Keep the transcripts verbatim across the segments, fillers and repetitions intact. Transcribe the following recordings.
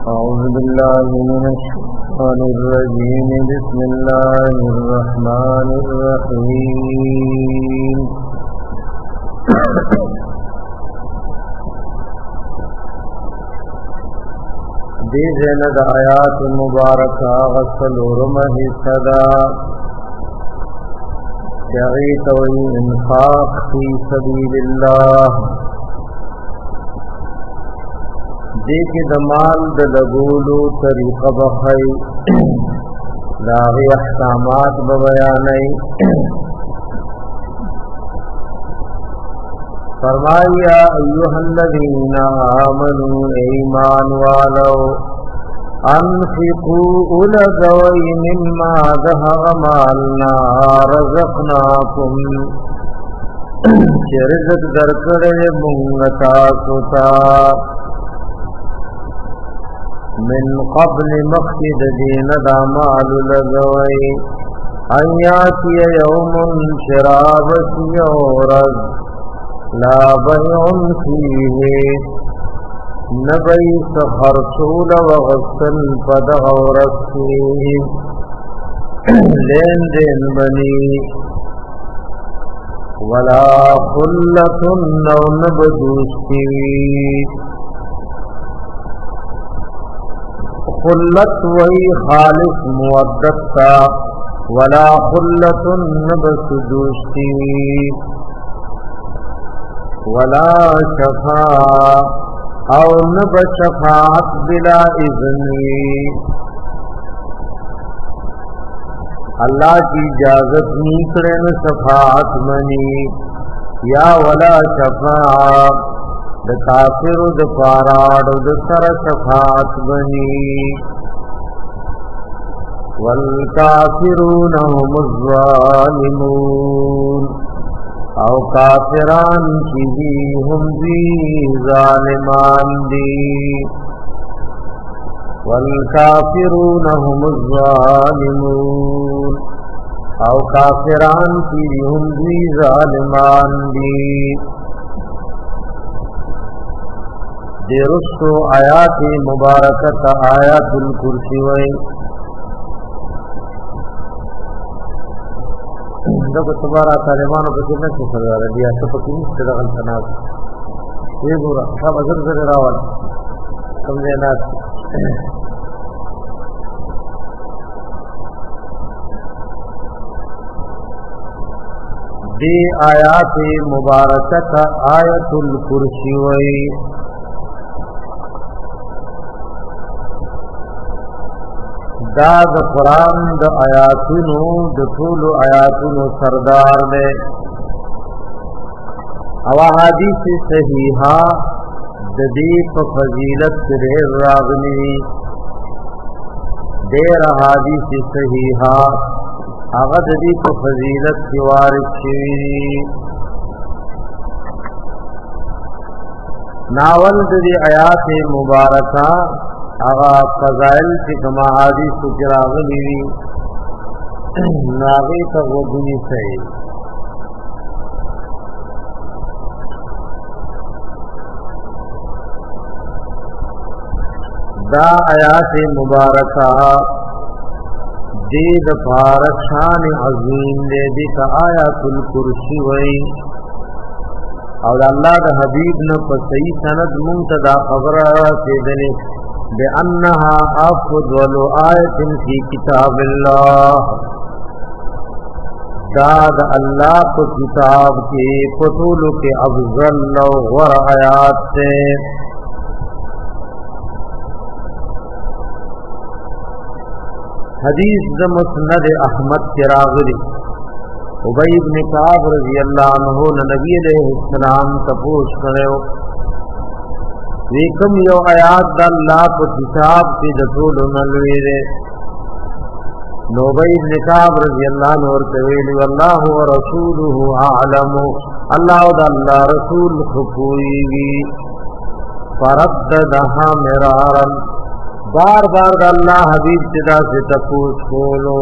أعوذ بالله من الشيطان الرجيم بسم الله الرحمن الرحيم دی زیند آیات مبارکہ غسلورمہ صدا یغیتوی انفاق فی سبیل اللہ دیکھ دمال دلگولو طریقہ بخی لاغی احکامات ببیانی فرمایا ایوہ الذین آمنوا ایمان والو انفقوا لگوئی مما دہغ مالنا رزقناکم چی رزق درکڑے منگتا ستا من قبل مخد دین دا مال لگوئی ان یاتی یوم شرابت یورد لا بیعن فیه نبی سخرسول وغسل فدغورت فیه لین دین بنی ولا خلت نو نبدوستی خلت وی خالص مودتا ولا خلت نبس دوستی ولا شفاء او نب شفاعت بلا اذنی اللہ کی اجازت نیکڑن شفاعت منی یا ولا شفاء د کافر د پاراڑ د سر شفاعت بنی والکافرون هم الظالمون او کافران کی بھی ہم بھی ظالمان دی والکافرون هم الظالمون او کافران کی بھی ہم بھی ظالمان دی دیرستو آیات مبارکت آیات الکرسی وئی دغه تبارا طالبانو په کې نشي سره راځي چې په کې نشته دغه تناز یې ګوره دا بزر زره راوړ سمجه نه دی آیات مبارکت آیت الکرسی وئی دا د قرآن د آیاتونو د ټول آیاتونو سردار دے او حدیث صحیحہ د دې په فضیلت ډېر راغلي ډېر حدیث صحیحہ هغه د دې په فضیلت کې وارد شوي ناول د دې آیات مبارکہ آغا فضائل کی کما حدیث کی راغلی وی ناغی تا غدنی سئی دا آیات مبارکہ دید پارشان عظیم دے دیتا آیات الکرسی وی اور اللہ دا حبیب نے پسی سند منتدا خبر سیدنی بأنها أفضل آية في كتاب الله داد اللہ کو کتاب کے فطول کے افضل و غر آیات سے حدیث دا مسند احمد کے راغلی عبی بن کعب رضی اللہ عنہ نبی علیہ السلام تپوش کرے ویکم یو آیات دا اللہ کو کتاب کی دطول ملوی دے نوبی ابن کعب رضی اللہ عنہ ورطویلی واللہ و رسولہ اعلم اللہ دا اللہ رسول خفوئی گی فرددہا مرارا بار بار دا اللہ حبیب صدا سے تپوش کولو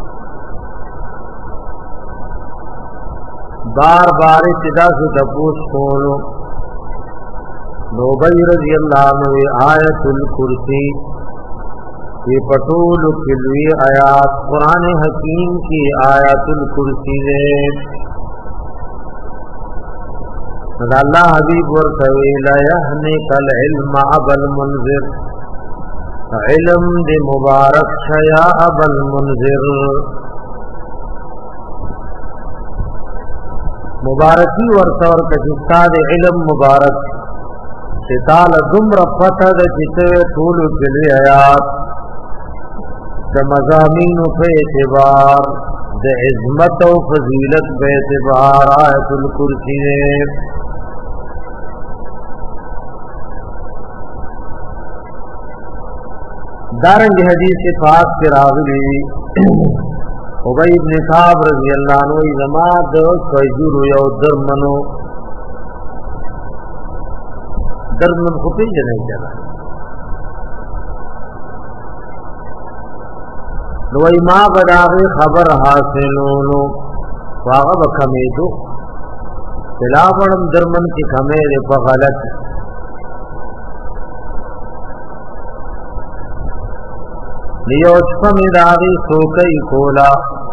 بار بار صدا سے تپوش کولو نوبی رضی اللہ عنہ آیت الکرسی ये पटोल किलवी आयात कुरान हकीम की आयातुल कुर्सी ने अल्लाह हबीब वर तवीला यहने कल इल्म अबल मुनजिर इल्म दे मुबारक शया अबल मुनजिर मुबारकी वर्त और कजिस्ता दे इल्म मुबारक सिताल दुम्र पता दे चिते टूल किलवी आयात द मज़ामीन पे एतबार द इज़्मत और फजीलत पे एतबार आयतुल कुर्सी ने दारंग हदीस पाक के रावी उबई इब्न काब रज़ी अल्लाह अन्हु जमात फजूर यो दरमनो दरमन को पे नहीं चला नोई माँ बदावे खबर हासिलोनो वागा बखमे दो तिलावड़म दरमन की खमेरे पर गलत लियो में दावी सोकई खोला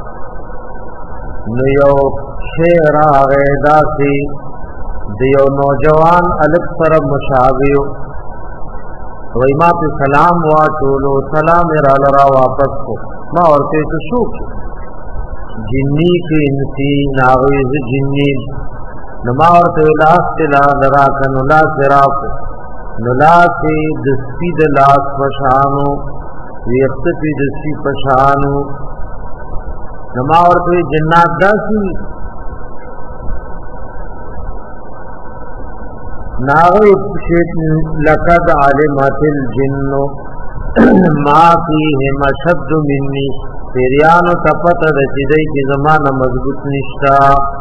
लियो शेर आगे दासी दियो नौजवान अलग तरफ मुशावियो वही माँ पे सलाम वा टोलो सलाम मेरा लरा वापस को माँ और पे तो शूक जिन्नी के इंसी नावेज जिन्नी नमा और तो लास से ला लरा का नुला से राफ नुला से दस्ती दलास पशानो व्यक्त की दस्ती पशानो नमा और तो जन्नात दासी नावे लकद आलिमतिल जिन्नो माँ की है मशद मिन्नी तेरियानो तपत रचिदई की जमाना मजबूत निष्ठा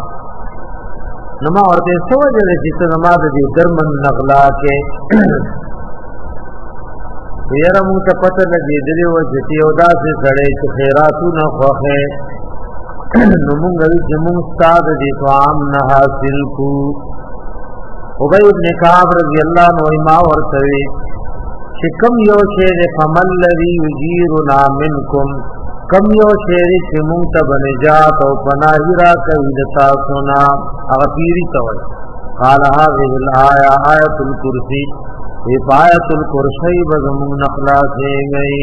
नमा और सो वजह जिस नमाज दी दरमन नगला के यार मुँह तपत लगी दिले वो जती उदा से सड़े तो खैरातू न खोखे नमुंग जमुंग साद दी तो आम न हासिल को उबई इब्न काब रज़ी अल्लाह अन्हु माँ और तवे कि कम यो शेर फमल लवी युजीरुना मिनकुम कम यो शेर कि मुंत बनजात और पनाहिरा कविदता सुना अगफीरी तवल काल हाज़िहिल आया आयतुल कुर्सी ये आयतुल कुर्सी बज़मुन नखला से गई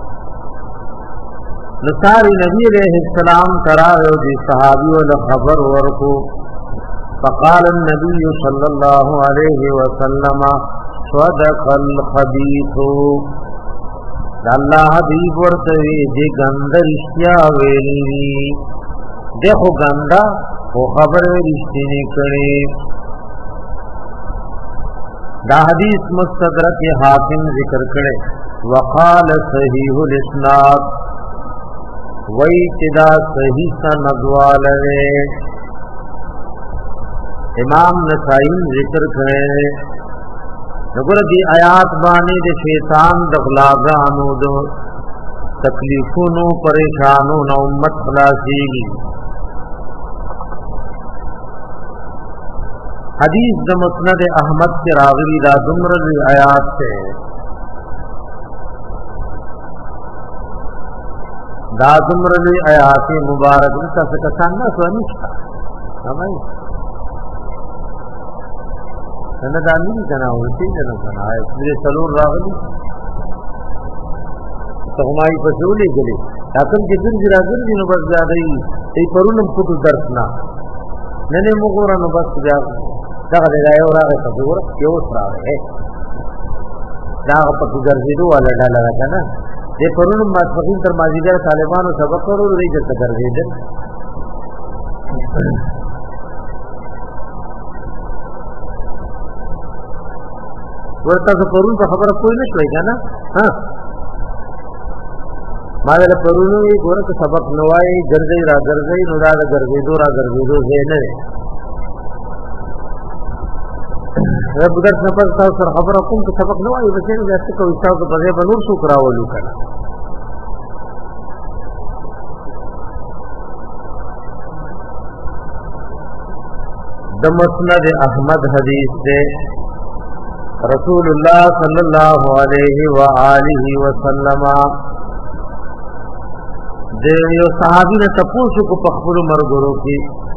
नसारी नबी अलैहिस्सलाम करायो जी सहाबी वाला खबर वरको फ़क़ाल नबी सल्लल्लाहु अलैहि वसल्लम स्वदक़ल खबीथु अल्लाह हबीब वर्तवे जे गंदा रिश्तिया वेली देखो गंदा वो खबर रिश्ते ने करे दा हदीस मुस्तदरक हाकिम जिक्र करे वक़ाल सहीहुल इस्नाद वही तिदा सही सनद वाले इमाम नसाई जिक्र करे नगुर दी आयात बानी दे शैतान दगलागानो दो तकलीफों परेशानों न उम्मत खलासीगी हदीस द मुस्नद अहमद के रावी दा दुमर आयात से दा दुमर आयात मुबारक का सकसाना तो अनिष्ठा हमारी नदानी भी जना होती जना बना है मेरे सलूर रागली तो हमारी पसूले गले अकल के दिन गिरा गिर दिन बस ज्यादा ही ये परुनम कुछ दर्शना नने मुगोरा न बस जा दाग दे गए और आगे सबूर क्यों सरा है दाग पति गर्जी दो वाला डाला था ना ये परुनम मात फकीर तर माजीगर तालिबान और सबक और रही जैसा कर गए दिन वर्ता तो परून तो खबर कोई नहीं होएगा ना हाँ मारे परून ही गोर के सबक नवाई गरजे रा गरजे नुरा गरजे दो रा गरजे दो है ने रब दर सफर का सर खबर हुकुम के सबक नवाई बचे जैसे कोई हिसाब के बजे बनूर शुक्रा वलू करा द मुस्नद अहमद हदीस से रसूलुल्लाह सल्लल्लाहु अलैहि व आलिहि वसल्लम د یو صحابي نه تاسو کو په خپل مرګورو کې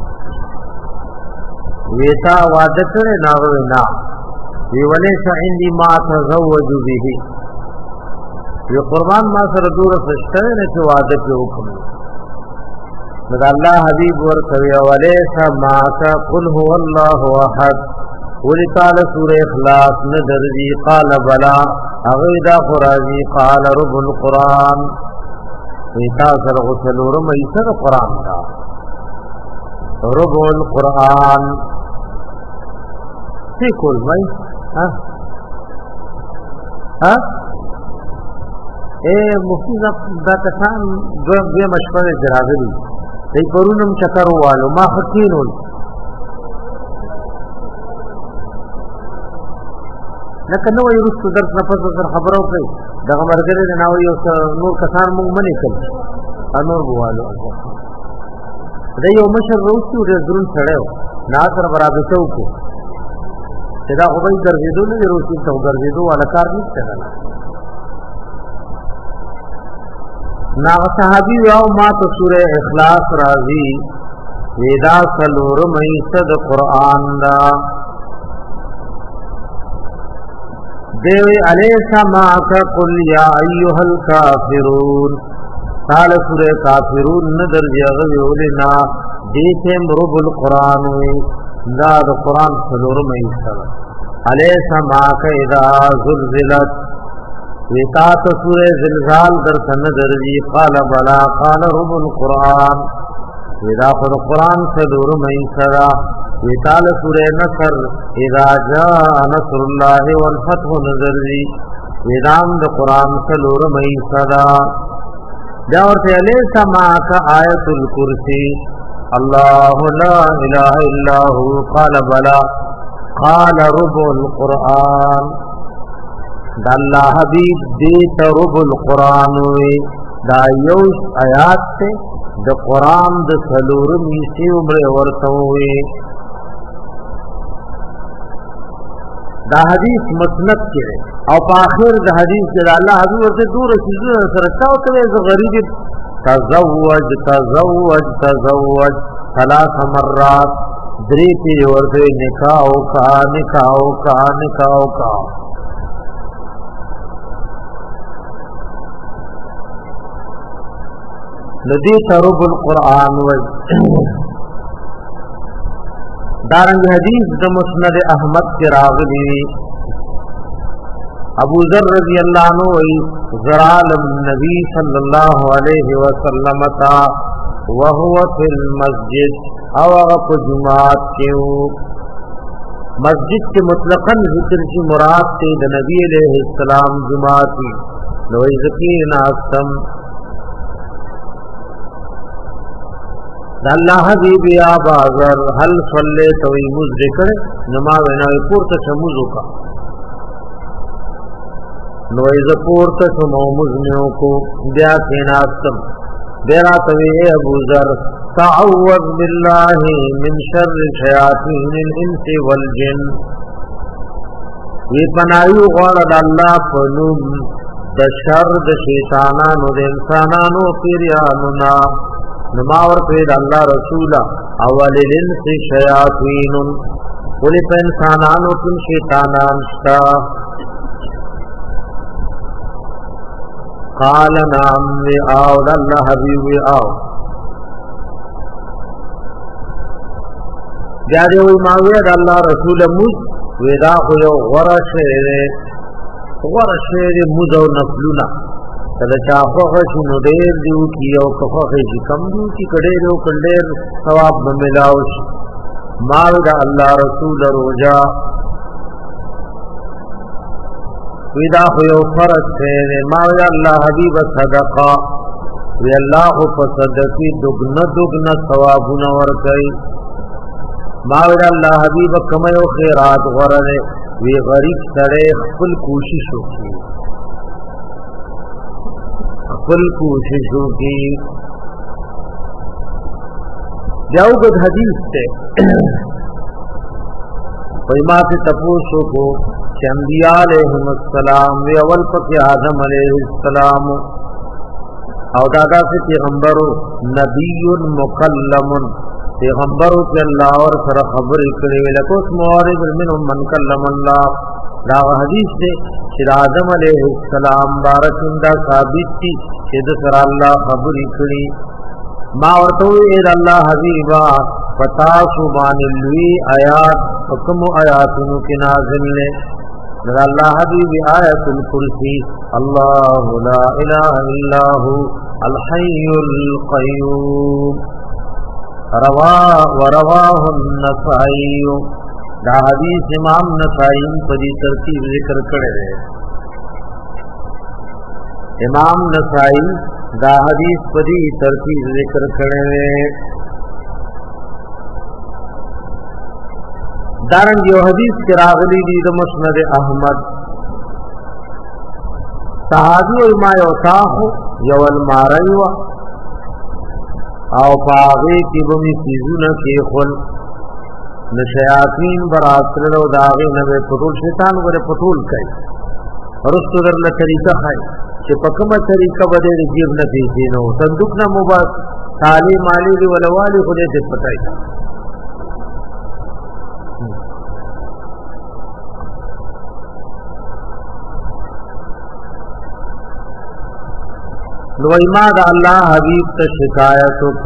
ویتا وعده کړي نه وینا وی وليس عندي ما تزوج به یو قربان ما سره دور فشته نه چې وعده په حکم دا الله حبيب ورته وليس ما قل هو الله احد ولي تعالی سوره اخلاص نه درځي قال بلا هغه دا قرآني قال رب القرآن ویتا سره غسلور مې سره قرآن دا رب القرآن څه کول وای ها ها اے مفتی دا کسان دو دې مشورې راغلي دې پرونم چکر والو ما حقینول لکه نو یو رسو درس نفس سره خبرو کوي دغه مرګره نه نو یو نور کسان مونږ منې کړ انور بوالو دا یو مشر روسو د درون سره نا سره برابر ته وکړو دا خو به ګرځېدو نه روسو ته ګرځېدو ولا کار نشته نه نا صحابي او ما ته سوره اخلاص راځي ودا سلور مې صد قران دا دیوی علیسا ماکا قل یا ایوہ الکافرون قال سورہ کافرون ندر جاغوی اولینا دیتیم رب القرآن وی دا دا قرآن سلور مئیسر علیسا ماکا اذا زلزلت ویتات سورہ زلزال در سندر جی قال بلا قال رب القرآن ویدا خود قرآن سلور مئیسر ویتال سورہ نصر اذا جاء نصر اللہ والفتح نظر لی ویدام دا قرآن سلور مئی صدا جاورت علیسا ماکا آیت الکرسی اللہ لا الہ الا ہو قال بلا قال رب القرآن دا اللہ حبیب دیت رب القرآن وی دا یوش آیات تے دا قرآن دا سلور میسی عمر ورطوی دا حدیث مسند کې او په اخر د حدیث کې الله حضور ورته دور چیزونه سره تاو ته ز غریب تزوج تزوج تزوج ثلاث مرات درې پی ورته نکاح او کا نکاح او کا نکاح او کا ندی ترب القرآن و دارنگ حدیث د مسند احمد کے راغلی ابو ذر رضی اللہ عنہ وی زرال النبی صلی اللہ علیہ وسلم تا وهو فی المسجد او اغف جماعت کیو مسجد کے مطلقاً ذکر کی مراد تے د نبی علیہ السلام جماعتی نوی ذکین آستم اللہ حبیب یا بازر حل صلی توی مذکر نما ویناوی پورتا شموزو کا نوی زپورتا شمو مزنیوں کو بیا کیناستم بیرا توی اے ابو ذر تعوذ باللہ من شر شیاطین الانس والجن وی پنایو غارد اللہ پنوم د شر د شیطانانو د انسانانو پیریانونا نماور پید اللہ رسولا اول الانس شیاطین ولی پا انسانانو کن شیطانان شتا قال نام وی آو اللہ حبیب وی آو جاری وی ماوید اللہ رسول موز ویدا خویو غور شیر غور شیر موز و نفلونا کله چا خوښ شي نو ډېر دیو کی او خوښ شي کم دیو کی کډېر او کډېر ثواب به ملاو شي مال د الله رسول روجا ودا خو یو فرض دی مال د الله حبیب صدقه وی الله په صدقې دغنه دغنه ثوابونه ورکړي مال د الله حبیب کوم یو خیرات غره وی غریب سره خپل کوشش وکړي خپل کوششوں کی جاؤگد حدیث تے فیما سے تپوسو کو کہ انبیاء علیہ السلام وی اول پک آدم علیہ السلام او دادا سے پیغمبرو نبی مکلم پیغمبرو چې الله اور سره خبرې کړې لکه اوس معارض منهم من کلم الله دا حدیث دی چې آدم علیه السلام بارکیندا ثابت دي چې د سره الله خبرې کړې ما ورته وی الله حبیبا پتا سبحان لوی آیات حکم آیاتونو کې نازل نه در الله حبیب آیت الکرسی الله لا اله الا هو الحي القيوم روا ورواه النسائی دا حدیث امام نسائی په دې ترتیب ذکر کړی دی امام نسائی دا حدیث په دې ترتیب ذکر کړی دی دارن یو حدیث کې راغلی دی د مسند احمد صحابی ما یو تاخو یو المارایو او پاغی کی بمی سیزون کی خل نشیاطین براترن و داغی نوے پتول شیطان ور پتول کئی رستو در لطریقہ خواہی چه پکم طریقہ بدے رجیب نتیجینو صندوق نمو با تالی مالی لی ولوالی خودے تے پتائی نوئی ما دا اللہ حبیب تا شکایتو کو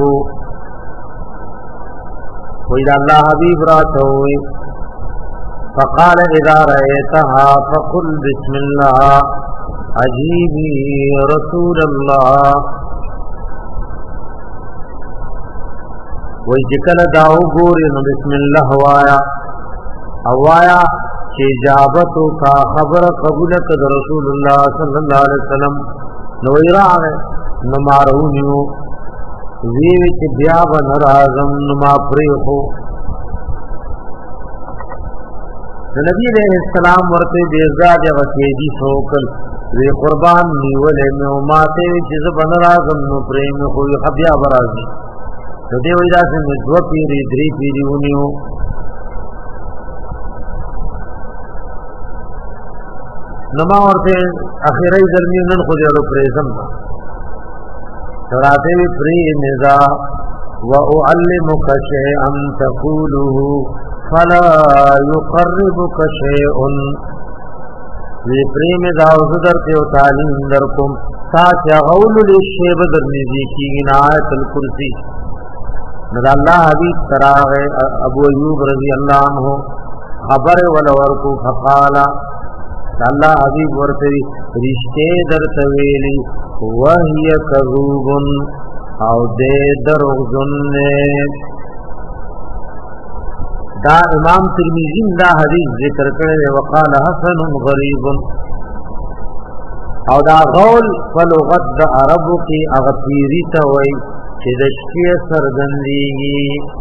وی دا اللہ حبیب راتو ہوئی فقال اذا رأیتها فقل بسم اللہ عجیبی رسول اللہ وی جکل داو گوری نو بسم اللہ وایا اوایا چی اجابتو کا خبر قبولت دا رسول اللہ صلی اللہ علیہ وسلم نو ایران نو مارونیو ویوی چی بیاب نرازم نما پریخو نبی علیہ السلام ورطے بیزاد یا وسیدی سوکل وی قربان نیولے میں اماتے وی چیز بنرازم نو پریم خوی خبیا برازی تو دیو ایدہ سے مجھو پیری دری پیری ہونیو نما ورته اخیری ظلمی نن خو جوړو پریزم تراته وی پری نزا واعلمک شیئا تقوله فلا يقربك شيء وی پری نزا زدر ته تعلیم درکم تا چا غول لشی بدر نزی کی عنایت الکرسی نذ الله حبیب تراغ ابو ایوب رضی اللہ عنہ خبر ولورکو فقال اللہ حبیب ورتوی رشتے در طویلی وحی کذوبن او دے دروغزن دا امام ترمیزی دا حدیث ذکر کرے وقال حسن غریب او دا غول فلغت دا عربو کی اغفیری توی چی دشکی سرگندیگی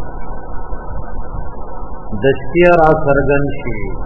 دشکی را سرگند شی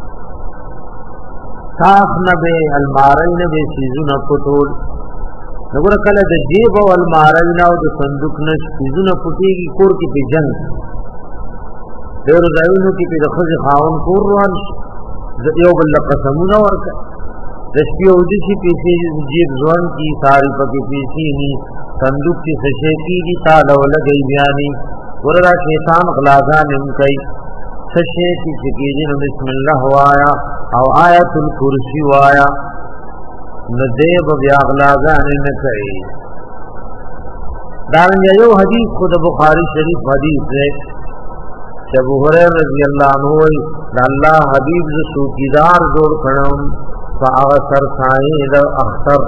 صاف نبے الماری نبے سیزون پتول نگوڑا کلا دا جیب و الماری ناو دا صندوق نش سیزون پتیگی کور کی پی جنگ دیر زائنو کی پی دا خز خاون کور روان یو بلد قسمون ورکا دشپی او دیسی پیسی جیب زوان کی ساری پکی پیسی نی صندوق کی سشیکی دی تالا ولگئی بیانی وردا شیطان غلازان امکئی سشیکی چکیجن بسم اللہ وایا او آیت الکرسی وایا ندیب بیاغلازان نکئی دارن یو حدیث خود بخاری شریف حدیث ہے ابو ہریرہ رضی اللہ عنہ وی اللہ حبیب ز سوکیدار جوڑ کھڑم فاغسر سائیں در اختر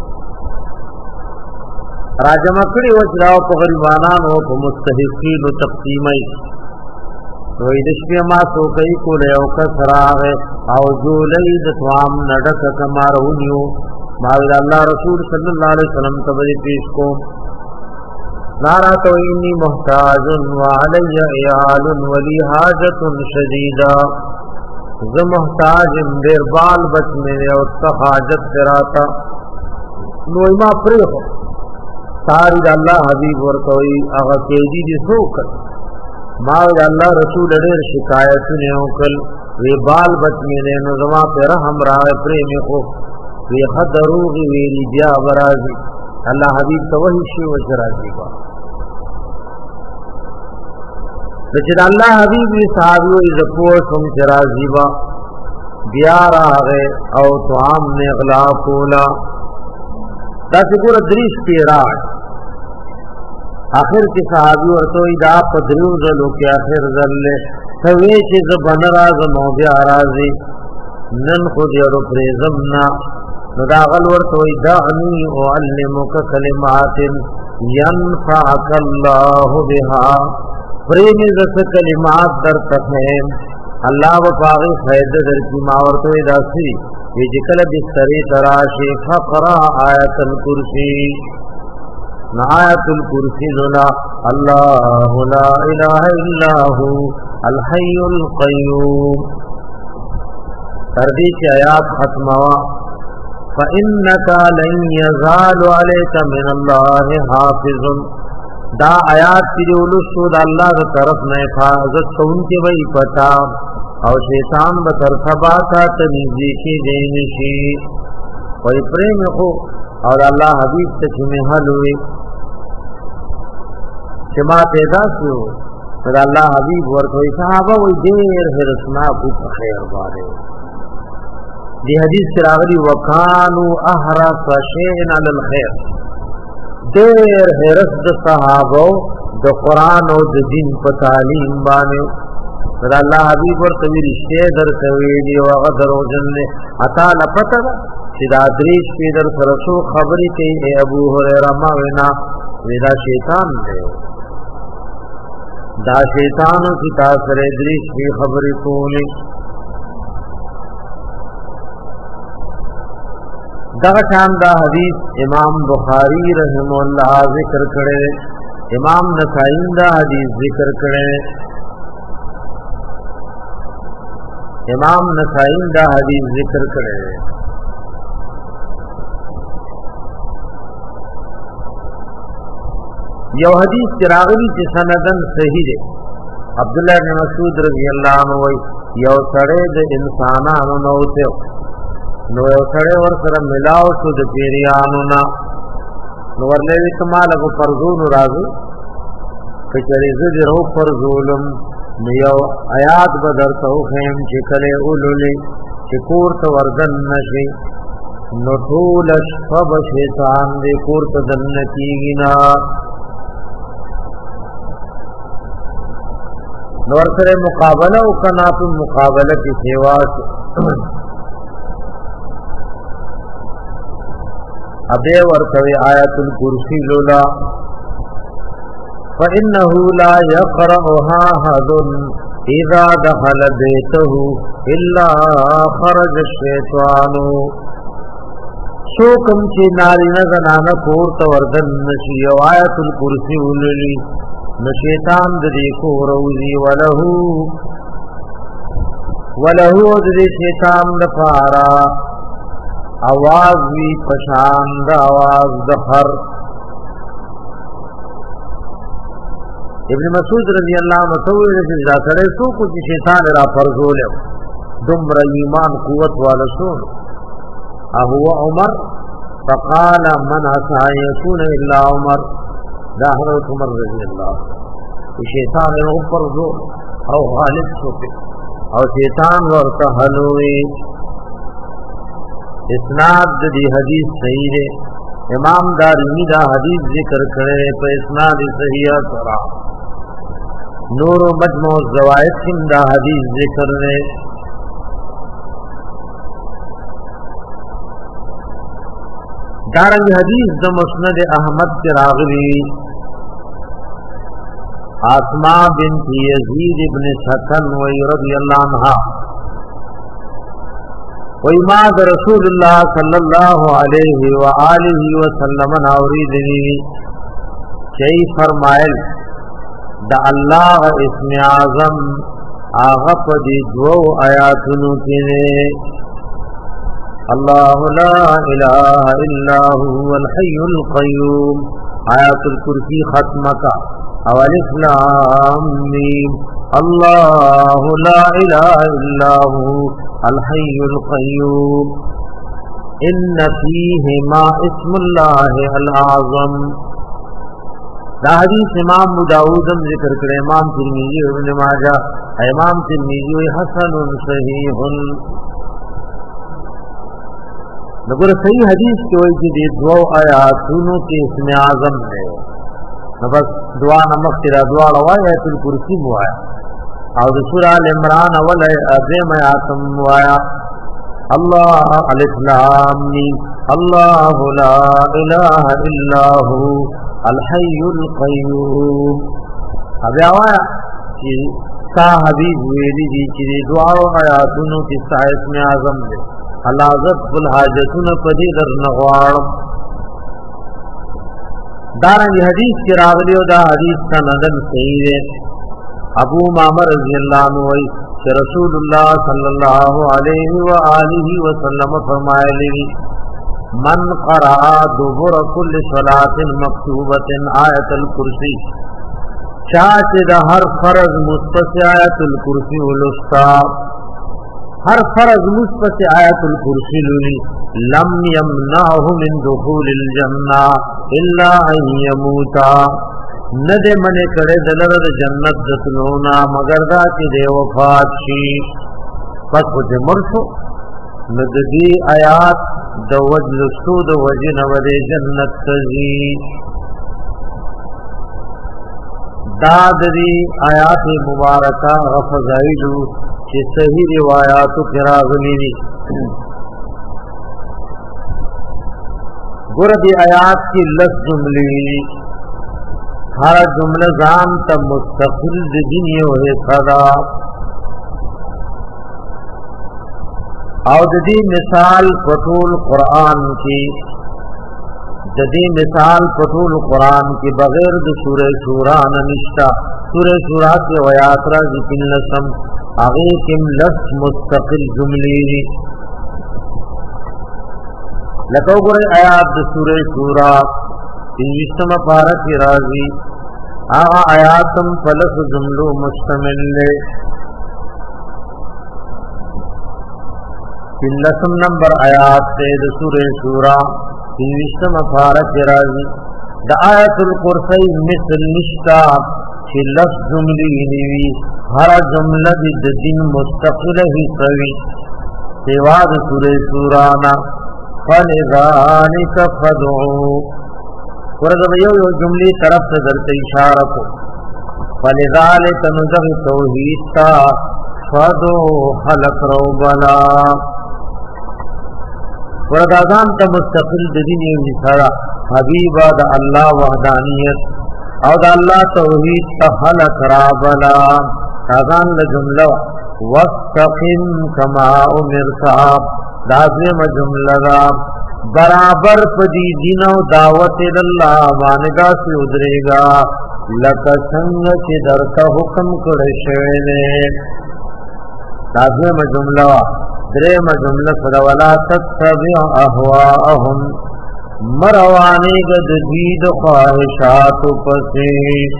راجمہ کڑی وچراو پا غریبانان ہو پا مستحقین و تقسیمی وی دشپی ما سوکی کو لیو کس راغ او جو لید توام نڈک کمارونیو ماوید اللہ رسول صلی اللہ علیہ وسلم تبری پیش کو نارا تو انی محتاج وعلی ایال ولی حاجت شدیدہ ز محتاج دیر بال بچ میرے اور حاجت تراتا نویما پریخو ساری دا اللہ حبیب ورکوئی اغا کیجی دی سوکل ماوید اللہ رسول دیر شکایتنے اوکل وی بال بچ میرے نظمہ پہ رحم راہ پریمی خو وی خد روغی ویلی بیا برازی الله حبیب ته وحی شي او راضی با چې الله حبیب یې صحابیو یې زپو سم راضی با بیا راغه او طعام نے اغلا کولا دا څنګه دریش کې راځ اخر کې صحابي ورته دا پدریو زلو کې اخر زل سوي چې ز بنراز مو بیا راځي نن خو دې ورو پرېزمنا نو دا غل ورته دا اني علمک کلمات ينفعك الله بها پرېم ز کلمات در تفهم الله و باغی فائدہ در کی ما ورته داسي وی جکل بستری تراشی فقرا آیت الکرسی آیت الکرسی ذنا اللہ لا الہ الا ہو الحی القیوم تردی کی آیات ختموا فَإِنَّكَ لَن يَزَالُ عَلَيْكَ مِنَ اللَّهِ حَافِظٌ دا آیات کی جو لسو دا اللہ دا طرف نے حفاظت کون کی وئی پتا او شیطان بطر سباتا تنیزی کی دینشی وی پریم خو اور اللہ حبیب تچمی حل ہوئی چما پیدا سو تو اللہ حبیب ورکوئی صحابہ وی دیر حرسنا کو خیر بارے دی حدیث کی راغلی وکانو احرف شیئن علی الخیر دیر حرس د صحابو د قرآن او د دین په تعلیم باندې دا الله حبیب ورته رشته درته ویلي او هغه دروژن نه اتا نه پته چې دا دریش په در سره سو خبرې کوي ابو هريره ما وینا ودا شیطان دی دا شیطانو کی تاثر دریش په خبرې کوي دا شان دا حدیث امام بخاری رحم اللہ ذکر کرے امام نسائی دا حدیث ذکر کرے امام نسائی دا حدیث ذکر کرے یو حدیث چراغلی چی سندن صحیح دے عبداللہ بن مسعود رضی اللہ عنہ وی یو سڑے دے انسانانو نوتے نو یو سړی ور سره ملاو شو د پیریانو نا نو ورلې کمال ابو فرزون راځي کچری زه درو فرزولم نو یو آیات بدر تو هم چې کله اولولې چې کور ته وردن نشي نو ټول شب شیطان دې کور ته دن کیږي نا نو ور سره مقابله او کنا په مقابله کې سیوا ابے ورتوی آیت الکرسی لولا فإنه لا يقرأها أحد إذا دخل بيته إلا خرج الشيطان سوکم چی نارینا زنانا کورت وردن نشی و آیت الکرسی وللی نشیطان دری کو روزی ولہو ولہو دری شیطان دفارا آواز وی پشاند آواز دخر ابن مسعود رضی اللہ عنہ توی رسی ذاترے سو کچھ شیطان را فرزولے دمر ایمان قوت والا سون اہو عمر فقال من عسا یکون الا عمر دا حضرت عمر رضی اللہ شیطان را فرزول او غالب سوپے او شیطان ورطا حلوی اسناد دی حدیث صحیح ہے امام دارمی دا حدیث ذکر کرے پہ اسناد صحیح سرا نور و مجموع الزوائد کم دا حدیث ذکر نے دارنگ حدیث دا مسند احمد کے راغلی آسماء بنت یزید ابن سکن وی رضی اللہ عنہ وإماد رسول الله صلى الله عليه وآله وسلم ناوریدنی چئی فرمائل دا اللہ اسم اعظم آغا پدی دو آیاتنو کنے اللہ لا الہ الا هو الحی القیوم آیات الکرسی ختمکا اولف لام میم اللہ لا الہ الا هو الحی القیوم इन फीहिमा इस्मुल्लाह अल आज़म। दा हदीस इमाम अबू दाऊद जिक्र करे, इमाम तिरमिजी और इब्न माजा, इमाम तिरमिजी हसनुन सहीहुन। नगर सही हदीस के वही की दे दो आयातों के इसमें आजम है। बस दुआ नमक तेरा दुआ रवायतुल कुर्सी हुआ और सूरह अल इमरान अवल अज़म आयतम हुआ अल्लाह अलिफ लाम मीम अल्लाहु ला इलाहा इल्ला हु अल हय्युल क़य्यूम। अब आया कि सा हबीब वेली दी कि दुआ आयातों के साइस में आजम है हलाजत बुल हाजतुन पदी दर नगवाड़। दारंग हदीस के रावली दा हदीस का नदन सही है। अबू मामर रज़ी अल्लाह अन्हु कि रसूलुल्लाह सल्लल्लाहु अलैहि व आलिहि वसल्लम फरमाए मन क़रा दुबुर कुल्ल सलातिन मक्तूबतिन आयतुल कुर्सी चाचे हर फर्ज मुस्तसी आयतुल कुर्सी उलुस्ता हर फर्ज मुस्तसी आयतुल कुर्सी लुली लम यमनाहु मिन दुखूलिल जन्ना इल्ला अन यमूता न दे मने करे दलर जन्नत दतलोना मगर दा कि दे वफात शी पस मुझे मरसो न दी आयात द वजल सूद वजन वदे जन्नत तजी दादरी आयात मुबारका गफजाइलू कि सही रिवायात किरागली गुरदी आयात की लस जुमली हर जुमला जान तब मुस्तकिल दिनी होए सदा और दी मिसाल फतूल कुरान की जदी मिसाल फतूल कुरान की बगैर द सूरह शूरा निष्ठा सूरह शूरा के वयात्रा जिकिन लसम आगे किम लस मुस्तकिल जुमली लको गुरे आयात सूरह शूरा तीसम पारा की राजी आ आयातम फलस जुमलो मुश्तमिल लसम नंबर आयात से सूरह शूरा तीसम पारा की राजी द आयतुल कुर्सी मिसल निष्ठा कि लस जुमली निवी हर जुमला द दिन मुस्तकिल ही सवी सेवाद सूरह शूरा ना फलिज़ालिक फदउ यो यो जुमली तरफ से दरते इशारा को फलिज़ालिक नुज़ग तौहीद ता फदो हलक रौबना वरदादान का मुस्तकिल दीनी निसारा हबीबा द अल्लाह वहदानियत और द अल्लाह तौहीद ता हलक राबना ताजान ल जुमला वस्तकिम कमा उमिरता दाज़े म जुमला बराबर पदी दिनो दावत अल्लाह मानगा से उदरेगा लक संग के दर का हुक्म करे शेने ताज़े म जुमला दरे म जुमला फदवला तत्तबि अहवाअहुम मरवाने गद दीद ख्वाहिशात पसे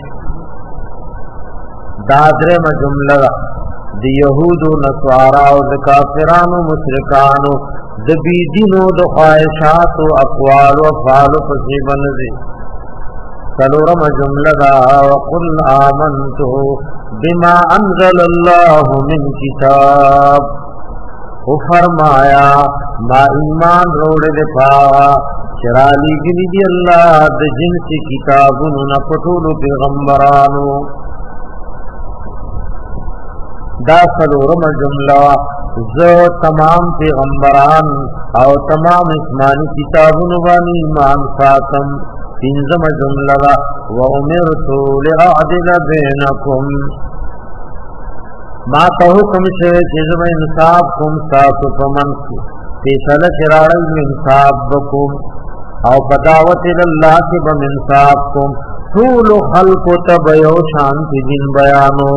दादरे म जुमला द यहूदो नस्वारा और द काफिरानो मुशरिकानो द बीदिनो द ख्वाहिशात अक़वाल व अफ़आल पसे बनदे सलोरम जुमला वक़ुल आमन्तु बिमा अंज़लल्लाहु मिन किताब वो फरमाया मा ईमान रोड़े दे पावा चराली गिनी अल्लाह द जिनसी किताबुन न पटोलो पैगंबरानो दा सलोरम जुमला जो तमाम पैगंबरान और तमाम इस्मानी किताबुन वानी ईमान सातम तीनजम जुमला व उमिरतु लिअअदिल बैनकुम मा का हुक्म से जिसम इंसाफ कुम सासु पमन फैसला शराड़ में इंसाफ बकुम और बदावत अल्लाह के बम इंसाफ कुम तूल खल्क तबयो शांति दिन बयानो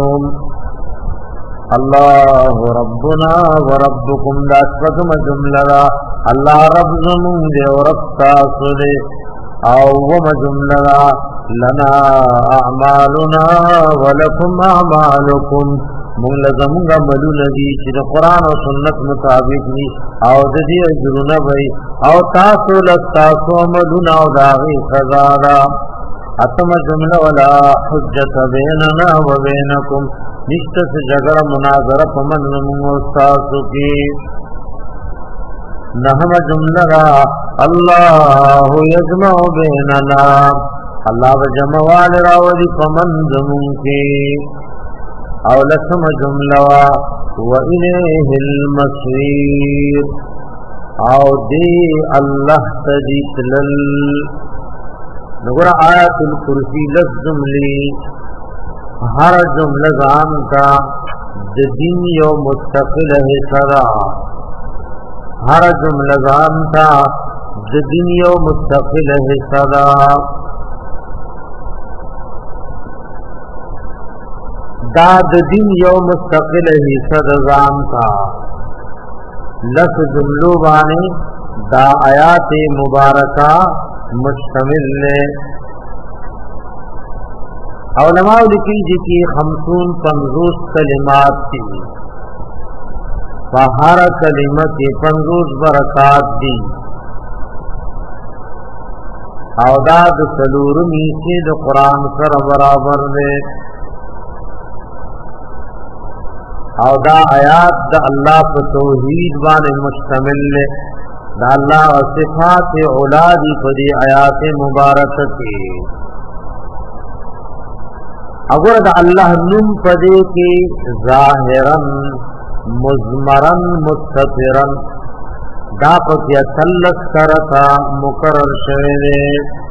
अल्लाह रब्बुना व रब्बुकुम दास्वतम जुमला अल्लाह रब ज़मुन दे और रब्ता सुदे आओ वो जुमला लना अमालुना व लकुम अमालुकुम مونږ لزمونږه ملونه دي چې د قرآن او سنت مطابق دي او د دې اجرونه وي او تاسو له تاسو ملونه او د هغې سزا ده. اتمه جمله ولا حجت بیننا و بینکم نشته څه جګړه مناظره په منځ مونږ او ستاسو کې. نحمه جمله را الله یجمع بیننا الله به جمع وال راولي په منځ مونږ کې. او لسم جمله وا و الیه المصیر او دی الله تدی تلل. نګور آیات الکرسی لفظ جملی هر جمله ځان کا د دین یو مستقل حصہ ده. هر جمله ځان کا د دین یو مستقل حصہ ده. دا د دین یو مستقل حصہ د ځان کا لس جملو باندې دا آیات مبارکہ مشتمل ہے. علماء لکھی جی کی خمسون پنزوس کلمات تھی فہر کلمت پنزوس برکات دی او دا د سلورمی سے د قرآن سر برابر دے. او دا آیات دا اللہ په توحید باندې مشتمل ہے. دا اللہ صفات اولادی پدی آیات مبارکہ کی اگر دا اللہ نم پدی کی ظاہرن مزمرن مستفرن دا پتی اتلس کرتا مقرر شوئے.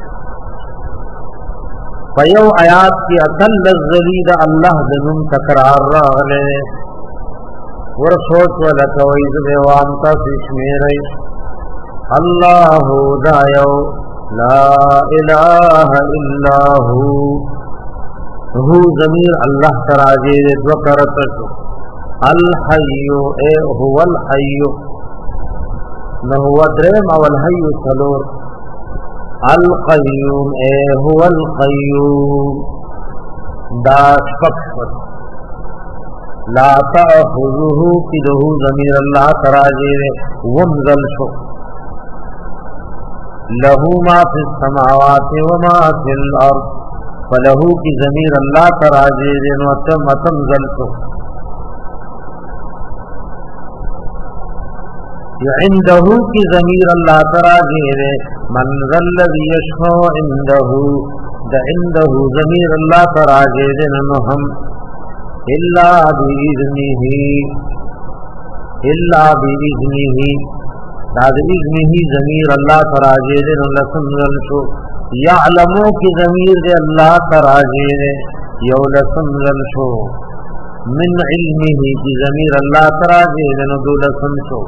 فیو آیات کی اتلس زلید اللہ دنم تکرار راغلے ور سوچ والا کوئی دیوانتا سشمیرے. اللہ دایو لا الہ الا ہو ہو ضمیر اللہ تراجے دو کرتشو. الحیو اے هو الحیو نہو درم او الحیو سلور. القیوم اے هو القیوم دا شپکفت. لا تأخذه کی دہو ضمیر اللہ تراجے ومزل شو. لہو ما فی السماوات وما فی الارض فلہو کی ضمیر اللہ تراجے متم زل شو. عندہو کی ضمیر اللہ تراجے من ذا الذی یشفع عندہو دا عندہو ضمیر اللہ تراجے نہم الا باذنہ الا باذنہ دا باذنہ ضمیر اللہ تراجے دے لسم زل شو. یعلمو کی ضمیر دے اللہ تراجے دے یو لسم زل شو. من علمہ کی ضمیر اللہ تراجے دے دو لسم شو.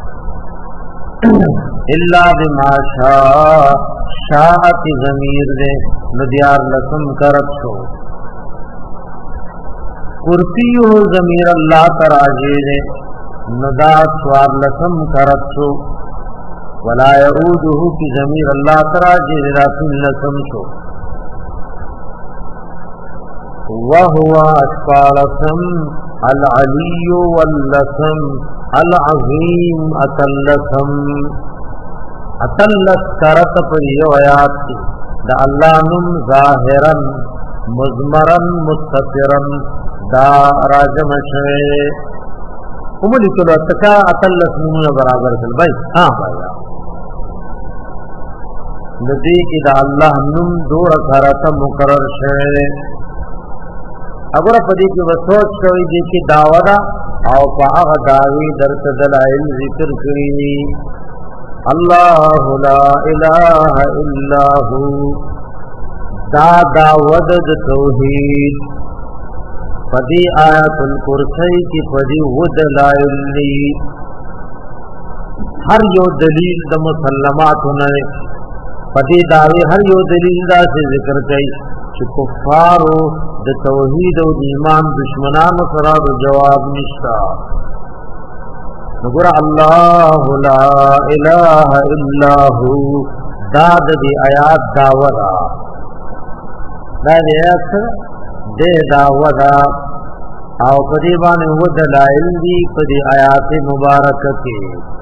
الا بما شاء شاء کی ضمیر دے ندیار لسم کرت شو. کرسیو ضمیر اللہ تراجے دے ندا سوار لسم کرت شو. ولا یعودہ کی ضمیر اللہ تراجے دے راسم لسم شو. وہو اشپالسم العلی واللسم العظیم اتلسم. اتلس کرت پر یو آیات کی دا اللہ نم ظاہرن مزمرن مستفرن دا راجم شوئے. امولی کلو اتکا اتلس نمون برابر کل بھائی ہاں بھائی ندی کی دا اللہ نم دور کارتا مقرر شوئے. اگر پدی کی وسوچ کوئی دی کی دعودا او پا اغ دعوی درت دلائل ذکر کری. اللہ لا الہ الا ہو دا دعوت توحید پدی آیت الکرسی کی پدی وہ دلائل لی. ہر یو دلیل دا مسلمات ہونے پدی دعوی ہر یو دلیل دا سے ذکر کئی کہ کفارو دا توحید و ایمان دشمنان سرا دا جواب نشتا. نگورا اللہ لا الہ الا ہو داد دی آیات داودا دا دی آیات دے داودا او پدی باندې و دلائل دی پدی آیات مبارکه کې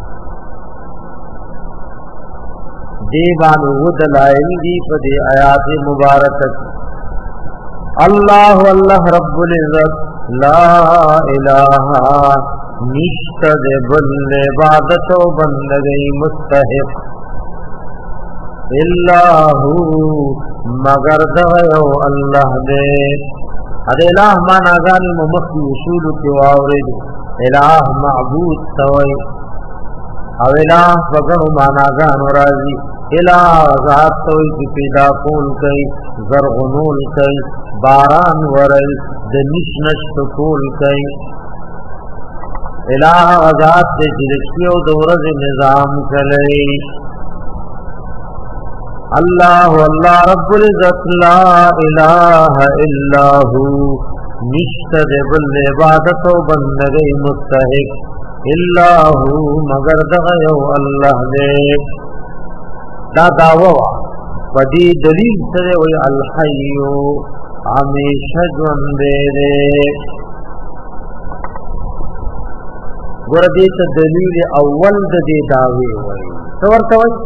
دی باندې و دلائل دی پدی آیات مبارکه الله الله رب العزت لا الہ نشت دے بل عبادت و بندگی مستحق اللہ مگر دغیو اللہ دے اد الہ معناگانی ممخی اصول کی واورد الہ معبود توئی او الہ فگن معناگان رازی الہ ذات توئی کی پیدا کول کئی زرغنول کئی باران ورل دنش نشت کول کئی الہ ذات دے جلشی و دورز نظام کلی اللہ واللہ رب العزت لا الہ الا ہو نشتد بل عبادت و بندگی مستحق الا ہو مگر دغیو اللہ دے دا دعوہ فدی دلیل سرے وی الحیو ہمیشہ جوندے دے گردی تا دلیل اول دے دعوی وی سورتا وی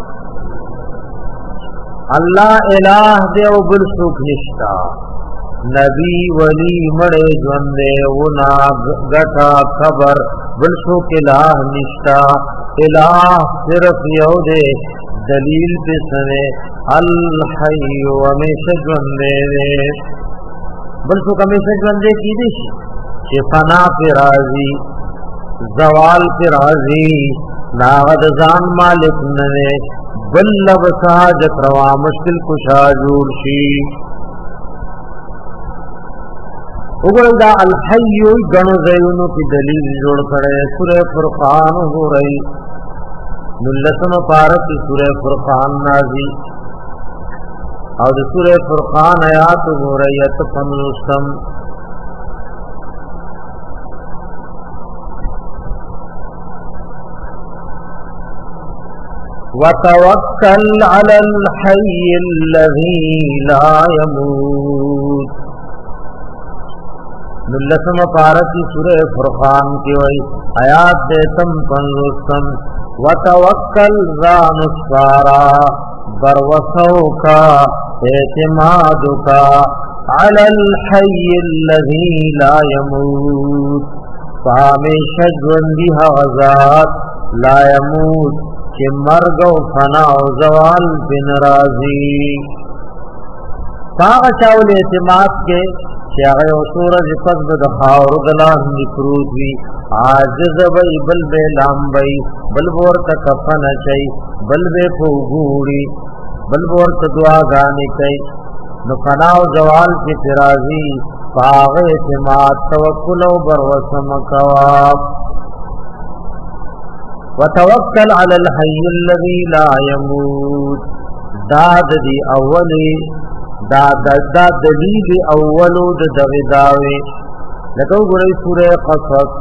اللہ الہ دے و بل سوک نشتا نبی ولی مڑے جوندے ونا گٹا خبر بل سوک الہ نشتا الہ صرف یو دے دلیل پہ سنے الحی ہمیشہ جوندے دے بل سوک ہمیشہ جوندے کی دیش کہ فنا پہ راضی زوال پہ راضی ناغد زان مالک ننے بل لب ساجت روا مشکل کشا جوڑ شی اگر دا الحیو گنو زیونو کی دلیل جوڑ کرے سورہ فرقان ہو رہی ملتم پارت سورہ فرقان نازی اور سورہ فرقان آیات ہو رہی اتفن رسم وتوکل علی الحی الذی لا یموت ملتم پارتی سورہ فرقان کی وئی آیات دیتم پنزوستم وتوکل رام السارا بروسو کا اعتماد کا علی الحی الذی لا یموت فامیشہ جوندی حغزات لا یموت کہ مرگ و فنا و زوال بن راضی پاغ چاول اعتماد کے کہ اگر سورج قصد دخاور دلان نکروت بھی آجز بی بل بے لام بی بل بورت کفن چی بل بے پوگوڑی بل بورت دعا گانی چی نفنا و زوال کی ترازی پاغ اعتماد توکل و بروسم کواب وتوکل علی الحی الذی لا یموت داد دی اولی دا دا دلیل اولو دا دغداوی لکو گرئی سورہ قصص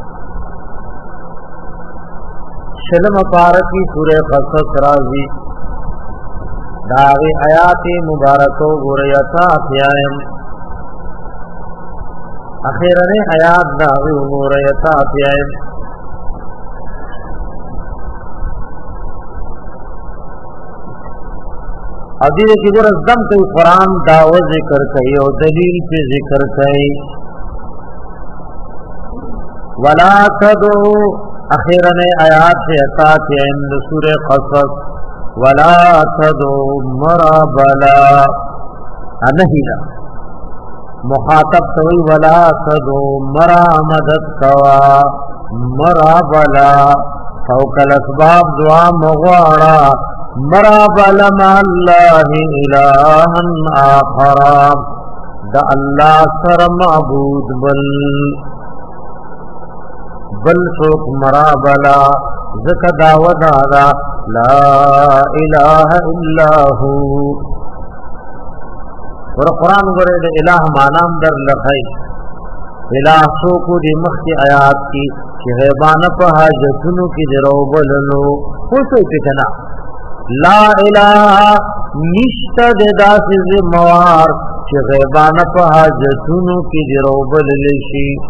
شلم پارکی سورہ قصص رازی داغی آیات مبارکو گرئی اتاتیائم اخیرن آیات داغی امور اتاتیائم ادیر کی گر ازدم تو قرآن دعوی ذکر کئی اور دلیل پہ ذکر کئی ولا تدعو اخیرن آیات سے اتات عند سور قصص ولا تدعو مرابلا انہیلا مخاطب توی ولا تدعو مرا مدد کوا مرابلا فوق الاسباب دعا مغوارا مرابل مع اللہ الہا آخر دا اللہ سر معبود بل بل سوک مرابلا ذکا دعوت آدھا لا الہ الا ہو اور قرآن گرے دا الہ مانام در لخی الہ سوکو دی مخی آیات کی کہ غیبان پا حاجتنو کی درو بلنو خوشو کتنا لا الہ نشتد داسز موار چه غیبان پا حاجتونو کی درو بللشی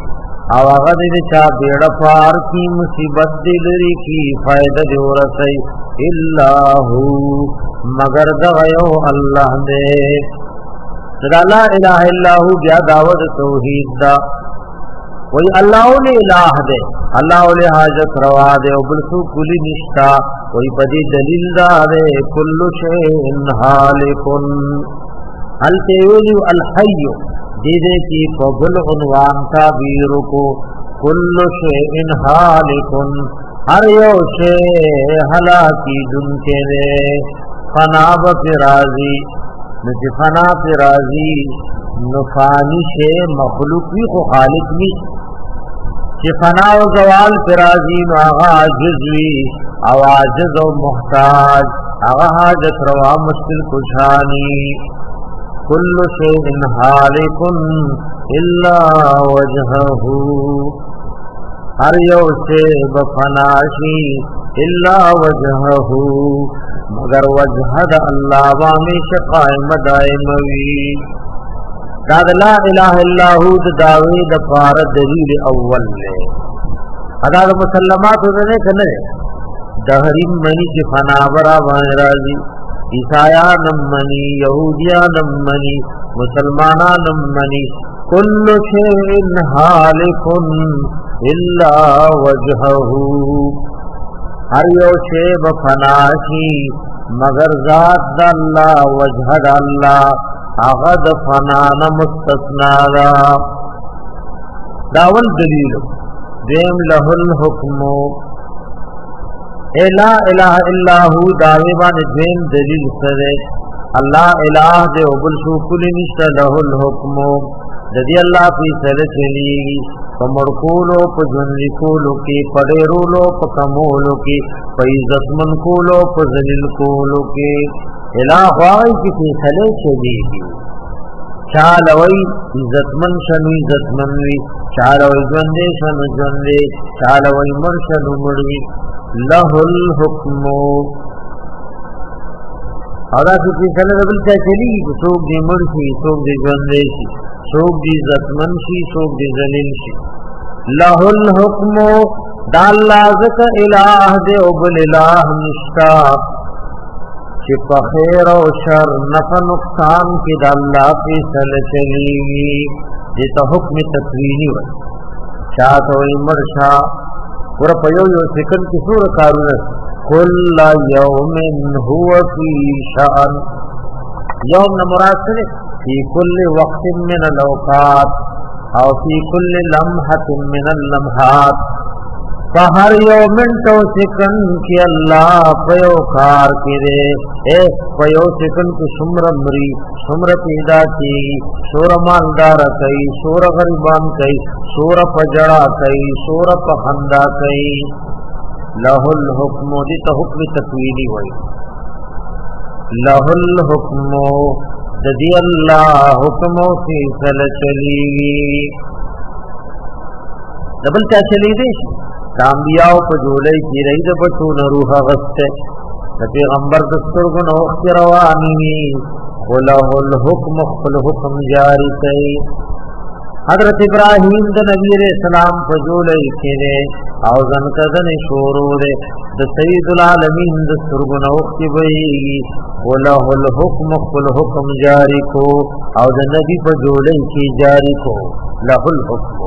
او هغه دې چا بیړه پار کی مصیبت دې لري کی فائدہ دې ورسي الا هو مگر دا یو الله دې لا اله الا هو بیا دعوت توحید دا وی اللہ نے الہ دے اللہ نے حاجت روا دے او بلسو کلی نشتا وی بدی دلیل دا دے کل شیء حالکن التیولی الحی دیدے کی فبل عنوان تعبیر کو کل شیء حالکن ہر یو شیء ہلاکی دن کے دے فنا بفرازی نجی فنا فرازی نفانی شیء مخلوق بھی کو خالق بھی کہ فنا و زوال فرازی نو آغا عجز وی او عجز و محتاج آغا حاجت روا مشکل کشانی کل شیء حالکن الا وجہہو ہر یو شیء بفناشی الا وجہہو مگر وجہ دا اللہ وامیش قائم دائموی داد لا الہ الا ہو دعوی دفار دلیل اول لے ادا مسلمات ہونے کنے دہرین منی کی فنا برا بان راضی عیسایانم منی یہودیانم منی مسلمانانم منی کل شیء حالکن الا وجہہو ہر یو شیء بفناشی مگر ذات دا اللہ وجہ دا اللہ اغد فنان مستثنا دا داول دلیل دیم له الحکم اے لا الہ الا ہو داویبان دیم دلیل سرے اللہ الہ دے وبلشو کلی نشتا له الحکم جدی اللہ فی سر چلی پمڑکولو پجنلی کولو کی پڑیرولو پکمولو کی پیزتمن کولو پزلیل کولو کی الہ خواہی کی فیصلے چلی گی چالوئی عزتمن شنو عزتمن وی چالوئی جوندے شنو جوندے چالوئی مر شنو مروی لہ الحکم اور ایسی فیصلے دبل چاہ چلی گی سوک دی مر شی سوک دی جوندے شی سوک دی عزتمن شی سوک دی ذلیل شی لہ الحکم دالا ذکر الہ دے ابل الہ نشتا کہ خیر و شر نفع نقصان کی دا اللہ فیصل چلیوی دیتا حکم تکوینی وی چاہتا وی مرشا ورہ پیو یو سکن کی سور کارونت کل یوم ہوا فی شأن یوم نمراد سے فی کل وقت من الاوقات او فی کل لمحت من اللمحات فہر یو منٹو سکن کی اللہ پیو کار کی دے اے پیو سکن کی سمر مری سمر پیدا کی سور مالدار کئی سور غریبان کئی سور پجڑا کئی سور پخندہ کئی لہ الحکم دیتا حکم تکوینی ہوئی لہ الحکم جدی اللہ حکموں کی سل چلیوی دبل کیا چلی دے دانبیاء پا جولے کی رئی دا بطون روح غستے دا پیغمبر دستر گن وقت روانی خلہ الحکم خل حکم جاری کئی حضرت ابراہیم دا نبی علیہ السلام پا جولے کی دے اوزن کدن شورو دے دا سید العالمین دستر گن وقت بئی خلہ الحکم خل حکم جاری کو او دا نبی پا جولے کی جاری کو لہ الحکم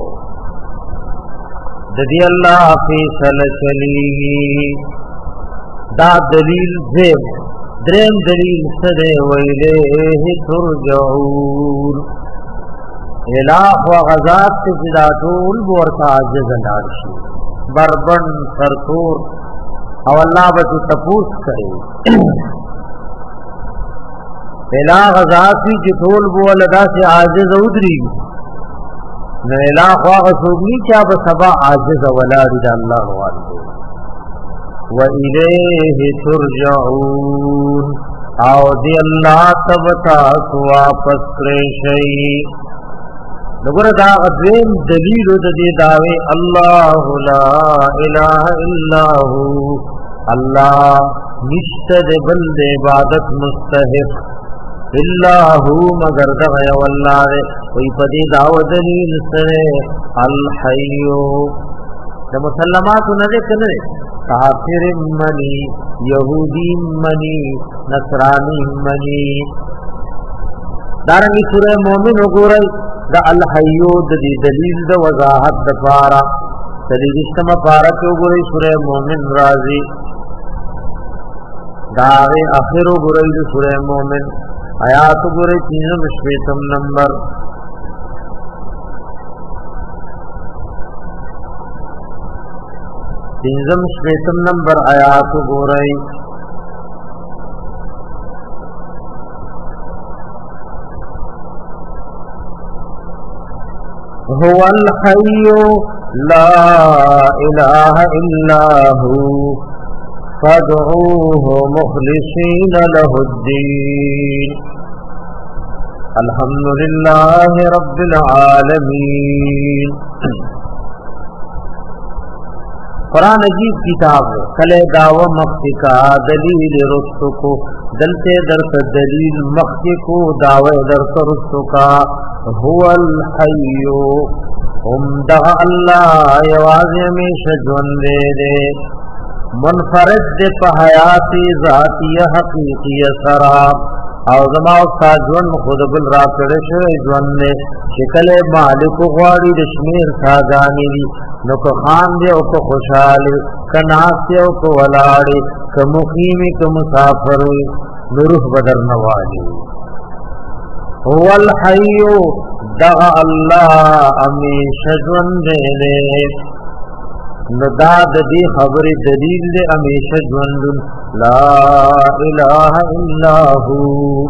جدی اللہ فیصل چلیوی دا دلیل زیب درین دلیل سدے ویلے ترجعون الہ و غزات سے جداتول بورتا عجز نارشی بربن سرکور او اللہ بچو تپوس کرے الہ غزاتی جتول بولدا سے عاجز ادری نو الہ خواہ سوگنی کیا بسبا عاجز ولاری دا اللہ والدے وَإِلَيْهِ تُرْجَعُونَ او دی اللہ تبتا سواپس کریشئی نگر دا غدوین دلیل دا دی داوے اللہ لا الہ الا ہو اللہ نشتد بلد عبادت مستحق الا هو مگر دغه والله وی پدې داو دلیل سره الحیو د مسلمات نه کنه کافر منی یهودی منی نصرانی منی دارنګ سوره مومن وګورئ د الحیو د دې دلیل د وضاحت د پارا دلیلستمه پارا کې وګورئ سوره مومن راځي داغه اخر وګورئ د سوره مومن آیات وګورئ تینم شپږم نمبر تینم شپږم نمبر آیات وګورئ هو الحي لا اله الا هو فادعوه مخلصين له الدين الحمد لله رب العالمين قرآن عجیب کتاب ہے کلے دعوی مختی کا دلیل رستو کو دلتے درس دلیل مختی کو دعوی درس رستو کا هو الحیو امدہ اللہ یواز ہمیشہ جون دے دے منفرد دے پا حیاتی ذاتی حقیقی سراب او زما او ساجون خود بل را کړه شوی ژوند نه شکل مالک غواړي د شمیر ساګانی دي نو که خان دی او که خوشاله کناس او که ولاړي که مقیمی که مسافر نو روح بدر نوالی هو الحی دغ الله امیشه ژوند دی نو دا د دې خبرې دلیل دی امیشه ژوند لا اله الا هو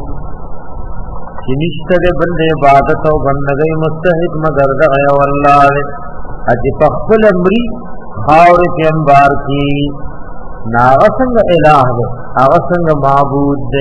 چې نشته د بل عبادت او بندګۍ مستحق مگر د غي والله اج په خپل امري خاور کې انبار کی ناغه څنګه الہ دی هغه څنګه معبود دی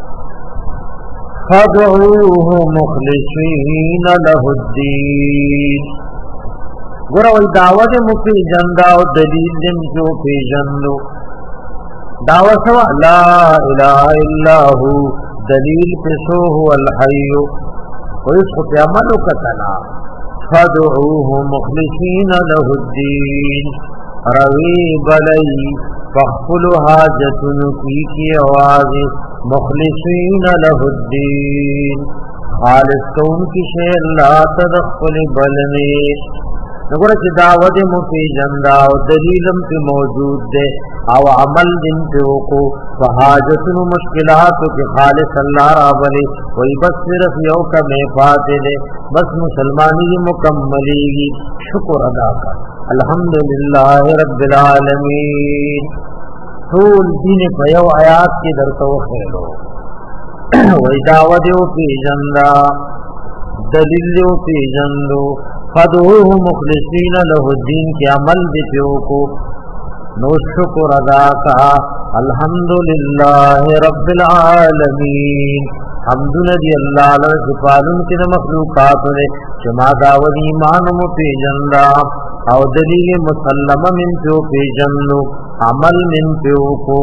فادعوه مخلصین له الدین ګور وای دعوت مفي جندا او دلیل دم جو پی جنو دعوت سوا لا اله الا هو دلیل پسو هو الحي ويس قیامت کتنا فادعوه مخلصین له الدین روی بلی فخفل حاجتن کی کی آواز مخلصین له الدین خالص کون کی شے اللہ تدخل بلنے نګور چې دعوت مفي جندا او دلیلم په موجود ده او عمل دین په کو فحاجتن مشکلات کې خالص الله راولي وای بس صرف یو کمه فاتح ده بس مسلمانی مکملېږي شکر ادا کړه الحمدلله رب العالمین ټول دین په یو آیات کې درته وخېلو وای دعوت مفي جندا دلیل مفي جندو فدعوه مخلصین له الدین کی عمل دیتیو کو نو شکر ادا کا الحمدللہ رب العالمین حمدنا دی اللہ لرز پالن کی مخلوقات نے چما دعوت ایمان مفی جندا او دلیل مسلم من پیو پی جنو عمل من پیو کو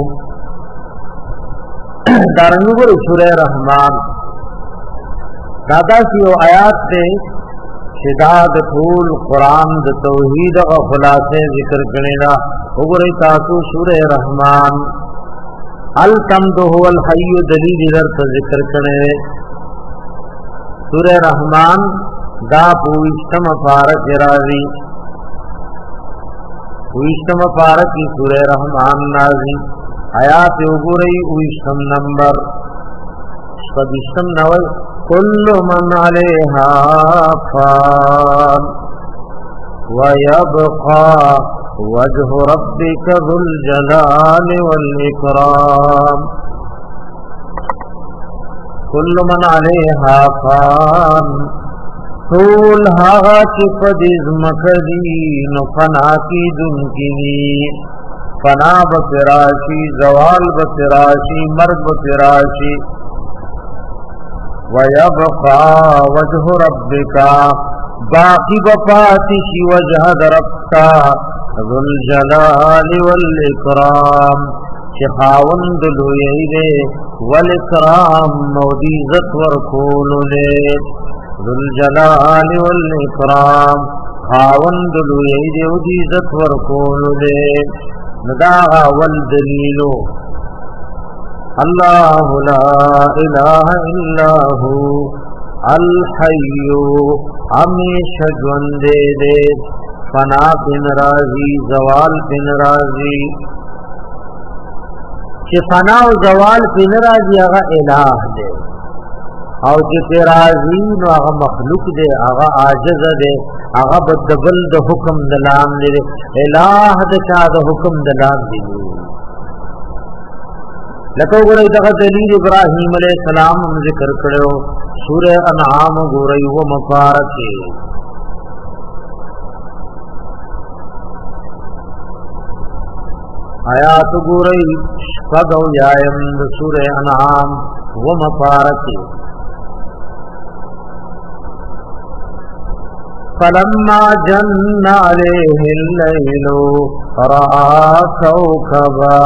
دارنگر سورہ رحمان دادا سی و آیات تے شداد طول قرآن د توحید او خلاصه ذکر کړي وګورئ تاسو سورہ رحمان الکمد هو الحی دلیل درته ذکر کړي سورہ رحمان دا پوښتنه پارک راځي پوښتنه پارک کی سورہ رحمان نازل آیات وګورئ وښتم نمبر پدیشتم نوای کل من علیہا فان ویبقى وجه ربک ذو الجلال والاکرام کل من علیہا فان طول هاغا چی پدیز مکدی نفنا کی دن کی فنا بفراشی زوال بفراشی مرگ بفراشی وَيَبْقَى وَجْهُ رَبِّكَ باقی بپاتشی وجہ دربکا ذو الجلال والاکرام چې خاوند لوی دی والاکرام مودی عزت ورکول دی ذل جلال والاکرام خاوند لوی دی او دی عزت ورکول دی ندا اول دلیلو الله لا اله الا هو الحي ہمیشہ ژوندے دے فنا پن راضی زوال پن راضی کہ فنا و زوال پن راضی هغه الہ دے او چې راضی نو هغه مخلوق دے هغه عاجز دے هغه بدبل د حکم دلام دے الہ د چا د حکم دلام دے لکه ګورې دغه دلیل ابراهیم علیہ السلام ذکر کړو سورہ انعام ګورې و مبارکه آیات ګورې شپږو یایم د سورہ انعام و مبارکه فلما جن عليه الليل رأى كوكبا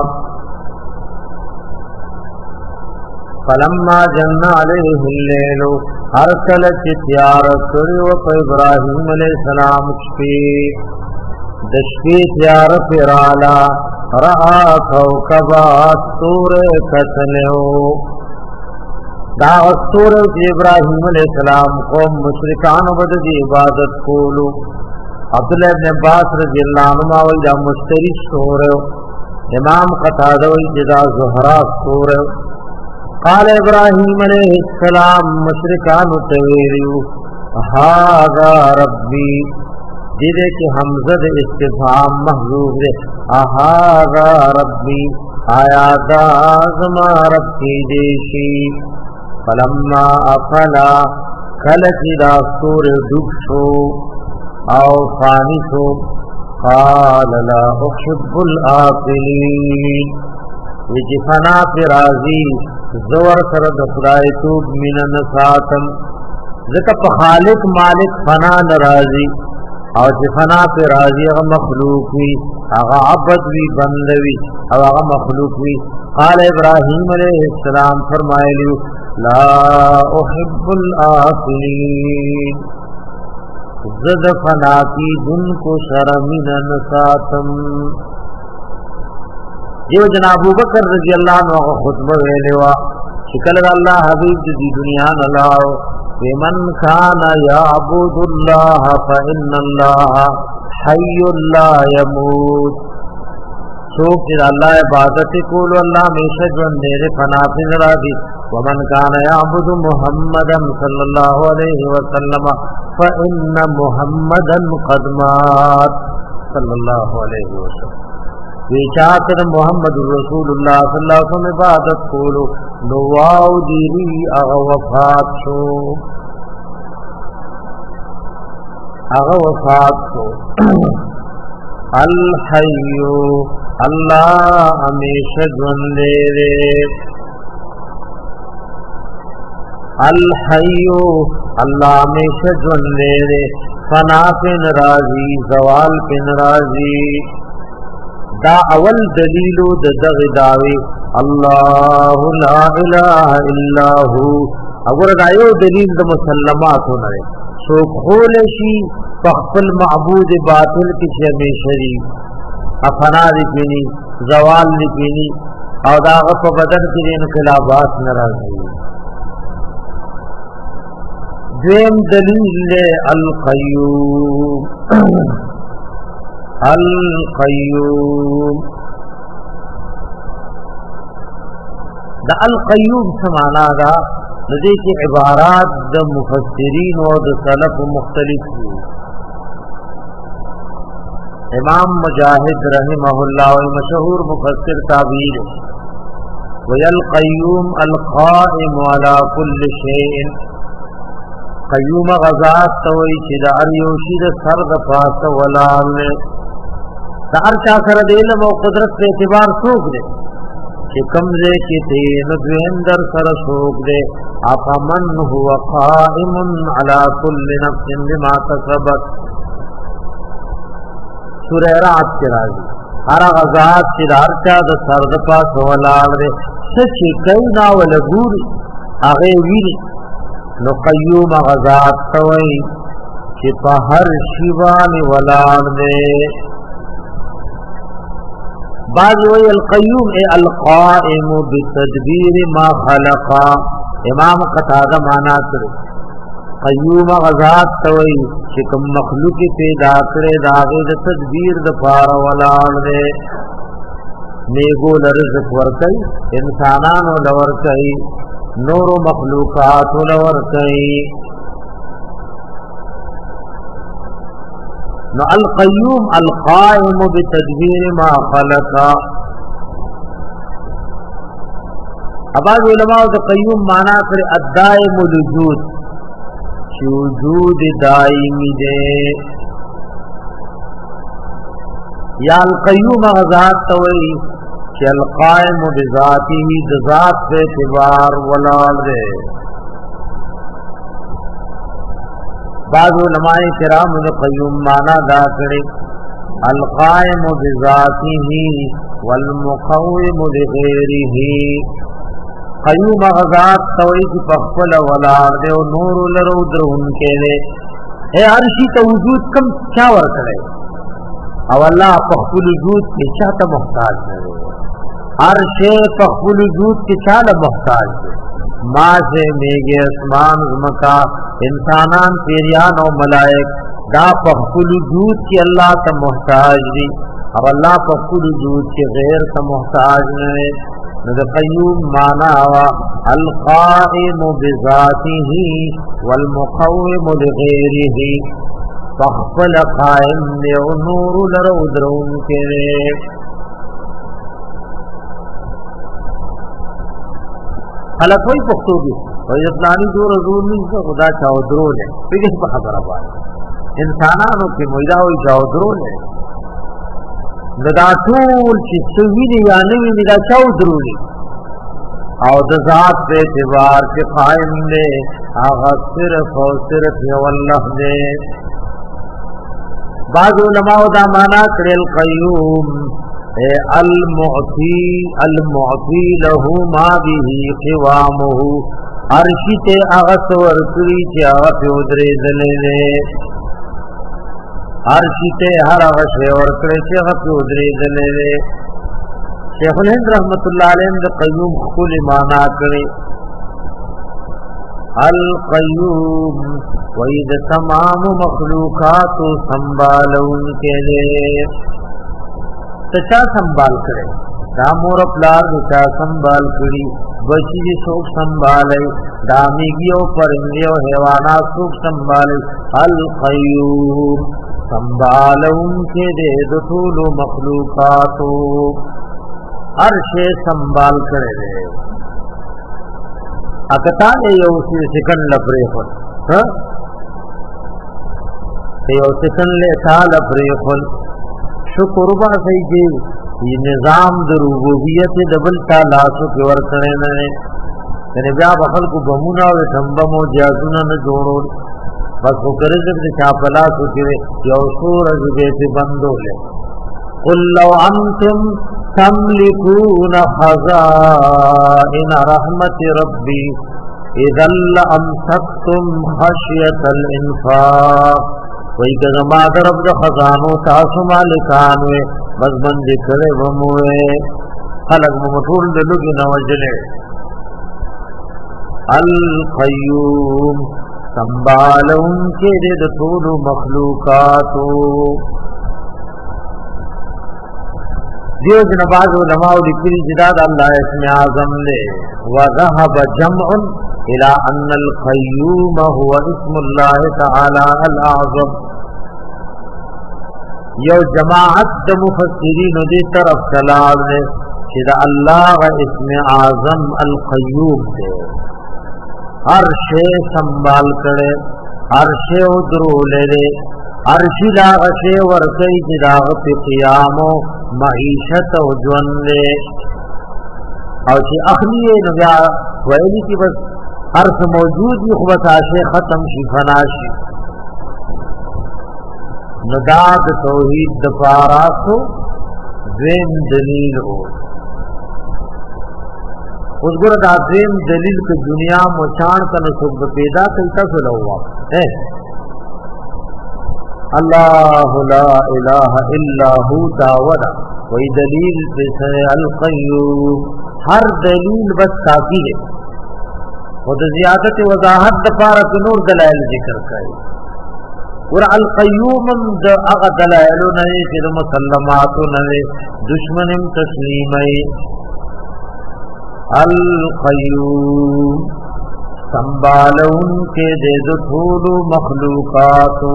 فلما جن عليه الليل هر کله چې تیار کړو په ابراهيم عليه السلام شپې د شپې تیار پیرالا را کوكبا سور کتلو دا سور چې ابراهيم عليه السلام قوم مشرکان وبد دي عبادت کولو عبد الله بن عباس رضی الله عنهما وی دا مشتری سور امام قتاده وی دا زهرا سور قال ابراهيم عليه السلام مشرکان تویریو هذا ربي دې کې حمزه د استفهام محذوف ده هذا ربي آیا دا زما رب دې شي فلما افلا کلت دا سور ډوب شو او فانی شو قال لا احب الآفلين وجی فنا پی راضی زور سر د خدای توب مینن ساتم ذکر پا خالق مالک فنا نرازی او چې فنا پی راضی اغا مخلوق وی اغا عبد وی بندوی او اغا مخلوق وی قال ابراہیم علیہ السلام فرمائے لیو لا احب الآفلین زد فنا کی دن کو سر مینن ساتم یو جناب ابوبکر رضی اللہ عنہ خطبہ ویلے وا شکل اللہ حبیب دی دنیا نہ لاؤ من کان یعبد اللہ فإن اللہ حی لا يموت سوک جد اللہ عبادت کولو اللہ ہمیشہ جوندے دے فنا پن را دی ومن کان یعبد محمدا صلی اللہ علیہ وسلم فإن محمدا قد مات صلی اللہ علیہ وسلم ویچاتر محمد رسول اللہ صلی اللہ علیہ وسلم عبادت کولو نواو دیری اغا وفات شو اغا وفات شو الحیو اللہ ہمیشہ جوندے دے الحیو اللہ ہمیشہ جوندے دے فنا پن راضی زوال پن راضی دا اول دلیلو د دغ داوی الله لا اله الا هو اگر دا یو دلیل د مسلماتو نه سو خول شي خپل معبود باطل کې چې همیشري افنا دي کینی زوال دي کینی او دا په بدن کې انقلابات ناراضي دیم دلیل القیوم القیوم دا القیوم سمانا دا ندی کی عبارات دا مفسرین و دا سلف مختلف ہوئی امام مجاہد رحمہ اللہ و مشہور مفسر تعبیر وی القیوم القائم على كل شیء قیوم غزات توئی چی دا اریوشی دا سر دا پاس ولال دا ارچا سر دیلم و قدرت پہ اعتبار سوک دے کہ کمزے کی تین دویندر سر سوک دے افمن هو قائم على كل نفس بما کسبت سورہ رعد کے راضی هر غزات چې هر چا د سر د پاس ولاړ دی سچ کوي نا ول ګوري هغه ویری نو قیوم غزات توي چې په هر شی باندې ولاړ دی. بعض وی القیوم ای القائم بتدبیر ما خلق. امام قتاده معنا کړ قیوم غزات توي چې کوم مخلوق پیدا کړي داغه د تدبیر د پار ولاړ دی. نیگو لرزق ورکي انسانانو لور کوي نور مخلوقات لور کوي. نو القیوم القائم بتدبیر ما خلق. اباظ علماء د قیوم معنا کړي الدائم الوجود چې وجود دائمی دی. یا القیوم غزات توي چې القائم بذاته د ذات په اعتبار ولاړ دی. بعض علماء کرام د قیوم معنا دا کړي القائم بذاته والمقوم لغیره. قیوم غزات توي چې په خپل ولاړ دی او نور لرو درون کې دی. اے عرشی ته وجود کم چا ور کړی او الله په خپل وجود کې چاته محتاج دی. هر شی په خپل وجود کې چاله محتاج دی. ما سے میگه اسمان زمکا انسانان پیریان او ملائک دا په خپل وجود کې الله ته محتاج دي او الله په خپل وجود کې غیر ته محتاج نه. نو د قیوم معنا وا القائم بذاته والمقوم لغیره. فخفل قائم دی او نور لرو درون کې. خلق وی پختو دی وی اطلانی دو رضور نیسا خدا چاو درو لے پیگش پا خبر آباد انسانانو کی مویدہ ہوئی چاو درو لے دا طول چی سوینی یا نوینی دا چاو درو لے او دا ذات پہ اعتبار کے قائم دے آغا صرف و صرف یو اللہ دے. بعض علماء دا مانا کرے القیوم المعطی المعطی له ما به قوامه. عرشی تے آغا سور کری چی آغا پی ادرے دلے. عرشی تے ہر آغا شیور کری چی آغا پی ادرے دلے. شیخ الہند رحمت اللہ علیہ دا قیوم خل مانا کرے القیوم وید تمام مخلوقات سنبالون کے لئے. تچا سنبال کرے دا مور پلار دچا سنبال کری بچی دی سوک سنبالے دامیگی و پرندی و حیوانات سوک سنبالے. القیوم سنبالون کے دے دطول مخلوقاتو ہر شے سنبال کرے دے. اکتانے یو سی سکن لفری خل یو سکن لے تا لفری خل شکر با سیدی یہ نظام در ربوبیت دبل تالاسو کی ورکنے نئے یعنی بیا بخل کو بمونا و تنبم و جازونا نہ جوڑو بس وہ کرزق دے چاپلاسو کی یو سور از بیت بندو لے. قل لو انتم تملکون خزائن رحمت ربی اذا لامسکتم خشیت الانفاق. وی که زما درب دا خزانو تاسو مالکانوے بس بندی کرے بموے خلق ممطول دلوگی نوجلے. القیوم سنبالون کے دے دطول مخلوقاتو. دیو جنباز علماء لکری جداد اللہ اسم اعظم لے وذهب جمع الى ان القیوم هو اسم اللہ تعالی الاعظم. یو جماعت د مفسرین دی طرف سلام دے کہ دا اللہ اسم اعظم القیوم دے. ہر شے سنبھال کرے ہر شے ادرو لے دے ہر شی لاغ شے ورکی جداغ پی قیام و معیشت و جون دے. اور چی اخلیے نبیا ویلی کی بس عرص موجود بھی خوبت آشے ختم شی فناشی نداد توحید دفاراتو دویم دلیل ہو اس گرہ دا دویم دلیل کہ دنیا مچان کا نصب پیدا کلتا سلو ہوا ہے اللہ لا الہ الا ہو داودا وہی دلیل بسر القیوم ہر دلیل بس کافی ہے خود زیادت وضاحت دفارت نور دلائل ذکر کرے اور القیوم د اغا دلائلو نوے چر مسلماتو نوے دشمنم تسلیمی القیوم سنبالو ان کے دے دو طولو مخلوقاتو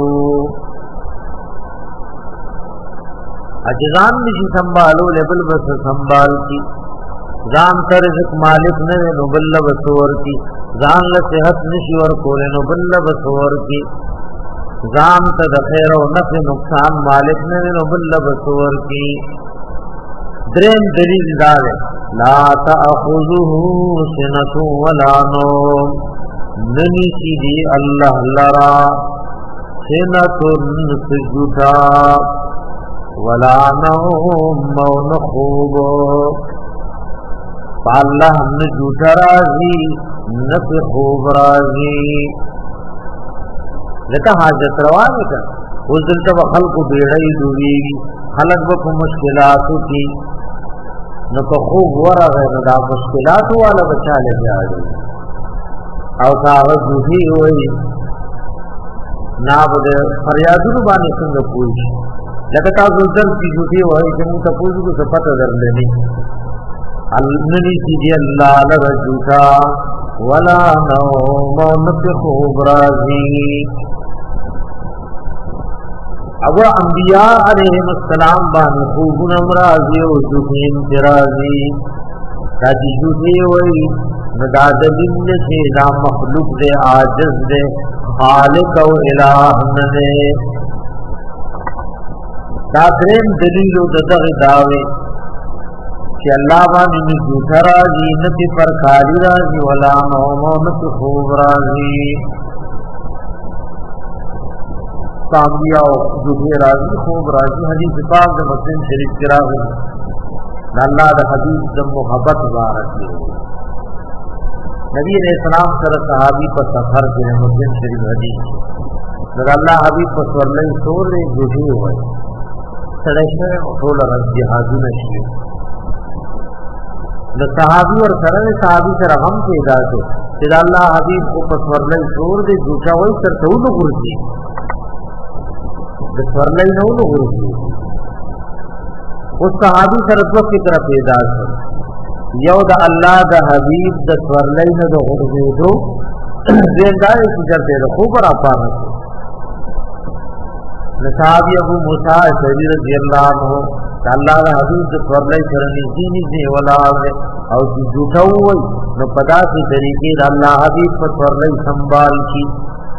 اجزان نشی سنبالو لبل بس سنبال کی زان ترزق مالک نوے نبل بسور کی زان لصحت نشی ورکول نبل بسور کی زان تا دا خیر و نفع نقصان مالک نے نو بل بسور کی درین دلیل دارے لا تأخذه سنة ولا نوم ننی سیدی اللہ لرا سنة سجدہ ولا نوم مون خوب فاللہ نجوٹ رازی نفع خوب رازی لکه حاجت روانه ده اوس دلته به خلقو بیړۍ ډوبېږي خلک به په مشکلاتو کې نو که خوب ورغی نو دا مشکلاتو والا به چاله ویاړي او که هغه ډوبي وایي نا به د فریادونو باندې څنګه پوه شي لکه تاسو دلته ډوبي وایي چې موږ ته پوه شو څه پته درلې نه النبي سيدي الله لرجوتا ولا نوم نفخ برازي ابو انبیاء علیہ السلام بان خوبن امراضی و جوہین ترازی تاجی جوہی وی ندا دلیل نشی دا مخلوق دے عاجز دے خالق و الہ ننے دا درین دلیل و ددغ داوے کہ اللہ بانی نجوتا رازی نتی پرکاری رازی ولا نوم نتی خوب رازی کامیاب جو راضی خوب راضی حدیث پاک دے مسلم شریف کی راضی اللہ دے حدیث دے محبت بارک ہے نبی علیہ السلام سر صحابی پر سفر کے مسلم شریف حدیث نظر اللہ حبیب پر سورلئی سور دے جوہی ہوئے سڑشنے اٹھول رض جہازو نشی نظر صحابی اور سرن صحابی سر غم کے اجازت کہ اللہ حبیب کو پر سورلئی سور دے جوٹا ہوئی سر تولو گرزی سورلئی نو نو ورسی اس صحابی سر دو فکر پیدا شد یو دا اللہ دا حبیب دا سورلئی نو دو غرزی دو زیندائی سجر دے دو خوب را پانا شد صحابی ابو موسیٰ شہری رضی اللہ عنہ دا اللہ دا حبیب دا سورلئی کرنی دینی دی ولا آگے او سی جھوٹا ہوئی نو پدا سی طریقے دا اللہ حبیب پر سورلئی سنبال کی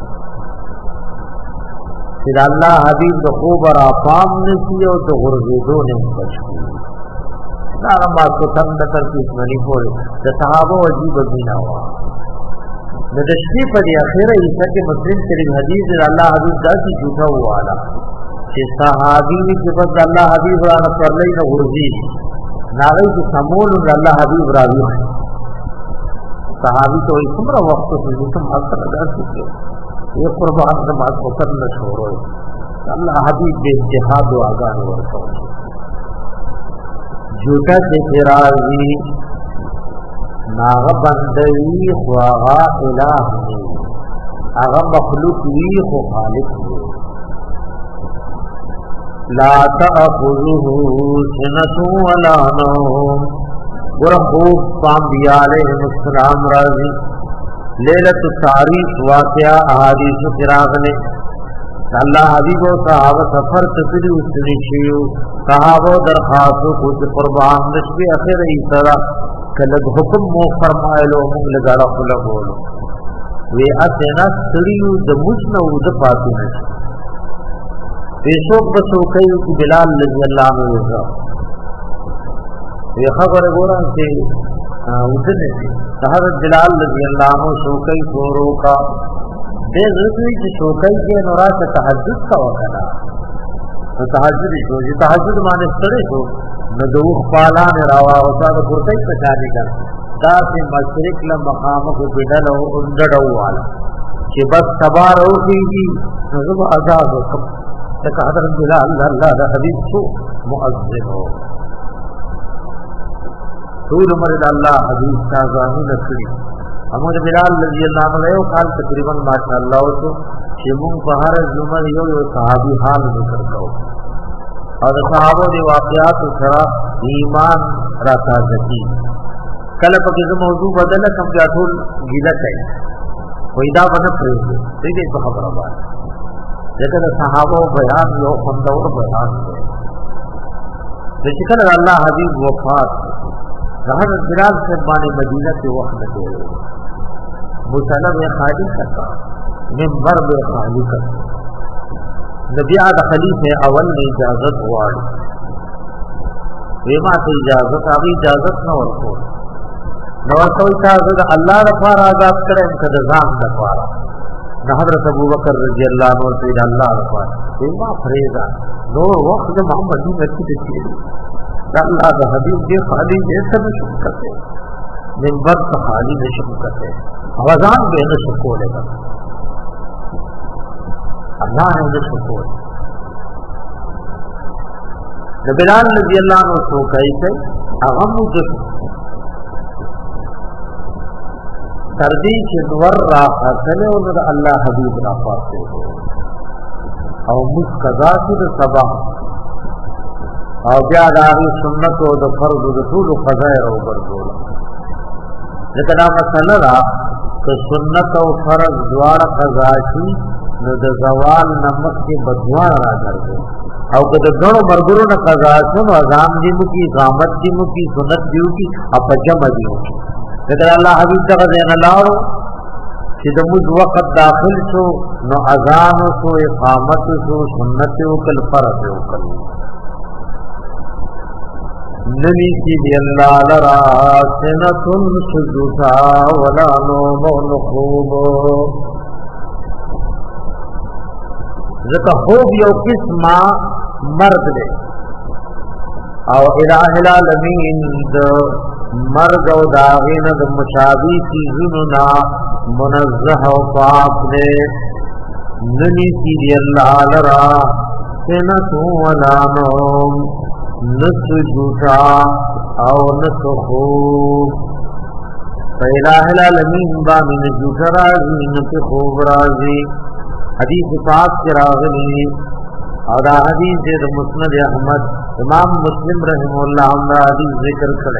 پھر اللہ حبیب دو خوب اور آفام نسی اور دو غرزیدو نے بچکی دارا بات کو تم نکر کی اس منی پوری دا صحابہ عجیب ابینا ہوا ندشتی پر یہ اخیرہ عیسیٰ کے مسلم شریف حدیث اللہ حبیب دا سی جھوٹا ہوا آلا کہ صحابی کے بعد اللہ حبیب رانا پرلئی نا غرزی ناغی کی سمول اللہ حبیب راوی ہے صحابی تو اس عمرہ وقت سے جسم اکثر ادا سکے یہ قربان نماز مکر نہ چھوڑو اللہ حبیب بے اتحاد و آگاہ ورکو جھوٹا سے فراضی ناغ بندوی خواغا الہ میں آغا مخلوق وی خو خالق میں لا تأخذه سنة ولا نوم ورخوب پانبیاء علیہ السلام راضی لیلت التعریف واقعہ احادیث و فراغنے اللہ حبیب و صحابہ سفر تکلی اتنی شیو صحابہ درخواستو کچھ قربان نشبی اخیر ایسرا کلگ حکم مو فرمائلو مونگ لگاڑا خلا بولو وی اتنا سڑیو دمجنو دفاتی نشی پیسوک بسوکیو کی بلال لذی اللہ میں وزا وی خبر گوران سے اتنے سے حضرت بلال رضی اللہ عنہ شوکئی سورو کا بے غربی کی شوکئی کے نورا سے تحجد کا وقت تو تحجد شو جی تحجد مانے سڑے شو ندوخ پالان راوا ہوتا تو پورتای پچانی کا دا سے مشرق لمقام کو بدل او اندڑو والا کہ بس تبار ہو گئی نظم آزاد ہو تک حضرت بلال اللہ دا حدیث کو مؤذن ہو طول مرد اللہ حدیث کا زانی نکلی حضرت بلال رضی اللہ عنہ قال تقریبا ماشاءاللہ تو کہ من بہر جمعہ یو یو صحابی حال ذکر کرو اور صحابہ دی واقعات سرا ایمان را تازگی کله پکې زه موضوع بدله کوم بیا ټول ګیله کوي وېدا باندې پرې دې دې په خبره باندې دغه د صحابه بیان یو خوندور بیان دی چې کله الله حبیب وفات حضرت بلال سے باندې مدینہ سے وخت لګول مسلم خالی کړه منبر به خالی کړه نبی آد خلیفہ اول نے اجازت غواړي ویما ته اجازت هغه اجازت نه ورکول نو ورته اجازه الله لپاره آزاد کړم کده ځان لپاره د حضرت ابوبکر رضی الله عنه ورته الله لپاره ویما فریضه نو وخت محمد دی نتی دي الله د حبیب دی خالی دې سب شکته منبر ته خالی دې شکته اوازان به نه شکوله اللہ نے جو شکر بلال رضی اللہ عنہ سو کئی سے اغم جو سردی کے نور راہ چلے انہوں اللہ حبیب را پاتے ہو او مسقضا کی دو صبح او بیاد آگی سنت و دو فرض و دو طول و قضائر و بردولا لیکن آ مسئلہ را کہ سنت و فرض دوار قضا کی نو د زوال نمک کې بدوار را ګرځي او که د غړو مرګرو نه قضا شون اذان دی مو کی قامت دی مو کی سنت دیو کی اپجم دیو دا الله حبیب ته زین الله چې د موږ وخت داخل شو نو اذان شو اقامت شو سنت او کل فرض او کل نبی کی دی الله لرا سنتن سجوتا ولا نوم نخوب ذکا خوب یو قسمہ مرد لے او الہ العالمین دا مرد و داغین دا مشابی چیزننا منزہ و پاک لے ننی سیدی اللہ لرا سنتو ولا نوم نسو جوٹا او نسو خوب فالہ العالمین بامن جوٹا رازی نسو خوب رازی حدیث پاک کے راغلی اور حدیث دے مسند احمد امام مسلم رحمہ اللہ ہمارا حدیث ذکر کرے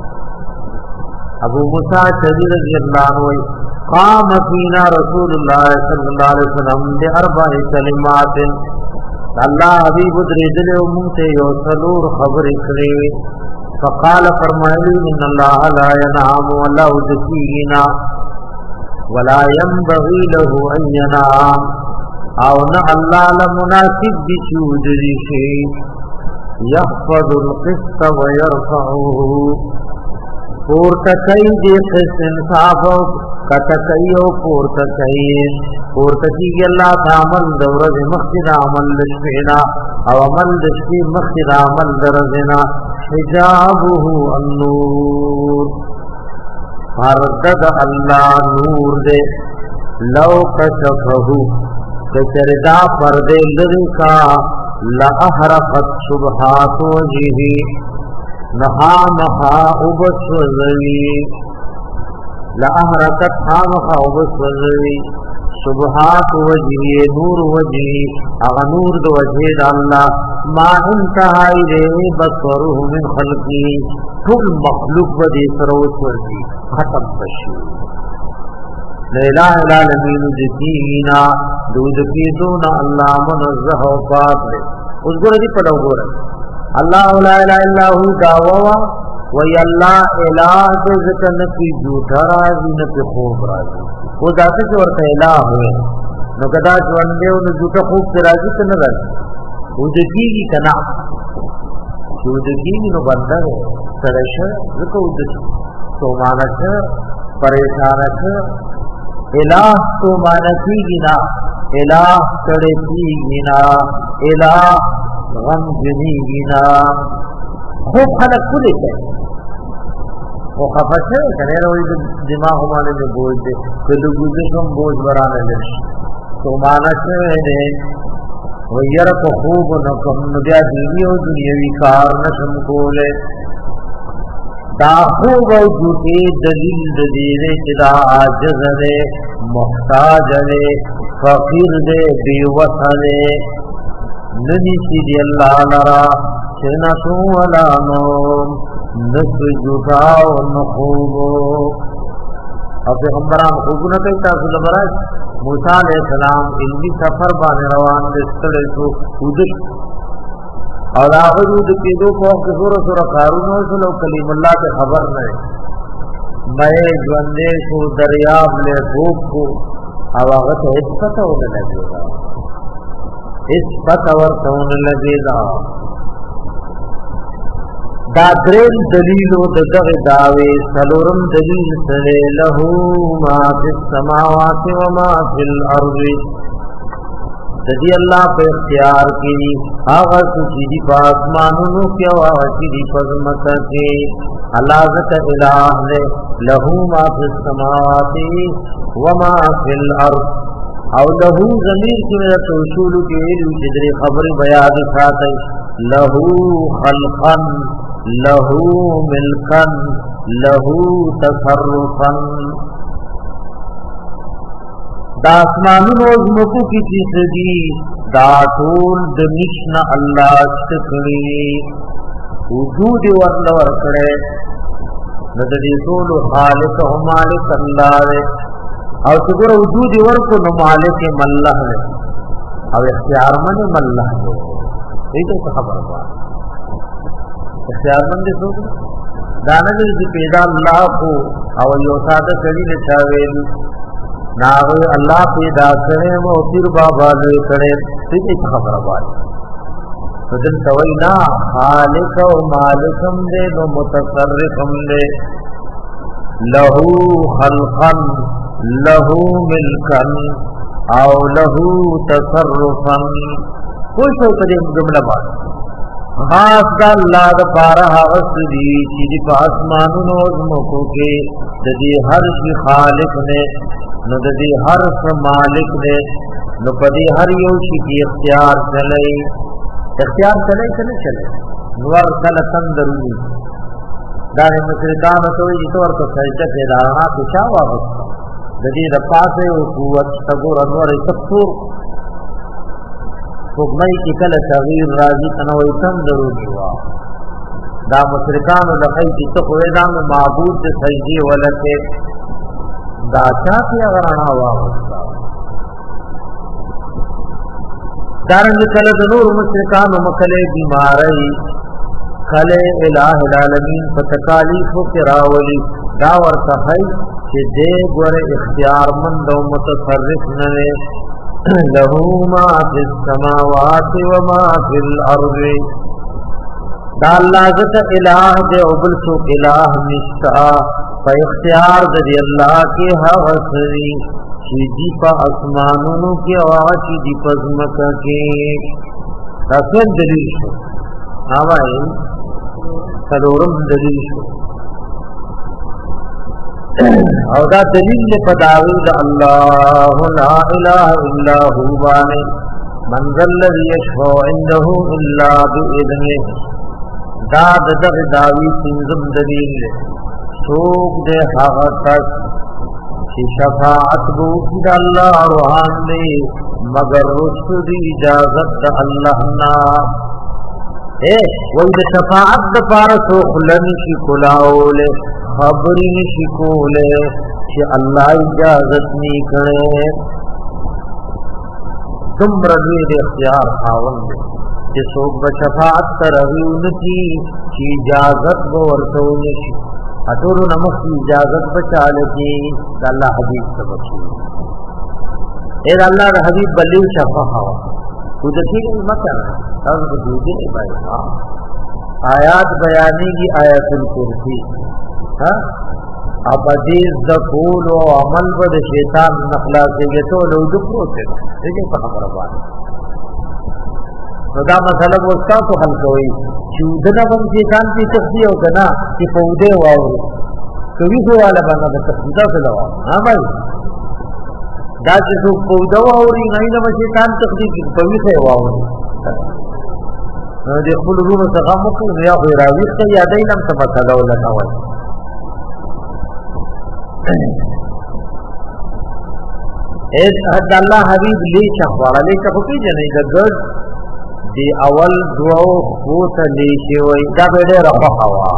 ابو موسیٰ شدی رضی اللہ عنہ قام فینا رسول اللہ صلی اللہ علیہ وسلم بے اربع کلمات اللہ حبیب دریدل امت یوسلور خبر اکرے فقال فرمائلی من اللہ لا ینام واللہ جسینا ولا ينبغي له ان ينام او نہ اللہ لمناسب بشود شيء يخفض القسط ويرفعه پورتکئی دے قسط انصاف کتکئی او پورتکئی پورتکی اللہ تعمل دورز مخد عمل لشفینا او عمل لشفی مخد عمل درزنا حجابه النور فردد اللہ نور دے لو کشفہو کچردہ پردے لرکا لأحرقت صبحات وجہی نہا مخا ابسوزوی لأحرقت ہا مخا ابسوزوی صبحات وجہی نور وجہی اغا نور دو وجہد اللہ ما انتہائی دے بصرہ من خلقی کل مخلوق بدی سروت وردی ختم بشی لیلہ العالمین جسینا دود کی دونا اللہ منزہ و پاک لے اس گرہ دی پڑھو گرہ اللہ لا الہ الا ہو دعوہ وی اللہ الہ کے ذکر نکی جھوٹا راضی نکی خوب راضی وہ ذاتی سے ورطا الہ ہوئے نو کدا چوندے انہوں جھوٹا خوب سے راضی سے نہ راضی وہ دکیگی کنا وہ دکیگی نو بندہ ہے سرشہ ذکر وہ دکی تو مانشہ پریشانشہ الہ تو مانشی گنا الہ تڑکی گنا الہ غم جنی گنا خوب خلق کلی کئی وہ خفت ہے کنے روی دماغ مانے میں بوجھ دے کلو گزشم بوجھ برانے لش تو مانا چوئے ویر کو خوب نکم نبیا دینی و دنیاوی کار نشم کولے دا خوب و جوتی دلیل دلیلے چدا عاجز دے محتاج دے فقیر دے بیوت دے ندی سیدی اللہ لرا چنتو ولا نوم نس جوتاو نخوبو اور پیغمبران خوبو نکل تاثل براج موسیٰ علیہ السلام علمی سفر بانے روان دستڑے تو ادش اور آخر ادھ کی دو پوک سور سور قارون وصلو کلیم اللہ کے خبر نئے میں جوندے کو دریاب لے خوب کو اور آغت اس پتہ ہونے لگے گا اس پتہ ورطہ ہونے لگے گا دا درین دلیل و دغ داوی سلورم دلیل سلے لہو ما فی السماوات و ما فی الارض ددی اللہ پہ اختیار کی آغا سچیدی پا آسمانونو کیا آغا چیدی پزمکہ کی اللہ ذات الہ نے لہو ما فی السماوات و ما فی الارض او لہو ضمیر کی میرا توشولو کی علم چدری خبر بیاد ساتی لہو خلقا لہو ملکن لہو تصرفن دا اسمانون وزمکو کی چیز دی دا طول دمشن اللہ شکری وجود ورن ورکڑے ندی طول خالق و مالک اللہ رے او سگر وجود ورکو نو مالک ملہ رے او اختیار من ملہ رے یہ تو خبر ہوا اختیار مند سو دانا جی پیدا اللہ کو او یو سادہ کڑی نے چاویل ناوی اللہ پیدا کرے وہ پھر بابا لے کرے ٹھیک ہے خبر بات تو دل توئی نا خالق و مالکم دے نو متصرفم دے لہو خلقن لہو ملکن او لہو تصرفن کوئی سو کرے جملہ بات خاص دا اللہ دا پارا حوث دی چیزی پا آسمانو نوزمکو کے دی ہر شی خالق نے نو دی ہر شی مالک نے نو پا دی ہر یوشی کی اختیار چلے اختیار چلے چلے چلے نور کلتن درونی داری مصردان توی جتور کو سجدہ پیدا رہا پشا واغستا دی دا پاسے و قوت تگور انور سکتور مئی کی کل تغییر راضی تنوی تندرو نیوا دا مشرکان و لقی کی تقوی دام معبود دے سجدی ولکے دا چاہتی اگرانا واغستا دارنگ کل دنور مشرکان و مکلے بیماری کلے الہ العالمین فتکالیفو کراولی داور تخی کہ دے گور اختیار مند و متصرف نوے لہو ما فی السماوات و ما فی الارض دا اللہ ذات الہ دے عبل سوک الہ نشتا فا اختیار دی اللہ کے حوثری چی دی پا اسمانونو کی آوہ چی دی پا زمکہ کے رسول دلیل شو آوائی سلورم دلیل شو او دا دلیل نے پداوی دا اللہ لا الہ الا ہو بانے من ذا الذی یشفع عنده الا بإذنه دا دا داوی سنزم دلیل نے سوک دے حقت کی شفاعت بو کی دا اللہ روحان دے مگر رسل دی اجازت دا اللہ نا اے وہی دا شفاعت دا پارسو خلنشی کلاولے خبری نشی کولے کہ اللہ اجازت نہیں کرے تم رضوی دے اختیار خاون دے کہ سوک بشفاعت ترغیو نکی کی اجازت بورتو نشی اتولو نمک کی اجازت بچالکی دا اللہ حبیب سبکی اے دا اللہ دا حبیب بلیو شفا خوا تو دکی گئی مکر تاز بجوگی نہیں بائی آیات بیانی کی آیت الکرسی ابدیز دا قول و عمل با دا شیطان نخلا سے گے تو لو دکھو سے لیکن پا خبر بات نو دا مسئلہ بوستا تو حل کوئی چې دغه باندې شیطان کې تخفي او کنا چې په وده واوري کوي خو والا باندې د تخفیدا سره وا ها بھائی دا چې څو په وده واوري نه نه شیطان تخفي کې په وده واوري نو دې خپل ورونو څخه مو کو یا خو راوي ته یادای نم څه مسله ولته وای اے حد الله حبیب لیچا وړه لیچا خو پیژنې د ګډ دی اول دعاو خو ته لیچي وای دا به ډېر راخوا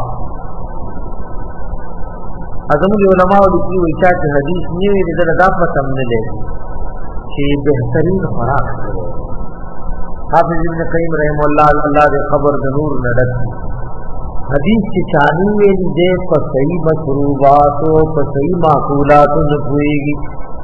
اعظم علماء د دې وایي چې حدیث نیوي د دا په سم نه لګي چې بهترین خوراک حافظ ابن قیم رحم الله الله دې خبر د نور نه ډک حدیث چې چانی ویل دې په صحیح مشروبات او په صحیح معقولات نه کويږي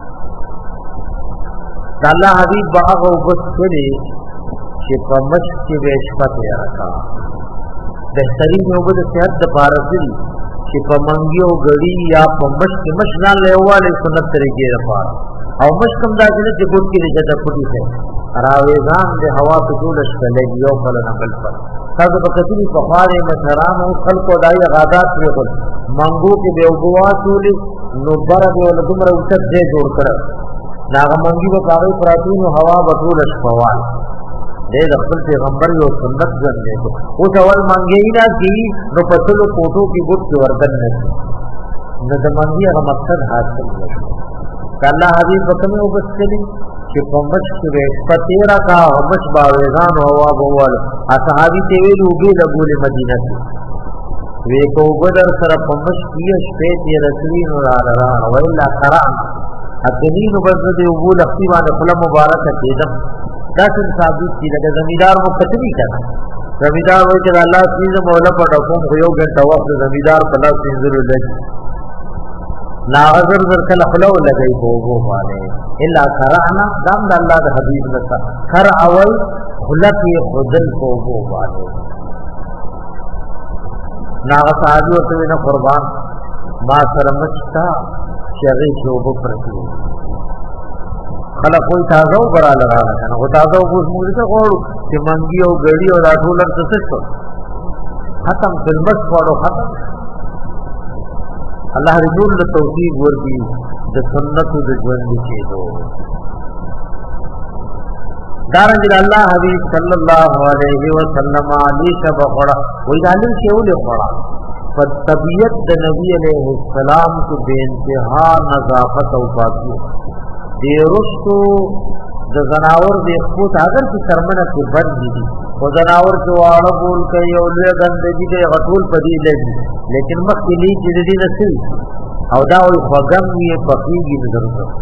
الله حبیب باغ او بس کړي چې په مشک کې وشپت یا راکا بهترین یو بده صحت د بارسل چې په منګیو غړي یا په مشک مشنا لیواله سنت طریقې لپاره او مشکم دا چې ګور کې لږه پټي ده راويزان د هوا په ټول شپه یو بل نه بل پر تاسو په کتلی په خارې مشران او خلکو دای غادات لري منګو کې به وګواسولې نو بر به ول دومره اوچت دې جوړ کړ ناغه منګي په کاغذ پراتون هوا په ټول شپه وای دې د خپل پیغمبر یو سنت ځنه کو او ډول منګي نه کی نو په ټول فوټو کې ګوت وردن نه نه د منګي هغه مقصد حاصل نشو الله حبیب وکمه وبسلی چې په مچ کې پتیرا کا مچ باویزان هوا بوال اصحابي ته ویلو به لګول مدینه کې وی کو بدر سره په مچ کې شپې ته رسولي نور را ویلا کرا اکنین وبزد وبو لختي باندې خپل مبارک کېدم دا څنګه ثابت دي لکه زمیدار مو کتنی کړه زمیدار وایي چې الله سینه مولا په ډکوم خو یو غنټه وخت زمیدار په لاس سینځلو لګي ناغذر ذر کل خلو لگئی بوگو والے الا کرعنا دام دا اللہ دا حبیب نسا کر اول خلقی خودل بوگو والے ناغ صحابی وطوینا قربان ما سرمچتا شغی شعبو پرکی خلق کوئی تازو برا لگا رکھنا خو تازو بوز مولی کا غورو چی منگی او گڑی او راٹولر تسشو ختم فلمس پڑو ختم الله رسول له توحید ورکی د سنت د ژوند کېدو دارنګ الله حبیب صلی الله علیه وسلم علی شب خړه وې دالم شیول خړه په طبیعت د نبی علیہ السلام کو بے انتہا نظافت او پاکی دی رستو د زناور د خپل اگر چې شرمنه کې بند دي او زناور چې واړه بول کوي او له غندګي د غټول پدې لګي لیکن مخکې نه چې دې نسل او دا وي خوګم یې پخېږي نظر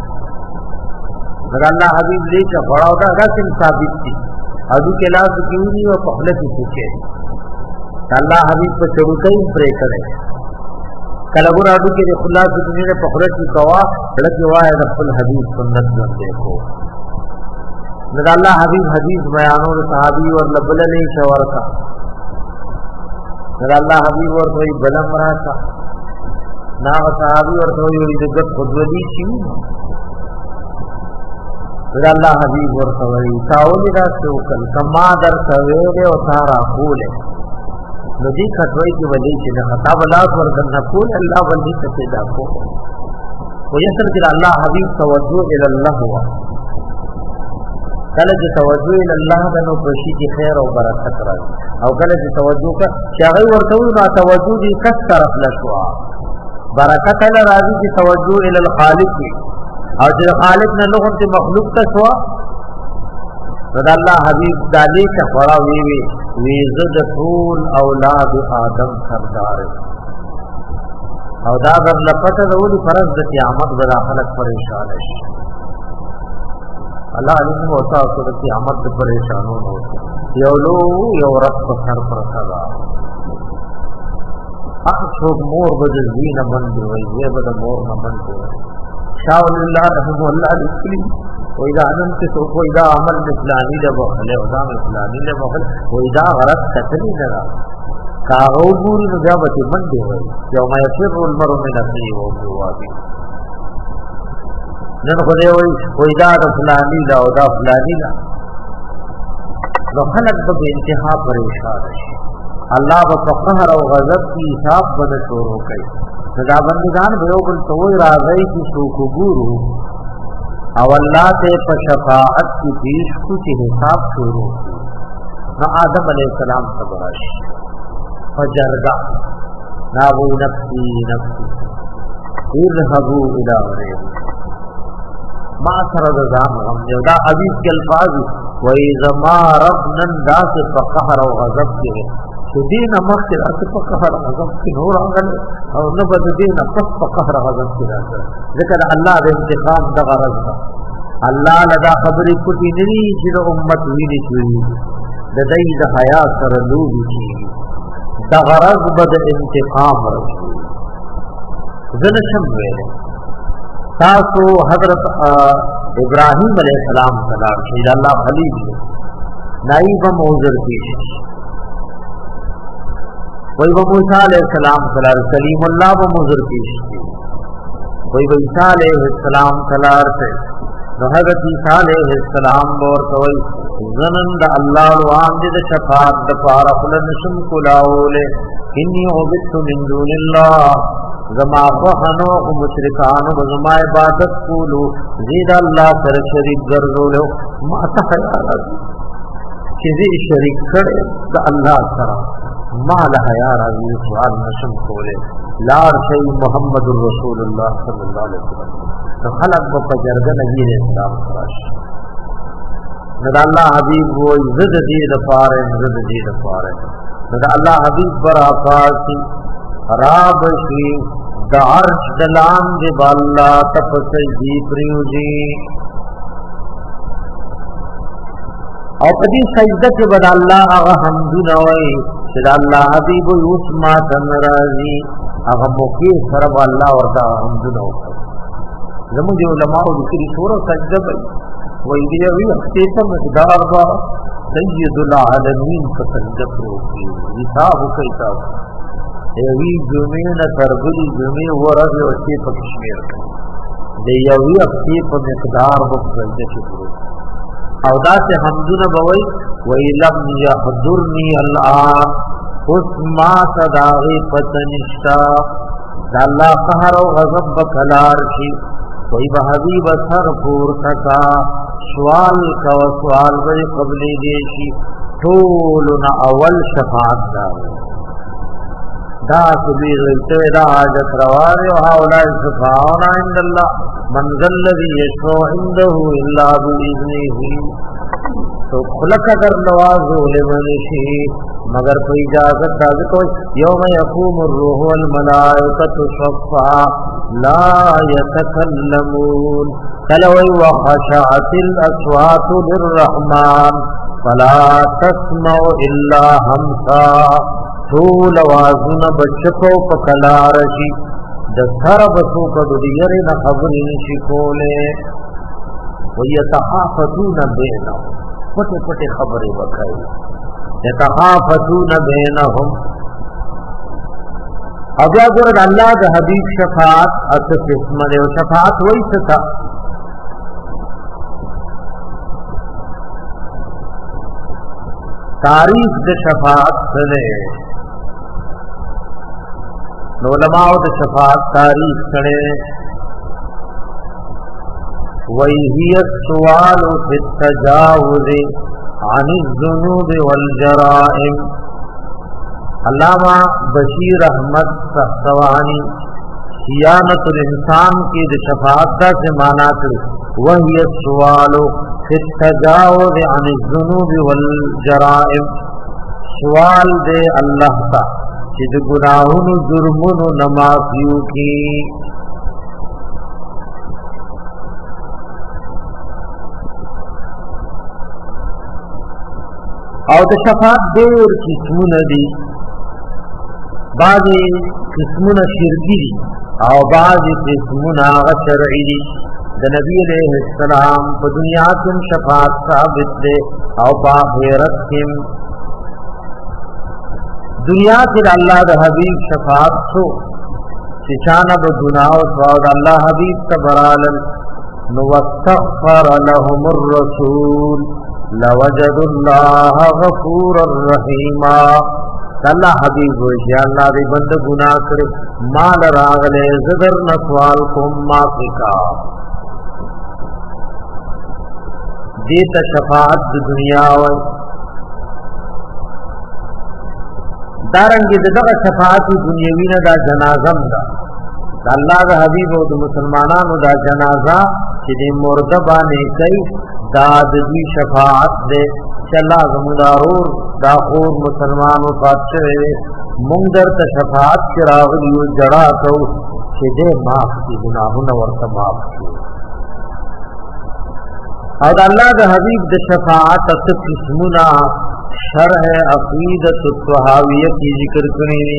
دا الله حبيب دې چې غړاو دا غاسم ثابت دي اځو کې لاس کیونی او په خپل کې څه الله حبيب په چروکۍ پرې کړي کله ګور اډو کې خلاص دې په خپل کې کوا لکه وای د خپل حدیث سنت باندې کو ندا اللہ حبیب حدیث بیانوں صحابی اور لبلنے شور کا ندا اللہ حبیب اور کوئی بلم رہا تھا نا صحابی اور کوئی عزت خودولی چیو ندا اللہ حبیب اور کوئی تاولی را سوکل کما در سویرے و تارا خولے ندی کھٹوائی کی ولی چلے خطاب اللہ ورگن نکول اللہ ولی تفیدہ کو ویسر کر اللہ حبیب توجہ الاللہ ہوا کله چې توجه ال الله د نو پرشي کې خیر او برکت راځي او کله چې توجه کا شغی ورته ما توجه دي کس طرف لشوا برکت ال راځي چې توجه ال الخالق او چې خالق نه لغون ته مخلوق ته شوا رضا الله حبیب دالی کا خورا وی وی وی زد طول اولاد آدم سردار او دا غر لپټه ورو فرض د قیامت بلا خلق پریشان شي اللہ علیہ ہوتا تو کہ احمد پریشانوں ہو یو لو یو رب سر پر صدا اخو مور بدل دین بند ہوئی یہ بد مور نہ بند ہوئی شاء اللہ رحمہ اللہ علیہ و اذا انت تو کو اذا عمل اسلامی له بخله و ذام اسلامی له بخله و اذا غرض کتنی لرا کاغو پوری نجابت بند ہوئی یوم یفر المرء من اخیه و ابوه نن خدای وای وای دا د فلانی لا او دا فلانی لا نو خلق به انتها پریشان شي अल्लाह बक़हर और गजब की हिसाब बद शोरों कई सदा बंदगान भयो बल तो राज़ई की सूख गुरु और अल्लाह से पशफाअत की पेश कुछ हिसाब शोरों न आदम अलैहिस्सलाम सबराश फजरगा ना वो नफ्सी नफ्सी इरहबू इला मा सरद जाम हम जदा अभी के अल्फाज वही जमा रब नंदा से पकहर और गजब के सुदीन मक्र अस पकहर गजब के हो रंगल और न बददीन पस पकहर गजब के रहता लेकिन अल्लाह दे इंतकाम द गरज अल्लाह लदा खबरी कुटी नहीं जिन उम्मत हुई नहीं ददई द हया सर लूबी की द गरज बद इंतकाम रसूल जनशम हुए तासो हजरत इब्राहिम अलैहिस्सलाम सलाम शीद अल्लाह खलील नाइब मौजर पेश वही व मूसा अलैहिस्सलाम सलाम कलीमुल्लाह व मौजर पेश वही व ईसा अलैहिस्सलाम सलार से हजरत ईसा अलैहिस्सलाम बोर कोई ज़नंद अल्लाह वांदिद शफात द पारा फलन शुम कुलाओले इन्नी उबितु मिन दूनिल्लाह जमा बहनो मुशरिकान जमा इबादत कुलू जीद अल्लाह कर शरीक गर्जोलो माता हयारा किसी शरीक करे द अल्लाह करा माल हयारा ये सवाल नशम खोले लार शई मुहम्मदुर रसूलुल्लाह सल्लल्लाहु अलैहि वसल्लम तो खलक बप जरग नबी ने सलाम फराश नद अल्लाह हबीब वो इज्जत दी द पारे इज्जत दी द पारे नद अल्लाह हबीब पर आकाशी राबशी द अर्श दलाम दे बाला तपसे जी प्रियुजी और कदी सजदा के बाद अल्लाह आगा हमदू नवई सिदा अल्लाह हबीब उस्मा तमराजी आगा मोकी सरब अल्लाह वरदा हमदू नवई जमु जो उलमा जिक्री सूरह सजदा भाई वही दिया हुई अख्तेता मकदार बा सय्यदुल आलमीन का सजदा प्रोफी हिसाब कैसा यही जुमे न तरबुली जुमे वरद वसी पकश्मीर दे यही अपनी मकदार बखजदे के पूरे औदा से हमदू न बवई वही लम यहदुरनी अल्लाह उस्मा सदागे पतनिष्ठा अल्लाह कहर और गजब बकलार की कोई बहबी बसर पूर का सवाल का सवाल बड़े कबले देशी टोल न अवल शफात दावे दा सुबीर तेरा हाजत रवारे हाउला सुफाना इंदल्लाह मंज़ल लज़ी यशफ़उ इंदहु इल्ला बिइज़्निही तो खुलक कर नवाज़ो लिमनिशी मगर कोई इजाजत दाज को यौम यक़ूमुर रूहु वल मलाइकतु सफ़्फ़ा ला यतकल्लमून तलवै व खशअतिल अस्वातु लिर्रहमान फला तस्मउ इल्ला हमसा टोल आवाज़ुन बचको पकलारशी द सर बसो कदुरियरे न खबरी नशी कोले वयतहाफतून बैनहुम फटे फटे खबरें बखाई यतहाफतून बैनहुम अब अगर अल्लाह के हबीब शफात अस किस्म ने शफात वही था तारीफ द शफात सने उलमाओ द शफात तारीफ करे वही सवाल फि तजावुज अन ज़ुनूब वल जराइम अल्लामा बशीर अहमद सख्तवानी सियानतुल इंसान की द शफात का से माना थे वही सवाल फि तजावुज अन ज़ुनूब वल जराइम सवाल दे अल्लाह का जिद गुनाहुन जुर्मुन नमाफियों की और शफात देर किस्मुन दी बाज़ किस्मुन शिरकी दी और बाज़ किस्मुन शरई दी द नबी अलैहिस्सलाम को दुनिया की शफात साबित दे और बाखिरत की दुनिया के अल्लाह द हबीब शफात सो शिशाना ब गुनाह स्वाद अल्लाह हबीब तबरालन नवस्तगफर लहुमुर रसूल लवजदुल्लाह गफूरर रहीमा اللہ حبیب وی اللہ دی بند گناہ کرے مال راغلے زدر نسوال کم مافکا دیتا شفاعت دنیا وی دارنگی دا شفاعت دنیاوی نا دا جنازم دا دا اللہ دا حبیب و دا مسلمانانو دا جنازہ چی دی مردبانے کئی دا دی شفاعت دے چلا زمدارور دا خور مسلمانو پاتشوے منگر تا شفاعت کی راغلیو جڑا تو چی دے معاف کی گناہونا ورطا معاف کی اور اللہ دا حبیب دا شفاعت ات قسمنا شرح عقیدت الطحاویہ کی ذکر کرنی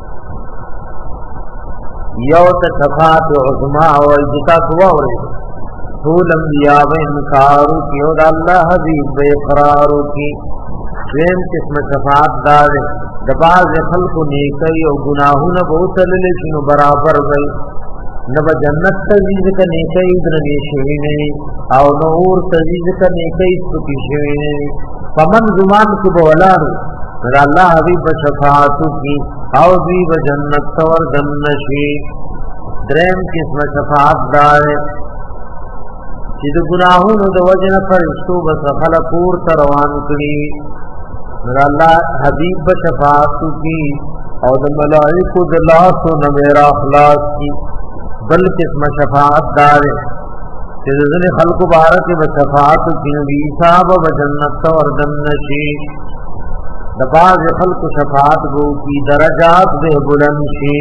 یو تا شفاعت عظماء والجتا سواوری طول انبیاء و انکارو کی اور اللہ حبیب بے قرارو کی دویم قسم شفاعت دارے دباز خلق نیکی و گناہون بہت للشن برابر گئی نبا جنت تزیز کا نیکی درنی شوینے او نور تزیز کا نیکی سکی شوینے فمن زمان کو بولارو میرا اللہ حبیب شفاعتو کی او بھی بجنت تور دنشی درہم قسم شفاعت دارے چې د ګناهونو د وجنه فرشتو بس خلق پور ته روان کړي نو الله حبیب به شفاعت کی او د ملائکو د لاسو نه میرا اخلاص کی بل قسم شفاعت دار چې د ځنې خلقو بارک به شفاعت کی نبی صاحب به جنت وردن نشي د باز خلقو شفاعت بو کی درجات به بلند شي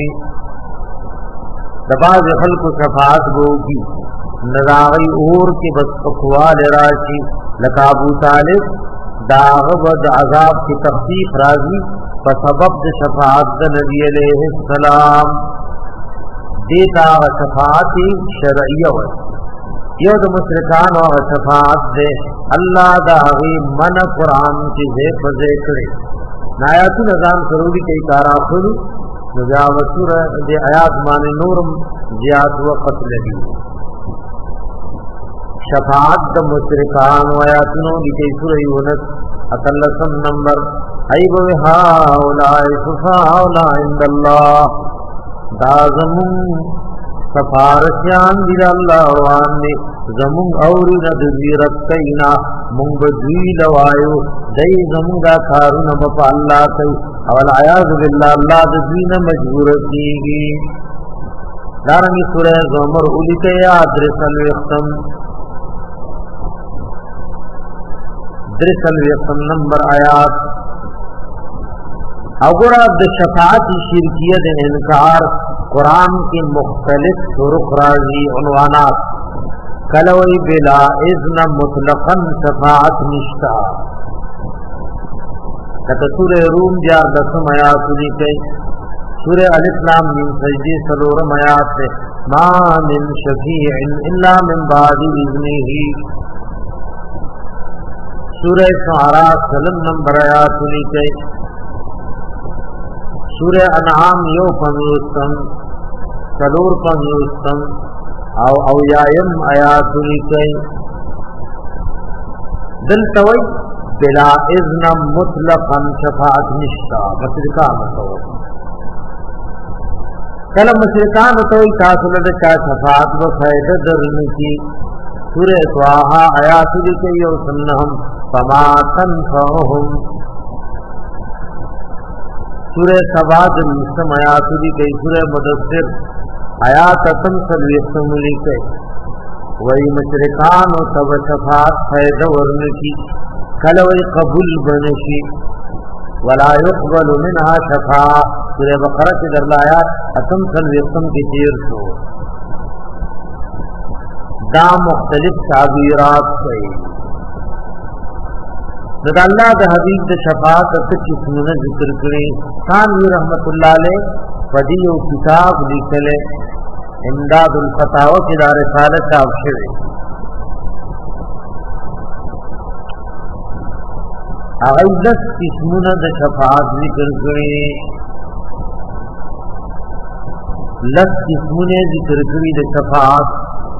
د باز خلقو شفاعت بو کی نراغی اور کی بس اقوال راشی لکا ابو طالب داغب دا عذاب کی تخفیف راضی فسبب دا شفاعت دا نبی علیہ السلام دیتا آغا شفاعت شرعیہ ہوئی یو دا مشرکان آغا شفاعت دے اللہ دا آغی من قرآن کی زیب ذکرے نایاتو نظام سروری کئی کارا خلو نجاوتو دے آیات مان نورم زیاد وقت لگی شفاعت دا مشرکان و آیاتنو لکی سورہ یونس اتلسم نمبر ایب وحا اولائی شفاعولا عند اللہ دا زمون سفارشیان دل اللہ واننے زمون اوری ندویرت کئینا منگ بدوی لوائیو دی زمون دا کارون بپا اللہ کئی اول عیاض باللہ اللہ دوین مجبور کیگی دارنگی سورہ زمر اولی کئی آدرسل ویختم درسل ویقم نمبر آیات اگر اب شفاعت شرکیت انکار قرآن کی مختلف طرق راضی عنوانات کلوی بلا اذن مطلقا شفاعت نشتا کتا سورہ روم جار دسم آیات لی کئی سورہ الاسلام من سجدی سلورم آیات سے ما من شفیع الا من بعد اذنہی سورہ شعراء سلم نمبر آیات لی کئی سورہ انعام یو پنوستم سلور پنوستم او اویایم آیات لی کئی دل توی بلا اذن مطلقا شفاعت نشتا مشرکان توی کل مشرکان توی کاسلد کا شفاعت و فائدہ درن کی سورہ تواہا آیات لی کئی یو سنہم فما تنفعهم سورہ سباد المسلم آیات لی کئی سورہ مدثر آیات اتم سلویستم لی کئی وی مشرکان و تب شفاعت فائدہ ورن کی کلوی قبول بنشی ولا يقبل منها شفاعت سورہ بقرہ کی در آیات اتم سلویستم کی تیر شو دا مختلف تعبیرات کئی دا اللہ دا حبیب دا شفاعت اتر قسمنا ذکر کریں خانوی رحمت اللہ علیہ فدی و کتاب لکھلے امداد الفتاوہ کی دا رسالہ چاپ شوے اغیلت قسمنا دا شفاعت ذکر کریں لس قسمنا ذکر کریں دا شفاعت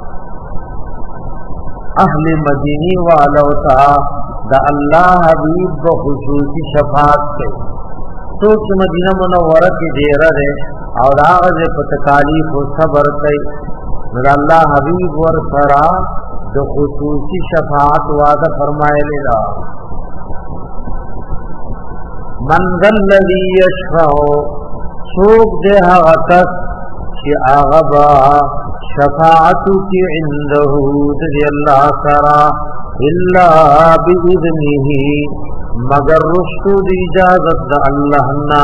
اہل مدینی والو تا دا اللہ حبیب بخصوصی شفاعت کے سوچ مدینہ منورہ کی دیرہ دے اور آغاز پتکالیف و صبر کئی نر اللہ حبیب ور سرا جو خصوصی شفاعت وعدہ فرمائے لیلا من ذل الذی یشفع سوک دے حقت کہ آغبا شفاعتو کی عندہو دی اللہ سرا الا بإذنه مگر رشتو دی اجازت دا اللہ نا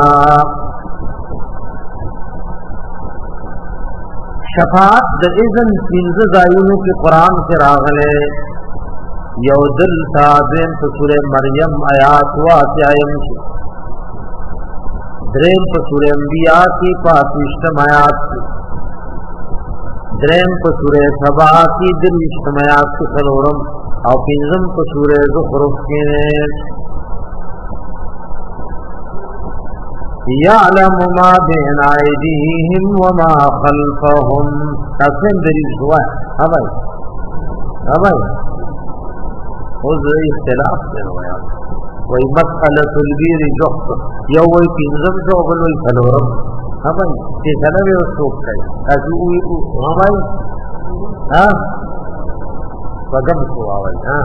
شفاعت دا اذن پینز دائنو کی قرآن سے راغلے یو دل تابین تو سورہ مریم آیات واسعیم کی درین تو سورہ انبیاء کی پاتوشتم آیات کی درین تو سورہ سبا کی دلشتم آیات کی خلورم او پینزم تو سورہ زخرف کے یعلم ما بین ایدیہم وما خلفہم تقسیم دلیل ہوا ہے ہاں بھائی ہاں بھائی اس اختلاف سے ہوا وہی مسئلۃ البیر جوخت یو وہی پینزم جو بل وہی خلورم ہاں بھائی کہ سنوی اس سوک کئی تاکہ اوی ہاں بھائی ہاں وگم کو آوائی ہاں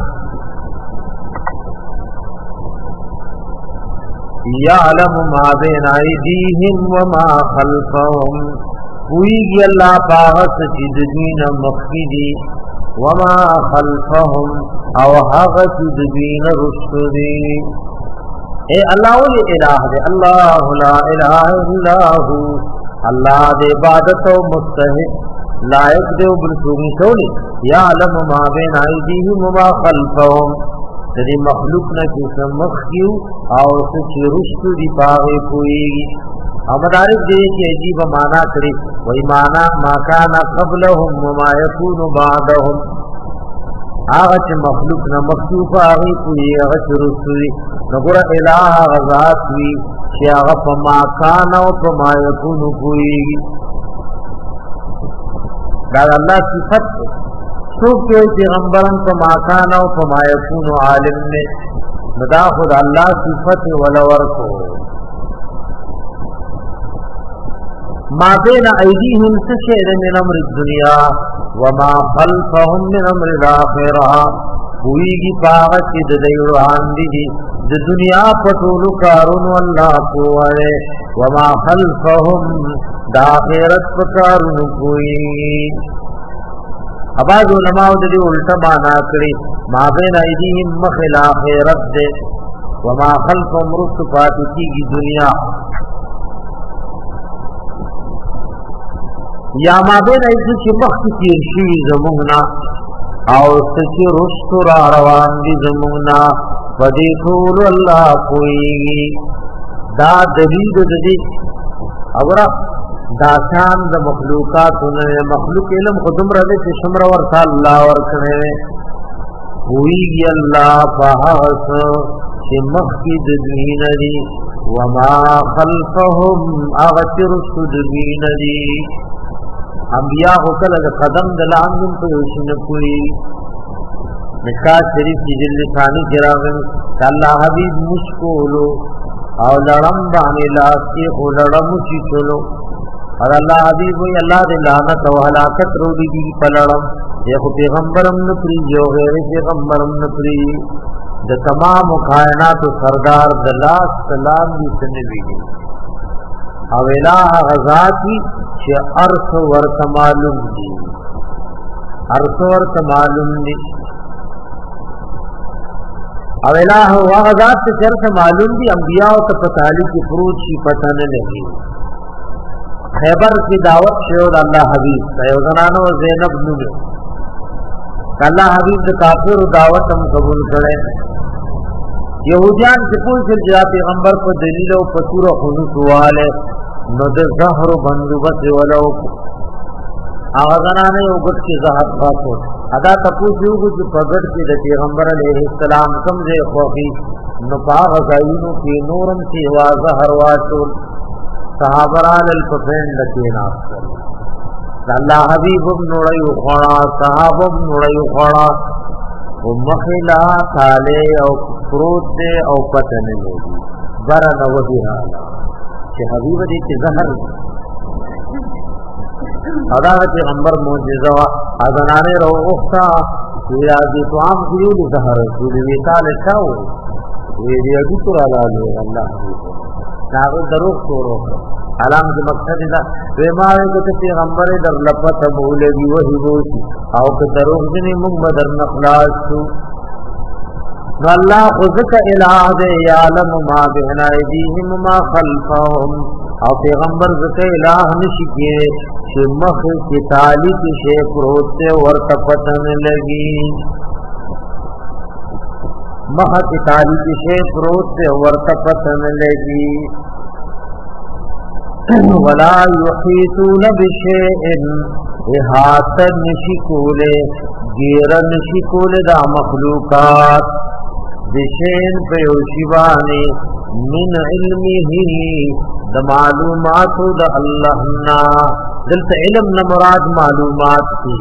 یعلم ما بین ایدیہم وما خلفہم ہوئی اللہ پاغت چید دین مخیدی وما خلفہم او حغت دین رشدی اے اللہ ولی الہ دے اللہ لا الہ الا ہو اللہ دے عبادت و مستحق لائق دے بلسومی سولی یعلم ما بین ایدیہم وما خلفہم تدی مخلوق نہ کسی مخیو اور سچی رشد دی پاغی کوئی اور مدارک دے کہ عجیب مانا کری وہی مانا ما کانا قبلہم وما یکون بعدہم آغت مخلوق نہ مخیو پاغی کوئی آغت رشد دی نقر الہ غزات وی کہ آغت ما کانا وما یکون کوئی داد اللہ صفت سوک کے پیغمبرن کو ماکانا و فما یکون عالم نے مدا خود اللہ صفت ولور کو ما بین ایدیہم سشیر من امر الدنیا وما خلفہم من امر الاخرہ ہوئی گی پاغت کی ددیران دی دی دنیا پٹولو کارون واللہ کو ہے وما خلفہم دا آخرت پکارون کوئی اباز علماء دې الٹا معنا کړي ما بین ایدیهم مخل اخرت دې وما خلفهم رست فاتکی دنیا یا ما بین ایدی چې مخ تیر شي زمونږنا او سچ رست را روان دي زمونږنا پدې ټول الله کوي دا دلیل دې اورا داسان د مخلوقات نے مخلوق علم خودم رہے کہ شمر ورث اللہ ور کرے ہوئی اللہ فحس کہ مخید دین دی وما خلفهم اغتر دین دی انبیاء کو کل قدم دلان من کو یوشن کوئی مشکات شریف کی جلد ثانی جراغن کہ اللہ حبیب مشکولو او لڑم بانی لاسی او لڑم چی چلو اور اللہ حبیب ہوئی اللہ دے لعنت و ہلاکت رو دی دی پلڑم یہ پیغمبرم نپری جو غیر پیغمبرم نپری دا تمام کائنات و سردار دلاس سلام دی سنوی دی او الہ غزاتی چی عرص ورت معلوم دی عرص ورت معلوم دی او الہ غزات سے چرت معلوم دی انبیاء و تفتالی کی فروض کی پتن نہیں خیبر کی دعوت شعور اللہ حبیب سیوزنانو زینب نوی اللہ حبیب دا کافر دعوت ہم قبول کرے یہودیان سے کوئی سے جا پیغمبر کو دلیل و فطور و خنوص والے ند زہر و بندوبت ولو آغازنانے اوگت کی زہر خاصو ادا تپوس یوگو جو پگڑ کی دا پیغمبر علیہ السلام سمجھے خوخی نپاغ غائنو کی نورم کی وازہر واشول صحابران الففین لکین آفسر اللہ حبیب ابن رئی خوڑا صحاب ابن رئی خوڑا و مخلا تالے او فروت دے او پتن لے دی برن و دیرانا چې حبیب دې کې زهر ادا پیغمبر معجزه وا اذنانه رو اوختا یا دې تو عام کیو دې زهر دې وی تعالی چاو دې دې دې تر علاوه الله داغه دروغ شروع علام کې مقصد دا ویماوي چې پیغمبر در لپت مولوی وحی وشي او که دروغ دې موږ بدر نخلاص شو نو الله خذک الہ دې یعلم ما بین ایدیهم ما خلفهم او پیغمبر ذکر الہ نشي کې چې مخ کې تعالی کې شی پروت ته ورته پتن لګي مخ کې تعالی کې شی پروت ته ورته پتن لګي ولا یحیطون بشیء احاطه نشي کوله غیر نشي کوله دا مخلوقات بشین په یوشیوانه من علمه د معلوماتو د الله نا دلته علم نه مراد معلومات دي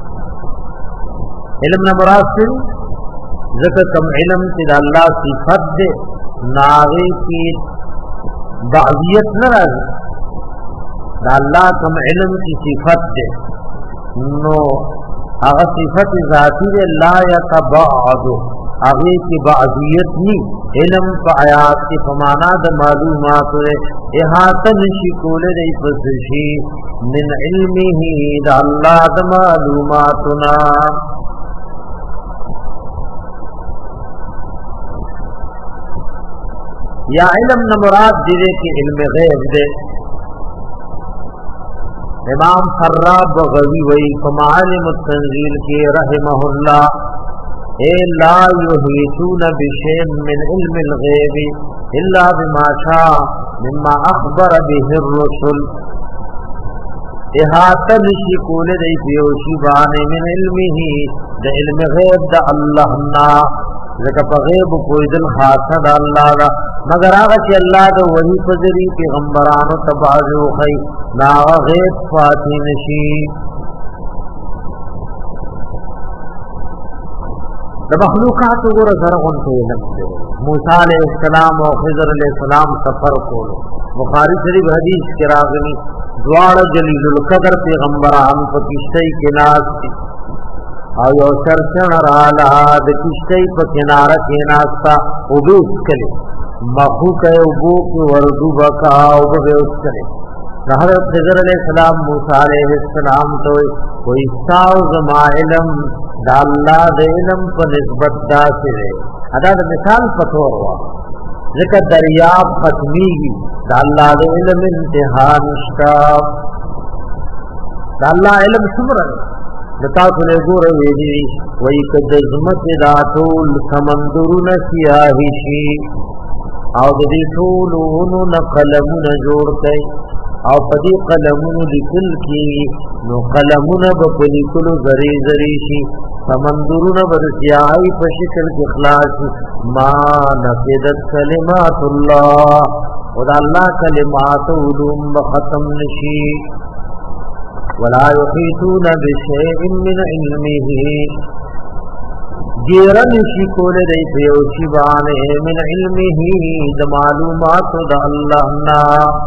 علم نه مراد څه ځکه کوم علم چې د الله صفات ده ناغي کی بعضیت نه راځي د الله کوم علم کی صفات ده نو هغه صفات ذاتی ده لا يتبعد هغه کی بعضیت نی علم په آیات کې فمانا د معلومات له احاطه نشي کوله دی پس شي من علمه د الله د معلوماتنا یا علم نہ مراد دې کې علم غیب ده امام خراب بغوی وی فمعالم التنزیل کی رحمه اللہ اے لا یحیطون بشیء من علم الغیب الا بما شاء مما اخبر به الرسل احاطه نشی کول دی پیوشی بانے من علمه د علم غیب د اللہ نا لکه په غیب کوئی دل خاصه د الله دا مگر هغه چې الله د وحی فزری پیغمبرانو تبعو خی نا غیب فاتح نشی د مخلوقات وګوره زرغون ته علم دی موسی علیہ السلام او خضر علیہ السلام سفر کولو بخاری شریف حدیث کې راغلی دواړه جلیل القدر پیغمبرانو په کشتی کې ناز او یو سرچن رالا د کشتی په کناره کې ناستا او به اسکلی مخو که او بو که وردو بکا او به اسکلی حضرت خضر علیہ السلام موسی علیہ السلام تو کوئی ساو زما علم دا اللہ دا علم پا نسبت دا سرے ادا دا مثال پتور ہوا ذکر دریاب ختمی گی دا اللہ دا علم انتہا نشتا دا اللہ علم سمرن لتاکو لگو رویدی وی کدزمت دا طول سمندرون سیاہی شی او دی طولونو نقلمون جوڑتای او پدی قلمونو لکل کی نو قلمونو بپلیکلو زری زری شی سمندرونو برسیائی پشکل کی اخلاص ما نفیدت کلمات اللہ خدا اللہ کلمات علوم بختم نشی ولا یحیطون بشیء من علمه گیرن شی کول دی پیوشی بانے من علمه د معلومات د اللہ نا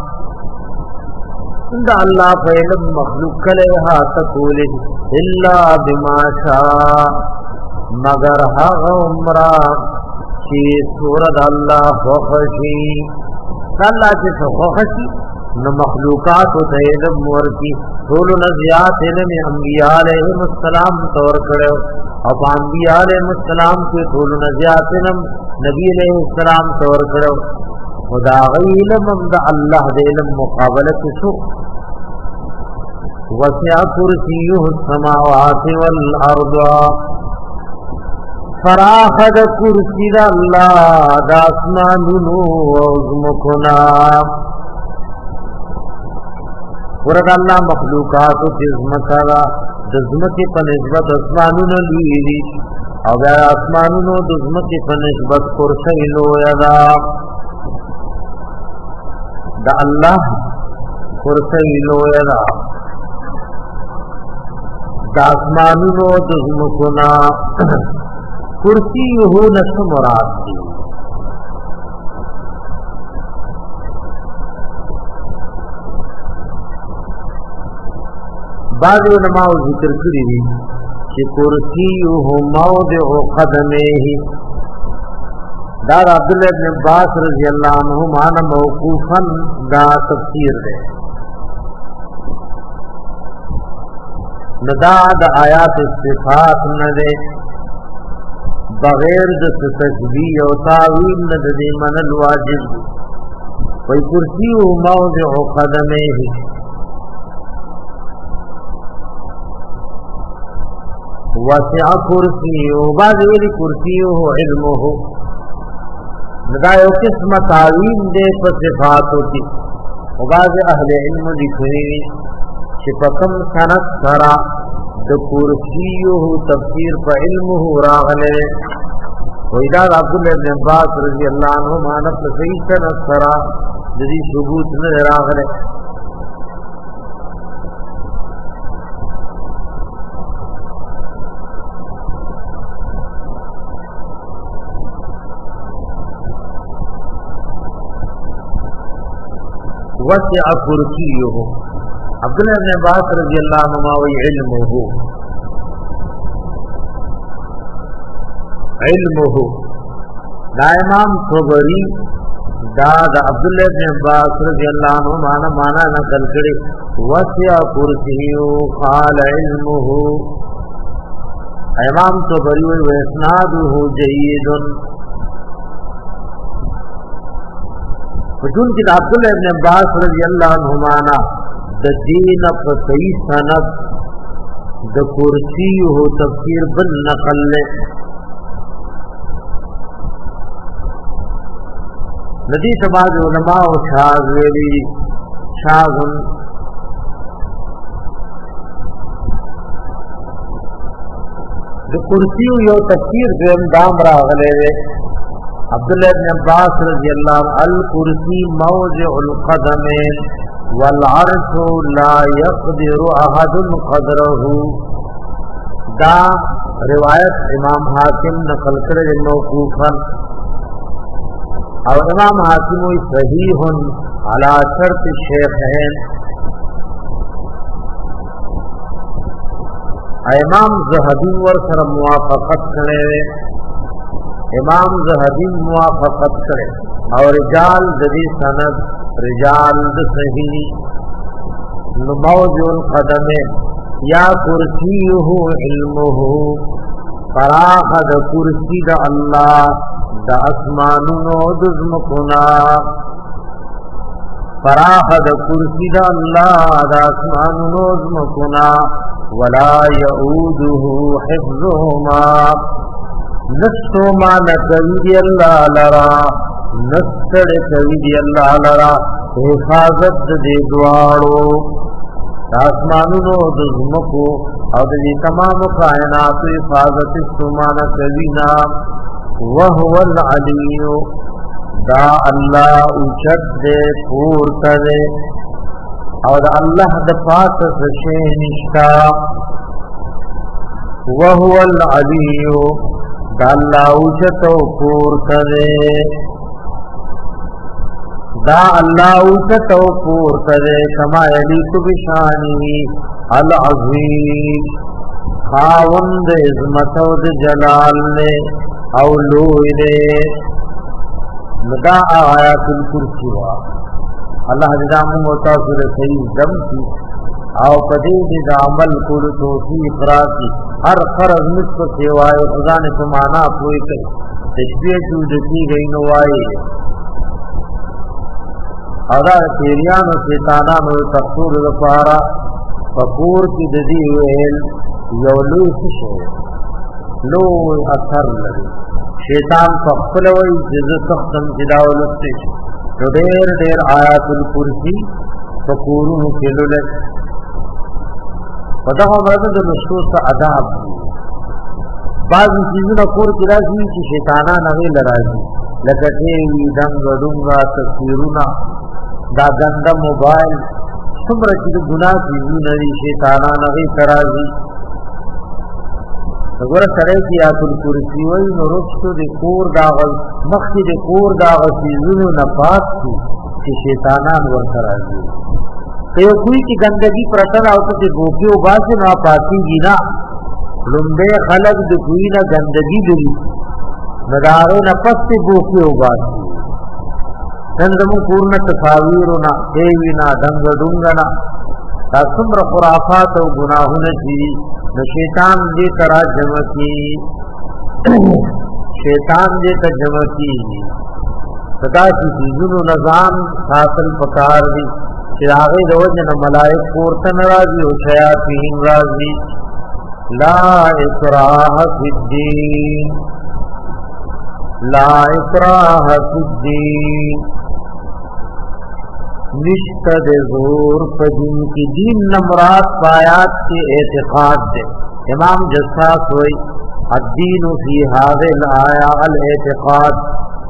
دا اللہ فعلم مخلوق کلیہا تکولی الا بما شاء مگر حق عمرہ چی سورت اللہ خوخشی اللہ چی خوخشی نو مخلوقات و علم ورکی طول نزیات علم انبیاء علیہ السلام طور کرو اب انبیاء علیہ السلام کے طول نزیات علم نبی علیہ السلام طور کرو خدا غی علم دا اللہ دے علم مقابلت سو وسع کرسیہ السماوات والارض فراخ دا کرسی دا اللہ دا اسمانونو وزمکنا ورد اللہ مخلوقاتو تزمکا دزمکی پا نسبت اسمانونو لیدی او بیا اسمانونو دزمکی پا نسبت کرسی لویدا دا اللہ کرسی لویدا دا اسمانونو دزمکنا کرسی یہو نسو مراد دی بعض علماء ذکر کړی دي چې کرسیه موضع قدمه دا عبد الله ابن عباس رضی الله عنهما عنه موقوفا دا تفسیر ده ندا د آیات صفات نه ده بغیر د تشبیه او تعویل نه د منل واجب وی کرسیه موضع قدمه وسع کرسیه بعض ویلی کرسیه علمه ندا یو قسم تعویل دے پر صفاتو کی و بعض اہل علم لکھنی چی پکم سنت سرا دا کرسیو تفسیر پا علمه راغلے و ادار عبداللہ ابن عباس رضی اللہ عنہ مانت صحیح سنت سرا جدی ثبوت نے راغلے وسع کرسیه عبداللہ ابن عباس رضی اللہ عنہ وی علمه علمه دا امام صبری دا دا عبداللہ ابن عباس رضی اللہ عنہ مانا مانا نقل کرے وسع کرسیه قال علمه امام صبری وی واسناده جید وجون کی عبداللہ ابن عباس رضی اللہ عنہما د دین په صحیح سند د کرسی هو تفسیر بل نقل له ندی سباز علماء او شاذ ویلی شاذ د کرسی یو تفسیر دیم دام راغله عبداللہ ابن عباس رضی اللہ عنہ الکرسی موضع القدم والعرش لا يقدر احد قدره دا روایت امام حاکم نقل کرے موقوفا اور امام حاکم صحیح علی شرط الشیخین امام ذہبی ور سره موافقت کرے امام ذہبی موافقت کرے اور رجال ذی سند رجال صحیح موضع القدم یا کرسیه علمه فراخ د کرسی د الله د اسمانونو د زمکنا فراخ د کرسی د الله د اسمانونو د زمکنا ولا يؤوده حفظهما نستو ما نکوی دی اللہ لرا نستر کوی دی اللہ لرا حفاظت دی دوارو آسمانونو دزمکو او دی تمام کائنات حفاظت سمان کوینا وهو العلیو دا اللہ اچت دے پورت دے او دا اللہ دا پاس سشینشتا وهو العلیو دا اللہ اوچتو پورت دے دا اللہ اوچتو پورت دے کما یلیک بشانی العظیم خاوند عظمتو د جلال نے او لوئی دے لدا آیات الکرسی وا اللہ نظام متاثر صحیح دم کی او پدې دې د عمل کولو توفیق راکړي هر فرض نصف سیوای خدا نے تو معنا پوي کوي تشبیه جو دې گئی نو وایي او دا پیریانو شیطانانو تفسیر لپاره فقور کی د دې ویل یو لوی شی لو اثر لري شیطان خپل وایي چې سختم جداولته نو ډېر ډېر آیات الکرسی فقورو کېلو له پتہ ہو مرد جو نصوص اداب بعض چیزوں کور کی راضی کی شیطانہ نغی لراضی لکتے وی دنگ ڈونگا تصویرونا دا گندا موبائل سمر چیز گناہ چیزوں نری شیطانہ نغی ترازی اگر سرے کی آت الکرسی وی نرستو دی کور داغل مخی دی کور داغل چیزوں نپاس کی کہ شیطانان ور ترازی तो कोई की गंदगी प्रसर आओ तो गोके उबासे ना पाती गिना लुम्बे खलक दुई न गंदगी दुरी नदारो न पस्ते गोके उबासी नंदमु पूर्ण तस्वीर ना देवी ना दंग दुंगना तासुम्र खुराफात और गुनाहुन जी न शैतान दे तरा जमकी शैतान दे त जमकी सदा की चीजों नजाम हासिल पकार दी चिरागे रोज न मलाइक कोरतन राजी हो शयातीन राजी ला इकराह फिद्दीन ला इकराह फिद्दीन निश्तद जोर पदीन की दीन नमरात पायात के एतकाद दे इमाम जस्सास हुई अद्दीन फी हादिल आया अल एतकाद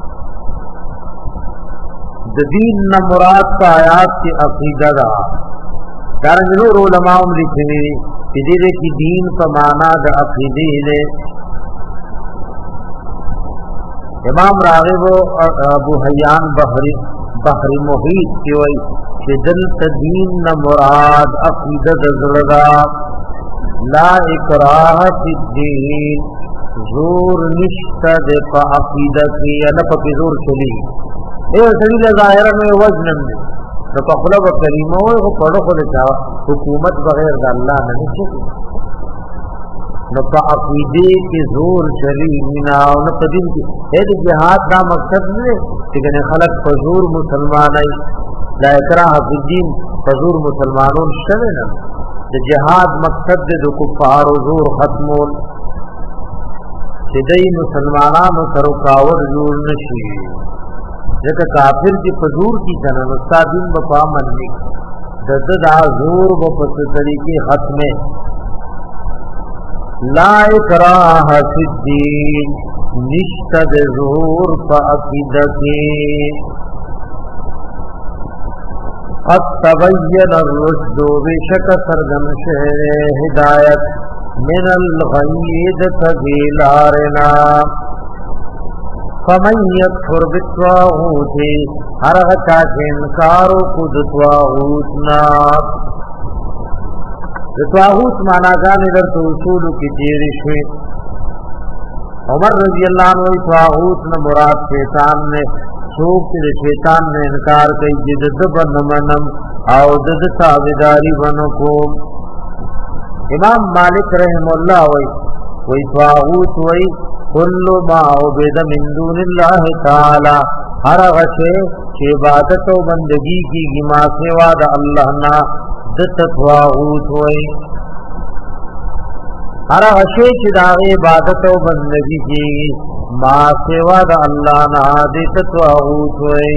दीन न मुराद का आयात के अकीदा दा कारण नूर उलमाओं लिखने इधर की दीन का माना द अकीदे ने इमाम रागिब अबू हयान बहरी बहरी मुहीत की वही कि दिल दीन न मुराद अकीदा दजलदा ला इकराह फिद्दीन जोर निश्ता दे का अकीदा की अनप की जोर चली ए सड़ी ज़ाहिर में वजन में तो पखला व करीमो को पढ़ो को लेचा हुकूमत बगैर अल्लाह नहीं चली न का अकीदे के जोर चली ना न पदिन की है जिहाद का मकसद ने लेकिन खलक फजूर मुसलमान है ला इकराह फिद्दीन फजूर मुसलमानों शवे न जिहाद मकसद दे जो कुफार जोर खत्मोन सिदई मुसलमानों सरुकावत जोर नशी जैसे काफिर की फजूर की जनन उस्तादीन बपा मननी ददा जोर बपस तरीके हक में ला इकराह फिद्दीन निश्तद जोर फअकीदती अब तबय्यन रुश्द बेशक सरगम शहर हिदायत मिनल गय्यद तगीलारना फमन यकफुर बित्वागूत हर हचा के इनकारो खुद त्वागूतना त्वागूत माना जाने इधर तो उसूल की तेरिश में उमर रजी अल्लाह अन्हु त्वागूत न मुराद शैतान ने सूख के शैतान ने इनकार कई जिद बन मनम आओ जिद ताबेदारी बनो को इमाम मालिक रहमुल्लाह वही वही त्वागूत वही कुल्लु मा उबिद मिन दूनिल्लाह ताला हर गशे के इबादत और बंदगी की गिमा सेवा द अल्लाह ना दत त्वागूत होई हर गशे की दावे इबादत और बंदगी की मा सेवा द अल्लाह ना दत त्वागूत होई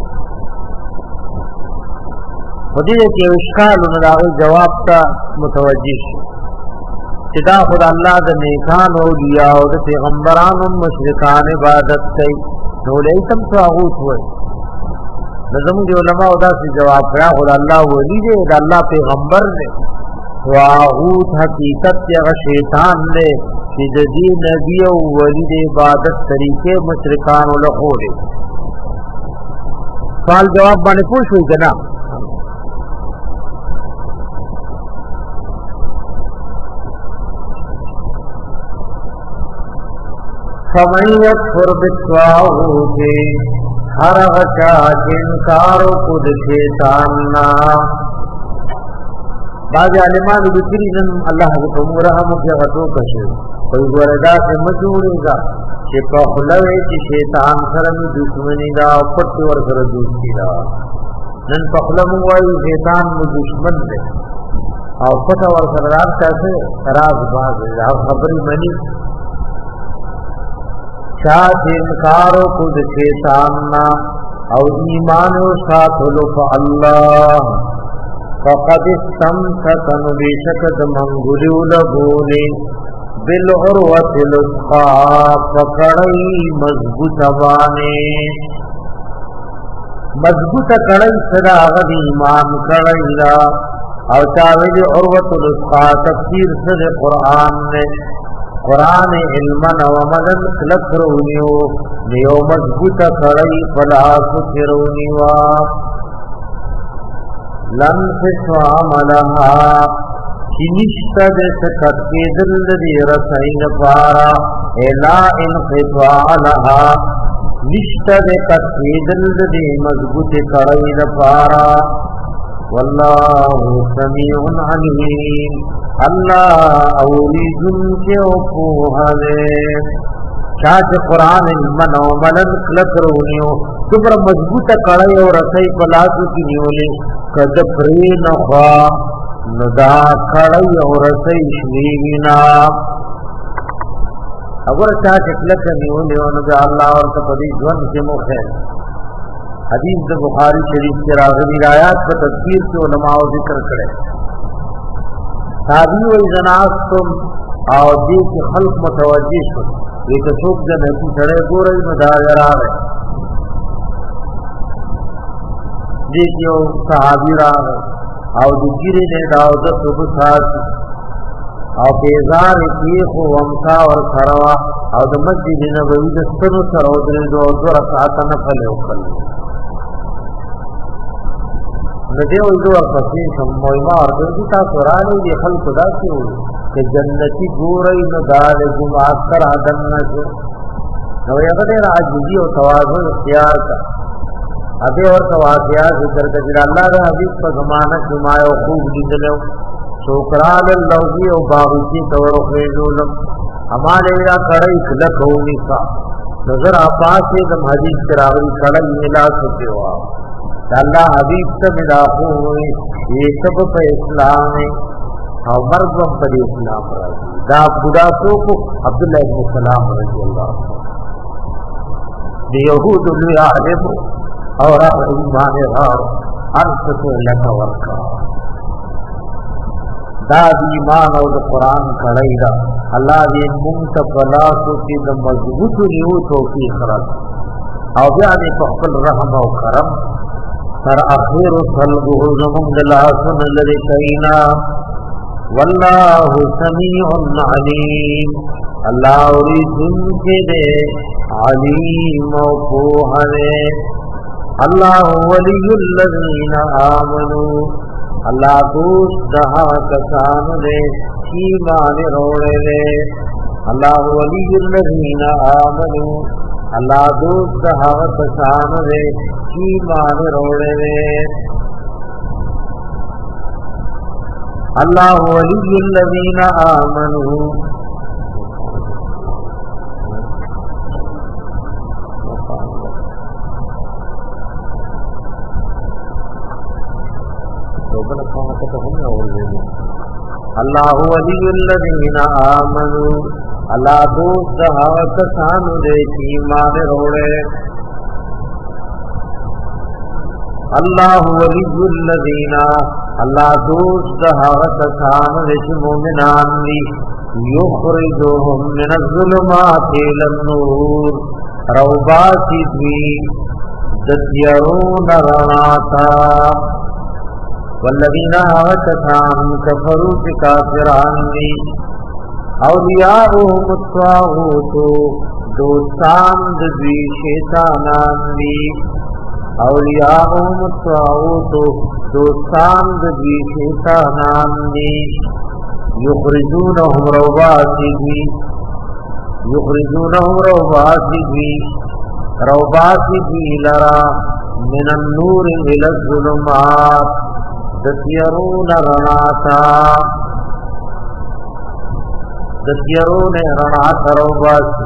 वदीर के इश्काल उनदावे जवाब का मुतवज्जिह चिदा खुदा अल्लाह द नेकान औलिया और पैगंबरान और मुशरिकान इबादत कई नोले तम त्वागूत हुए नजम के उलमा उदा से जवाब करा खुदा अल्लाह वली दे अल्लाह पैगंबर ने त्वागूत हकीकत के शैतान ने कि जदी नबी और वली दे इबादत तरीके मुशरिकान और खोले सवाल जवाब माने पूछ हुई जना फमैयत फुरबित्वागूत हर हचा इनकारो खुद शैतानना बाज आलिमान बिक्री नन अल्लाह को तुमरा हम के हतो कशे कोई वरदा से मजूरेगा कि पहलवे की शैतान सरम दुश्मनी दा पट वर कर दोस्ती दा नन पहलम वाई शैतान में दुश्मन दे और पट वर सरदार कैसे राज बाज खबरी मनी शाह इनकारो खुद शैतानना और ईमान साथ लुफ अल्लाह फकद इस्तमसकन बेशक मंगुलू लगोने बिल उर्वतिल उस्का पकड़ई मजबूत बाने मजबूत कड़ई सदा गद ईमान कड़ईला और चावेल उर्वतिल उस्का तफसीर सद कुरान ने कुरान इल्मन व मदन लखरोनियो नियो मजबूत कड़ई फला सुखरोनिवा لن خصام لها چی نشتا دے سکت کی دل دی رسائن پارا الا انقطاع لها نشتا دے کت کی دل دی مضبوط کرین پارا واللہ سمیع علیم اللہ اولیدن کے اپوہنے چاچ قرآن من و ملن کلکرونیو تمر مضبوط کڑی و رسائی پلاسو کی نیولی کد پرین خواہ ندا کڑی و رسائی شویگینا اگر چاچ کلک نیولی و ندا اللہ ورطا قدیس ون سے مخیر حدیث دا بخاری شریف کے راغلی آیات پر تذکیر سے علماء ذکر کرے تابعی و ازناستم او دیکھ خلق متوجہ شد ایک سوک جنتی سڑے گو رہی مداگر آگئے دیکھیو صحابی راگئے او دکیری نے داوزت و بساسی او بیزار کیخ و امسا و سروا او دا مسجد نبوی دستن و سرو دردو و دو رکعتا نفل اکل ندیو دو ارفسین شمویما اردو تا قرآنی دی خلق دا سی ہوئی کہ جنتی گورئی ندال جمعات کر آدم نشو نو یقدر عجزی و توازو اختیار کا ابھی اور توازیات ذکر کا جل اللہ دا حدیث پر زمانہ جمعہ و خوب دیدلو شکران اللوزی و باغوشی تور و خیزولم ہمارے یا کڑی کلک ہونی کا نظر آپاس دم حدیث کراغی کڑی ملا سکے ہوا اللہ حبیب سے ملاقو ہوئی یہ سب پر اسلام ہے اور مرضم پر اسلام رضی دا خدا کو عبداللہ ابن سلام رضی اللہ بیہود لیعلم اور ایمان غار انست لکا ورکا دا دی ایمان اور قرآن کھڑائی دا اللہ دی منتقلاتو کی دا مضبوط نیو توفیق رد او بیانی پخبل رحم و کرم سر اخیر صلبه زمون دلاسن لرکینا واللہ سمیع علیم اللہ اوریدن کے دے علیم و پوہنے اللہ ولی الذین آمنوا اللہ دوست دہا کسان دے ایمان روڑے لے اللہ ولی الذین آمنوا اللہ دوست دہا کسان دے ایمان روڑے لے اللہ ولی الذین آمنوا اللہ ولی الذین آمنوا اللہ دوست دہا کسان دے ایمان روڑے اللہ ولی الذین اللہ دوست دہا کسان دے مومنان دی یخرجوہم من الظلمات الى النور روباتی دی دتیرون رناتا والذین آغتتان کفروا بکافران دی اولیاؤہم الطاغوت دوستان دی شیطانان دی اولیاؤہم الطاغوت دوستان دی شیطانان دی یخرجونہم روباتی دی یخرجونہم روباتی دی روباتی دی لرا من النور الى الظلمات دتیرون رناتا دتیرون رناتا روباتی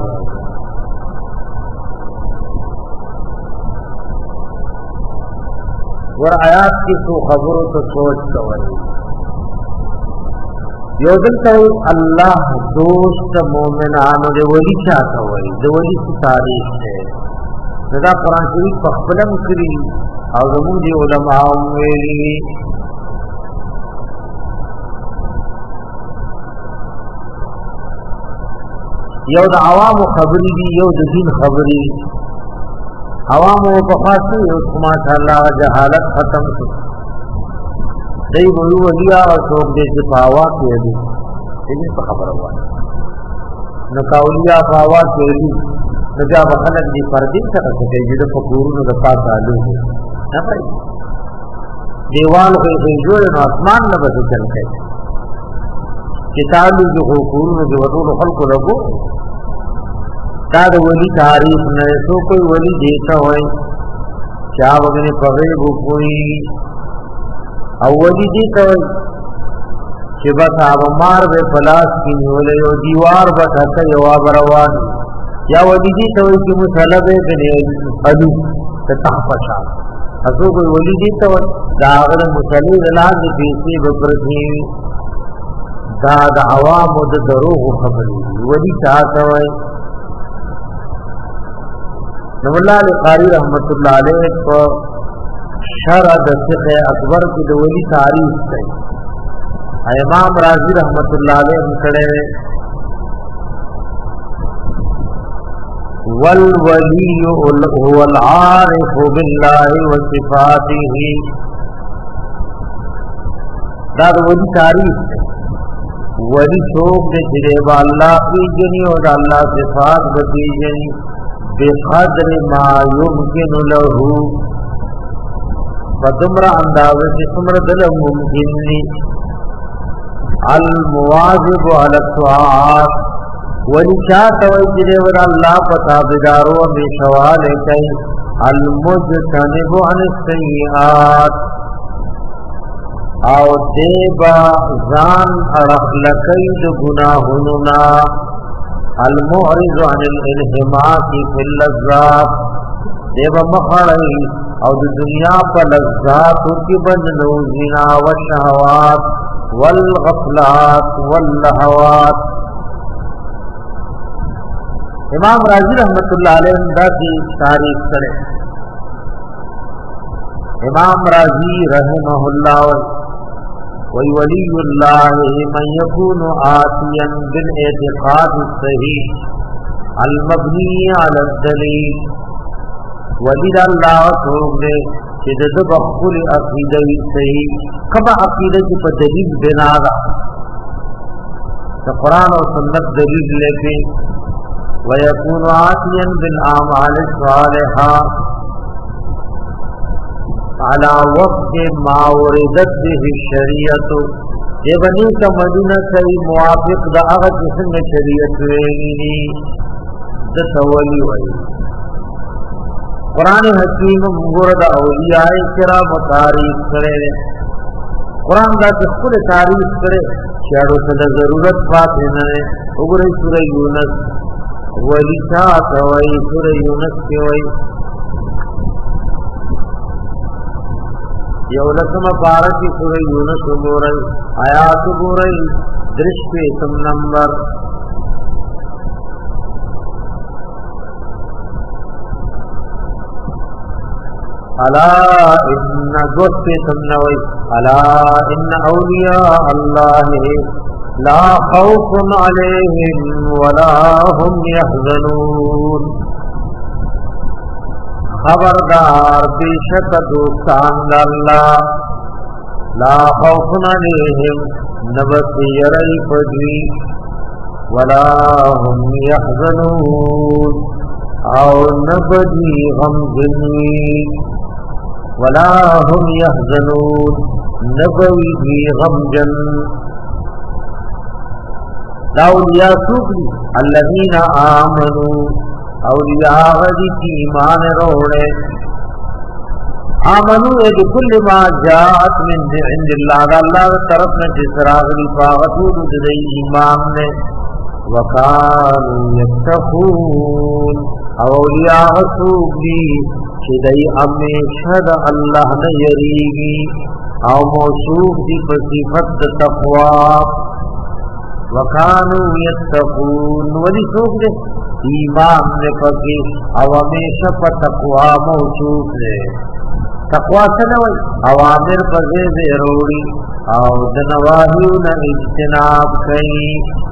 ور آیات کی سو خبروں تو سوچ کوئی یو دلتا اللہ دوست مومنان دے ولی چاہتا ہوئی دے ولی کی تاریخ ہے ندا قرآن شریف پخبلم کری اور زمون دی علماء ویلی یو دا عوام خبری دی یو دا دین خبری عوام و بخاصی یو سماعت اللہ جہالت ختم کی دی بلو ولیا و سوک دے سے پاوا کی دی دیکھیں پا خبر ہوا نکاولیا پاوا کی دی نجا بخلق دی فردین سکتا سکتے جدہ فکورون دا پاس آلو دی نا بھائی دیوال کو جوړ نو اسمان نه به چل کوي کتاب جو حقوق جو وټول خلق لګو دا د ولی تعریف نه سو کوئی ولی دیتا وای چا وګنه پغې وو کوئی او ولی دیتا وای چې بس هغه مار به پلاس کې نیولې او دیوار به ټکه یو بروان یا ولی دیتا وای چې مطلب به ادو ته تحفشا اسو کوئی ولی دیتا وای دا هغه مصلی لاندې پیسې به پرځي دا د عوامو د دروغ خبرې ولی چاته وای نو الله قاری رحمت الله علیه په شرع د فقه اکبر کې د ولی تعریف کوي امام رازی رحمت الله علیه کړه والولی هو العارف بالله وصفاته دا د ولی تعریف ولی څوک دې چې الله پیژني او د الله صفات به پیژني بقدر ما يمكن له فدمر انداز سے سمر دل ممکن نی المواظب على الطاعات ولشا توجه ور الله فتابدارو میں سوال ہے المجتنب عن السيئات او دیبا زان ارخلقید گناہننا المعرض عن الانحماق في اللذات دیبا مخڑی او د دنیا پر لذات کی بندنو زنا والشہوات والغفلات واللہوات امام راضی رحمت اللہ علیہ دا کی تعریف کرے امام راضی رحمہ اللہ ولی اللہ من یکون آتیا بالاعتقاد الصحیح المبنی علی الدلیل ولی اللہ سوک دے کہ دد بخل عقیدہ صحیح کما عقیدہ کی پر دلیل بنا دا تو قرآن و سنت دلیل لے کے ویکون آتیا بالاعمال الصالحہ على وقت ما وردت به الشریعت یہ بنی کا مدینہ کئی موافق دا اغا جسم شریعت ویگینی دا تولی وی قرآن حکیم مغرد اولیاء کرام تعریف کرے قرآن دا کل تعریف کرے شہرو صدا ضرورت فاتحہ ہے اگرے سورہ یونس ولی چاہتا وی سورہ یونس کے وی یولکم بارکی سورہ یونس گورئی آیات گورئی درش پیتم نمبر الا ان گوت پیتم نوئی الا ان اولیاء اللہ لا خوف علیہم ولا هم يحزنون خبردار بیشک دوستان اللہ لا خوف علیہم نبت یرئی پدوی ولا هم يحزنون او نبدی غم جنوی ولا هم يحزنون نبوی بھی غم جن لا اولیاء سوکلی الذین آمنوا اولیاء غدی کی ایمان روڑے آمنو اید کل ما جاعت من عند اللہ اللہ طرف نے جس راغلی فاغتون دی ایمان نے وکانو یتقون اولیاء غسوب دی چدئی امیشد اللہ نے یریگی او موصوب دی بصفت تقوی وکانو یتقون ولی سوک دے ایمان نے پکی او ہمیشہ پر تقوی موصوف ہے تقوی سنوی اوامر پزے ضروری او دنواہیون اجتناب کئی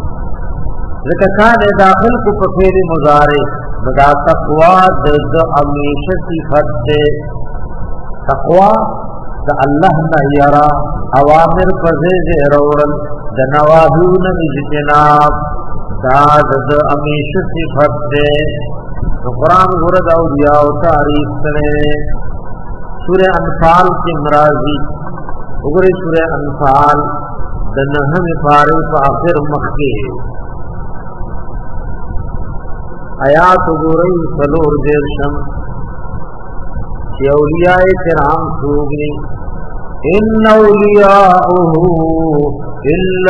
ذکر داخل کو پفیر مزارے بدا تقوی دد ہمیشہ صفت دے تقوی دا اللہ نہ یرا اوامر پزے ضرورن دنواہیون اجتناب داد دا امیش صفت دے قرآن غرد اولیاء و تعریف کرے سورہ انفال کے مرازی وګورئ سورہ انفال د نهم پاره په اخر مخکې آیات وګورئ څلور دیرشم چې اولیاء کرام څوک دي ان اولیاءه الا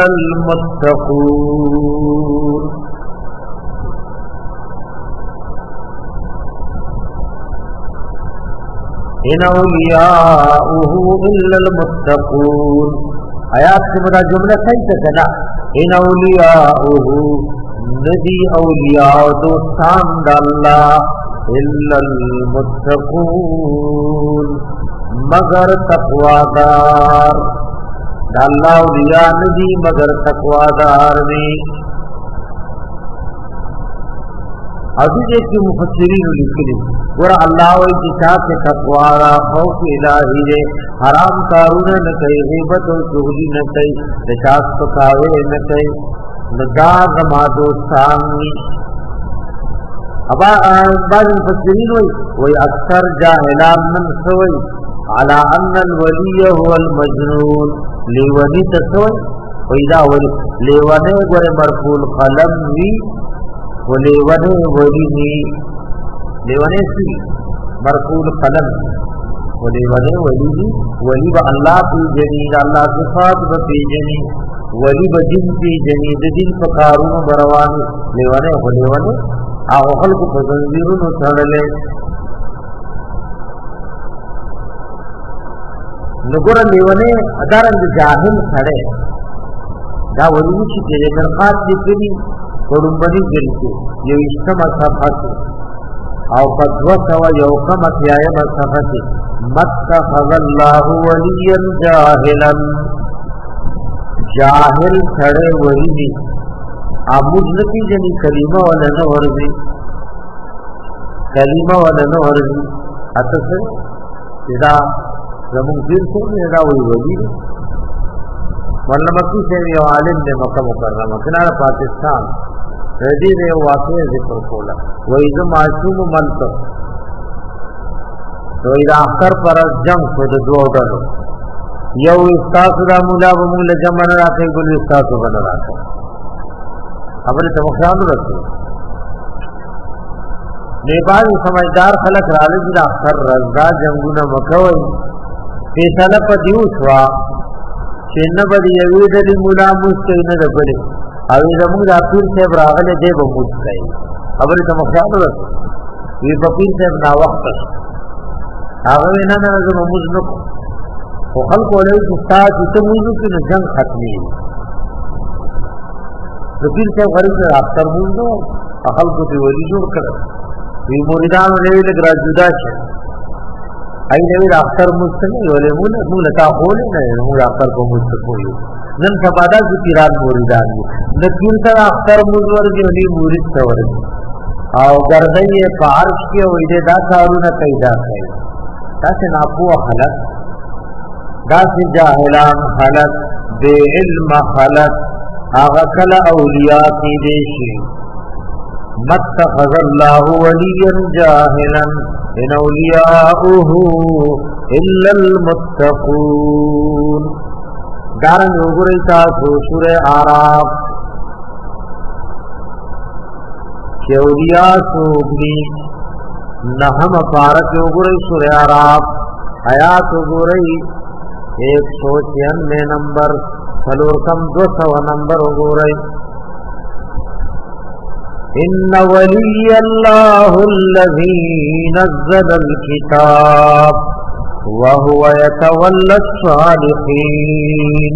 المتقون ان اولیاءه الا المتقون آیات سے مرا جملہ صحیح سے کنا ان اولیاءه ندی اولیاء دوستان دا اللہ الا المتقون مگر تقوادار دا اللہ اولیاء ندی مگر تقوادار نے ابھی دیکھیں مفسرین لکھلی ورہ اللہ وی کتاب کے تقوارا خوف الہی دے حرام کارون نہ کئی غیبت و چغلی نہ کئی رچاس پکاوے نہ کئی ندار رما دوستانی ابا بعض مفسرین ہوئی وی اکثر جاہلان من سوئی علا ان الولی هو المجنون لیونی تسوئی ویدہ ولی لیونے گوڑے مرفول قلم وی ولیونے ولی نی لیونے سی مرفول قلم ولیونے ولی نی ولی با اللہ پی جنی اللہ صفات با پی جنی ولی با جن پی جنی دن پکارون بروانی لیونے ولیونے آغو خلق پزنزیرون سڑلے نگورا لیونے ادارند جاہل سڑے دا ولی نشی تیرے مرخات دیکھنی قرنبنی جلسے یو اشتما صفحاتی او قدوة و یوکم اتیایم صفحاتی متخذ اللہ ولیا جاہلا جاہل سڑے ولی دی آموز نکی جنی کلمہ ولن ورزی کلمہ ولن ورزی اتسے ادا زمون پیر سے ادا وی ولی دی مولانا مکی سے یو عالم نے مکہ مکرمہ کنار پاکستان ردی نے واقع ذکر کولا ویز معصوم منطق تو اذا اختر پر جنگ خود دو ڈالو یو استاس دا مولا بمول جمع نہ راکے گل استاس بنا راکے خبر تو خیال رکھو نیبال سمجھدار خلق رالے جی اختر رضا جنگونه مکوئی فیصلہ پا دیوسوا چنه بڑی یوی دلی مولا موسکی نه دبلی اوی زمون دا پیر صاحب راغل دے با موسکی خبری تا مخیال رسو وی با پیر صاحب نا وقت آغوی نا نا نظر موز نکو و خلق ولی کستا چیتا موزو کی نا جنگ ختمی دا پیر صاحب غریب نا رافتر موزو خلقو تی ولی جوڑ کرد وی موریدان ولی لگ را جدا شد ای نوی رافتر مستنی ولی مولا تا خولی نا مولا رافتر کو مستقوی نن سبادا کی پیران موریدان نکیل تا رافتر مزور کی ولی مورید سورد او گردئی پارش کی ویدے دا کارونا قیدا کئی دا سے ناپو خلق دا سے جاہلان خلق بے علم خلق آغا کل اولیاء کی دیشی متخذ اللہ ولیا جاہلا ان اولیاؤه الا المتقون دارن وګورئ تاسو سورہ اعراف چې اولیاء سوګني نهم پارک وګورئ سورہ اعراف آیات وګورئ ایک سو چھیانوے نمبر څلورم دو سو نمبر وګورئ ان ولی اللہ الذی نزل الكتاب وهو يتولى الصالحين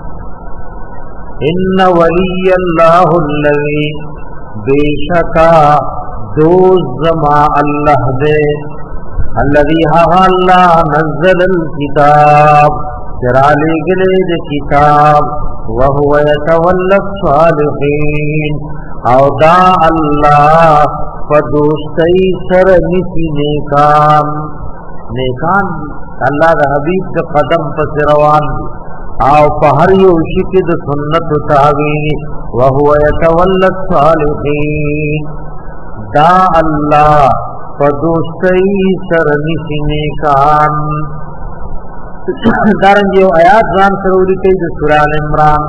ان ولی اللہ الذی بیشکا دوز ما اللہ دے الذی ها اللہ نزل الكتاب جرالے گلے دے کتاب وهو يتولى الصالحين او دا اللہ فدوستی سر نسی نیکان نیکان اللہ دا حبیب دا قدم پس روان او پہر یو شکد سنت تاوینی وہو یتولی الصالحین دا اللہ فدوستی سر نسی نیکان دارنګ یو آیات ځان سره ولیکي د سورہ ال عمران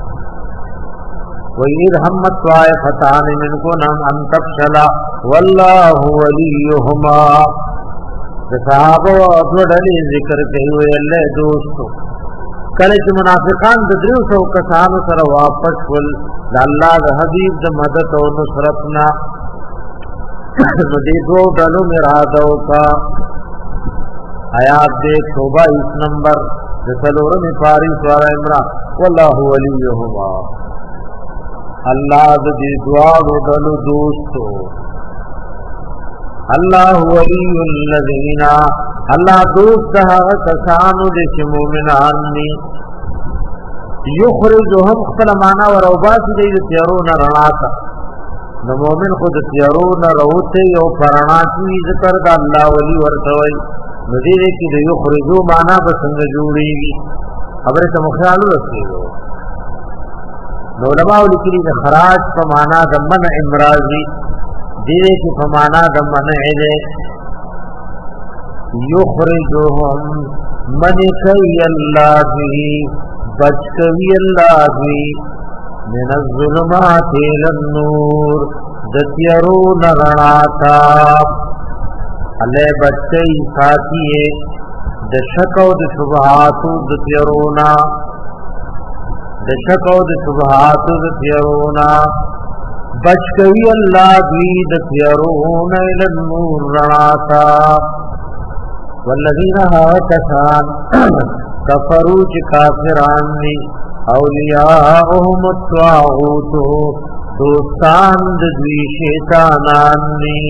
وَإِذْ هَمَّتْ طَائِفَتَانِ مِنْكُمْ أَنْ تَفْشَلَا وَاللَّهُ وَلِيُّهُمَا د صحابه او ډلې ذکر کوي وی الله دوستو کله چې منافقان د دریو سو کسانو سره واپس ول د الله د حبیب د مدد او نصرت نه نو دې دوه ډلو اراده وکا آیات دې توبه اس نمبر د څلورم پاری سورہ عمران والله ولیهما الله دې دوه ډلو دوستو الله ولی الذین الله دوست هغه کسانو چې مؤمنان دي یخرجهم خپل معنا وروبات دې تیارونه رڼا کا نو مؤمن خود تیارونه راوته یو پرانا کی ذکر د الله ولی ورته وي نو دې کې د یخرجو معنا به څنګه جوړيږي خبره ته مخالو رسېږي نو علماء لیکلي د خراج په معنا د منع امراضی دې کې په معنا د منع دې یخرجهم من کوي الله به بچ کوي الله به من الظلمات الى النور دتیرو نرناتا الله بچي ساتي د شک او د شبهات د تیرونا د شک او د شبهات د تیرونا بچ کوي الله دوی د تیرون الى النور رناتا والذین هاکسان کفروا چ کافران دی اولیاءهم الطاغوت دوستان د دوی شیطانان دی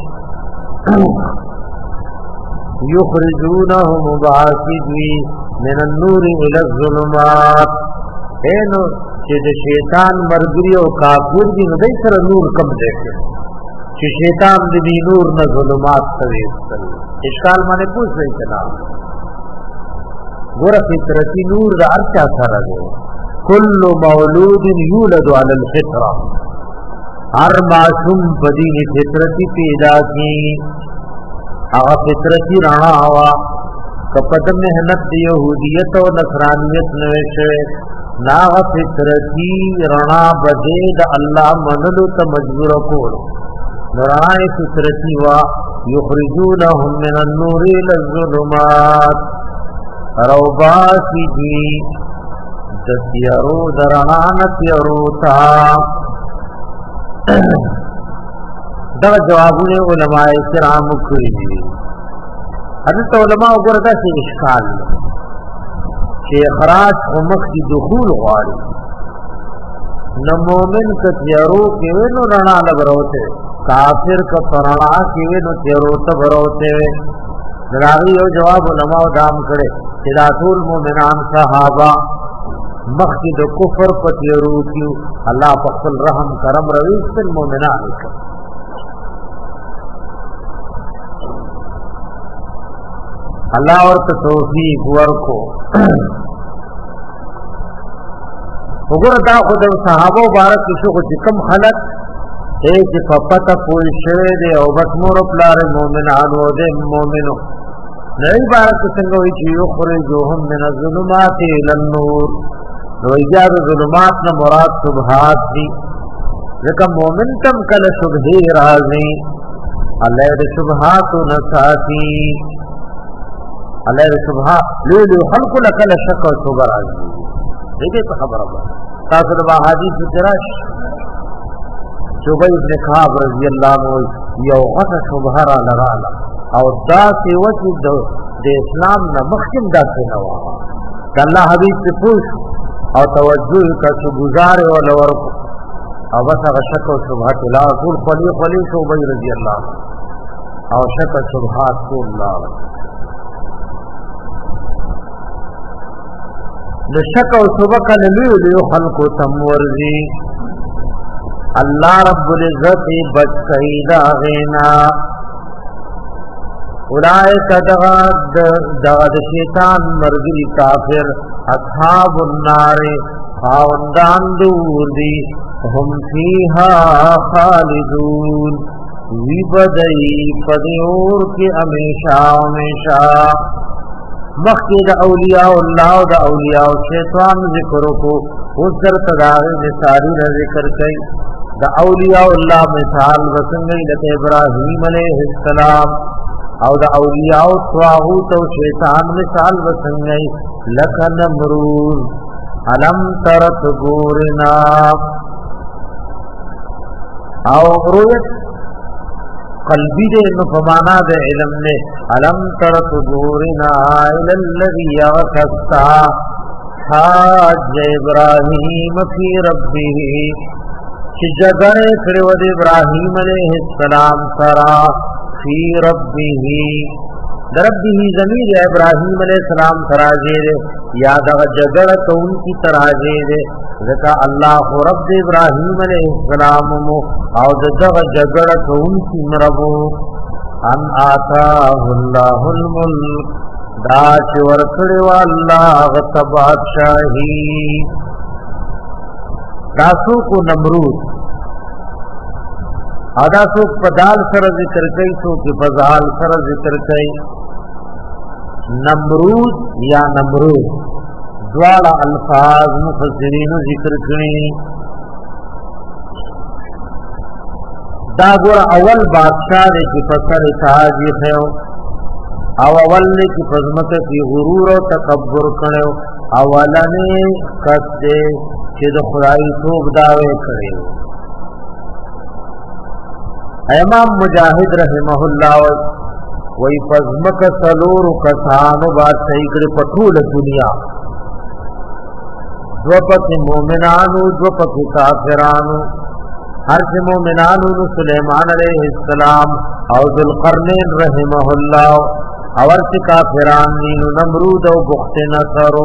یخرجونهم بعاصدوی من النور الى الظلمات اینو چې د شیطان مرګري او کافر دي نو دای سره نور کم دی چې شیطان دې نور نه ظلمات کوي اشکال باندې پوښتنه کنا ګور فطرتي نور د ارچا سره دی کل مولود یولد علی الفطره هر معصوم په دین فطرتي پیدا کی هغه فطرتي رڼا هوا کپد مهنت دی يهوديت او نصرانيت نوشه ناغ فطرتی رنا بدید اللہ منلو تا مجبور کول نرائے فطرتی وا یخرجونهم من النور الى الظلمات روباسی دی دتیارو درہان تیارو تا دا جوابون علماء کرام کری دی حضرت علماء گردہ سے اشکال کہ اخراج امک کی دخول غاری نہ مومن کا تیارو کیوے نو رنا لگ روتے کافر کا پرانا کیوے نو تیارو تب روتے نراغی او جواب علماء دام کرے تداتول مومنان صحابہ مخ کی دو کفر پا تیارو کیو اللہ پخل رحم کرم رویس پن مومنان کر اللہ اور توفیق ورکو وګوره دا خو د صحابه مبارک شو چې کم خلق اے چې په پته پوي شوی دی او بس مور پلار مؤمنانو دې مؤمنو نه مبارک څنګه وي چې یو خرجوهم من الظلمات الى النور نو ایجاد ظلمات نه مراد شبهات دي ځکه مؤمن تم کله شبهه راځي الله دې شبهات نه ساتي الله دې شبهات لولو خلق لك شک او شبهه راځي دې په خبره ده تاسو د حدیث تراش شوبه ابن کعب رضی الله عنه یو غټه شبهه را لګاله او دا سی وڅ د اسلام نه مخکې دا څه و الله حدیث ته پوښ او توجه کا چې گزار او لور او بس هغه شک او شبهات لا ټول خلی خلی شوبه رضی الله او شک او شبهات ټول الله د شک او شبهه کله لوی خلق تمورزی اللہ رب العزت بچ کئی دا غینا اولائک دغد دغد شیطان مرگلی کافر اصحاب النار خاوندان دور دی هم فیہا خالدون وی بدئی پدیور کی امیشہ امیشہ مخی دا اولیاء اللہ دا اولیاء شیطان ذکر کو اس در تداغ مثالی را ذکر کئی دا اولیاء اللہ مثال بسنگئی لکہ ابراہیم علیہ السلام او دا اولیاء طواغوت و شیطان مثال بسنگئی لکہ نمرود علم ترت گورنا او رویت قلبی دے نفمانا دے علم نے علم ترت گورنا الالذی یغکستا حاج ابراہیم فی ربه چی جگڑے کرود ابراہیم علیہ السلام سرا فی ربه دربه زمیر ابراہیم علیہ السلام تراجے دے یاد جگڑ تو ان کی تراجے دے ذکا اللہ رب ابراہیم علیہ السلام مو او دغ جگڑ تو ان کی مربو ان آتاہ اللہ الملک دا چی ورکڑی واللہ غتبادشاہی داسو کو نمرود اداسو پدال سر ذکر کئی سو کی پزال سر ذکر کئی نمرود یا نمرود دوارا الفاظ مفسرین ذکر کری دا گورا اول بادشاہ دے کی پسر تاجی خیو او اول نے کی پزمت کی غرور و تکبر کرو اولنے کس دے چید خدای توب دعوے کرے امام مجاہد رحمہ اللہ وی پزمک سلور کسانو بادشاہی کرے پٹھول دنیا دو پکی مومنانو دو پکی کافرانو ہر سے مومنانو سلیمان علیہ السلام او ذوالقرنین رحمہ اللہ اور سے کافران نینو نمرود او بخت نصرو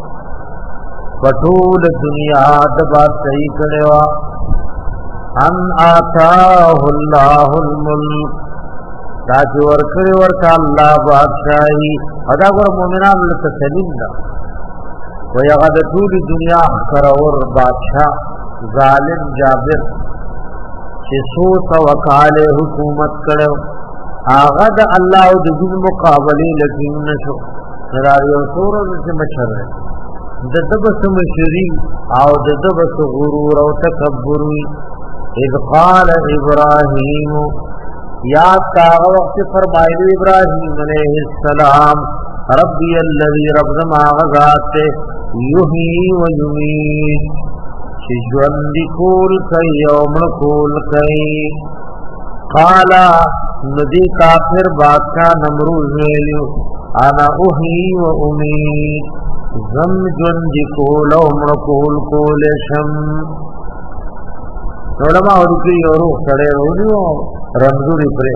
پٹھول دنیا دبات صحیح کروا ان آتاہ اللہ الملک تاکہ ورکڑی ورکا اللہ بادشاہی ادا گر مومنان لتسلیم دا ویغد طول دنیا کرور بادشاہ ظالم جابر چھ سو سوکال حکومت کرو آغد اللہ دجن مقابلی لکیم نشو نراری و سورو سے مشر ہے ددبس مشری او ددبس غرور و تکبروی اذ قال ابراہیم یاد کا وقت فرمائے ابراہیم علیہ السلام ربی الذی رب زماغذات یحیی و یمیت چجوندی کول کئی یوم کول کئی قالا ندی کافر بادشاہ نمروز ویلیو انا احیی و امیت زم جوندی کول عمر کول کول شم علماء ورکی اور سڑے رونیو رمزوری پرے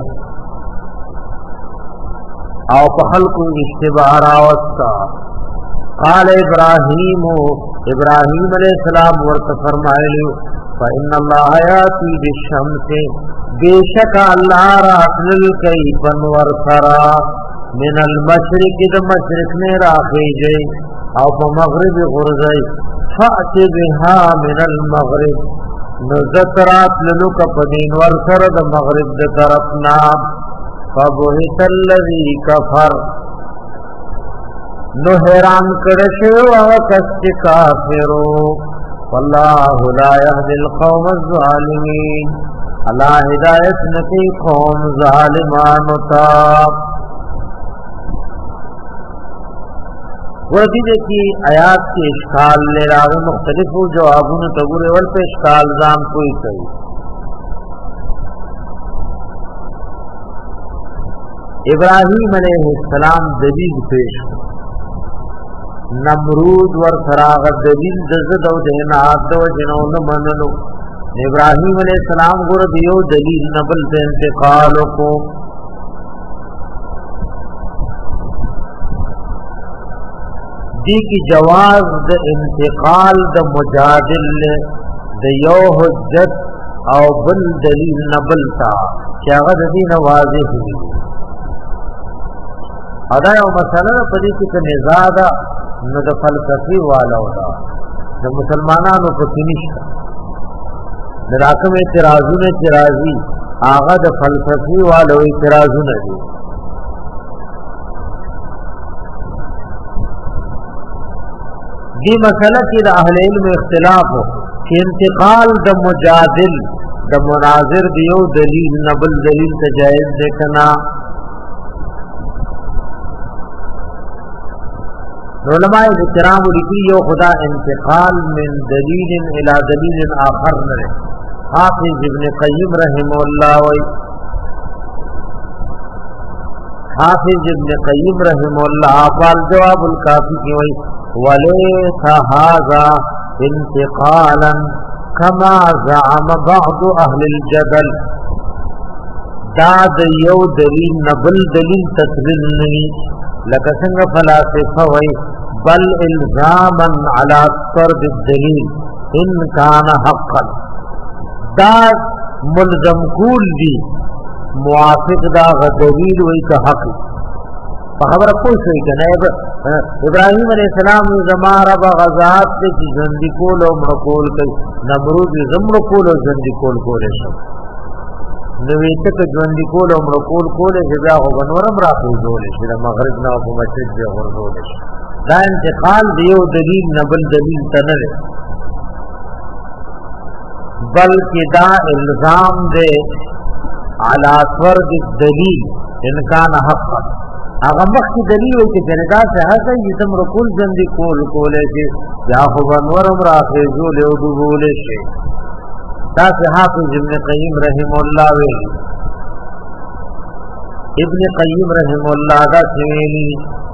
او پخل کو اشتبار آوستا قال ابراہیم ابراہیم علیہ السلام ورت فرمائے لیو فإن اللہ آیاتی بالشمس بے شک اللہ راتل کئی پنور سرا من المشرق دا مشرق نے راقی جئی او پا مغرب غرزئی فأت بها من المغرب نزترات لنک پدین ورسر دا مغرب دا طرفنا فبہت اللذی کفر نو حیران کرشو وکست کافرو واللہ لا یهدی القوم الظالمین اللہ ہدایت نکی قوم ظالمانتا وردی کی آیات کے اشکال لے راغ مختلف جوابوں تبور اول پہ اشکال زام کوئی کئی ابراہیم علیہ السلام دلیل پیش نمرود ور سراغ دلیل دزد و دہنات دو جنون منلو ابراہیم علیہ السلام گر دیو دلیل نبل سے انتقالو کو دی کی جواز د انتقال د مجادل د یو حجت او بل دلیل نبلتا کیا غد دین واضح ہوئی ادا یو مسئلہ پدی کی نزادا نو د فلسفی والا دا د مسلمانانو په کنيشت د راکم اعتراضونه اعتراضی آغا د فلسفی والا اعتراضونه دي دی مسئلہ کی دا اہل علم اختلاف ہو کہ انتقال دا مجادل دا مناظر دیو دلیل نبل دلیل تجائز دیکھنا. علماء کرام لکی یو خدا انتقال من دلیل الى دلیل آخر نرے. حافظ ابن قیم رحمہ اللہ وی حافظ ابن قیم رحمہ اللہ آفال جواب الکافی کی وی وَلَيْسَ هَذَا انتقالا كما زعم بعض اهل الجدل. دا د یو دلیل نبل دلیل تسلیل نی لکه څنګه فلاسفه وی بل الزاما على طرد الدلیل ان كان حقا. دا ملزم کول دی موافق دا غدلیل وی که حق خبر کوئی شوی کنه. ابراہیم علیہ السلام زما رب غزات ته ژوندۍ کول او مړ کول کوي. نمرود زمړ کول او ژوندۍ کول کولې شو. نو وی ته ژوندۍ کول او مړ کول کولې چې بیا هو بنورم راځولې چې د مغرب نه په مسجد کې ورغولې شي. دا انتقال دیو دلیل نبل دلیل ته نه بلکې دا الزام دے علی فرض الدلیل ان کان حقا. هغه مخکې دلیل وي چې جندا څه هغه یې تم رکول ژوندۍ کول کولې شي یا خو بنورم راځولې او ډوبولې شي. دا حافظ ابن قیم رحم الله ویلي. ابن قیم رحم الله دا ویلي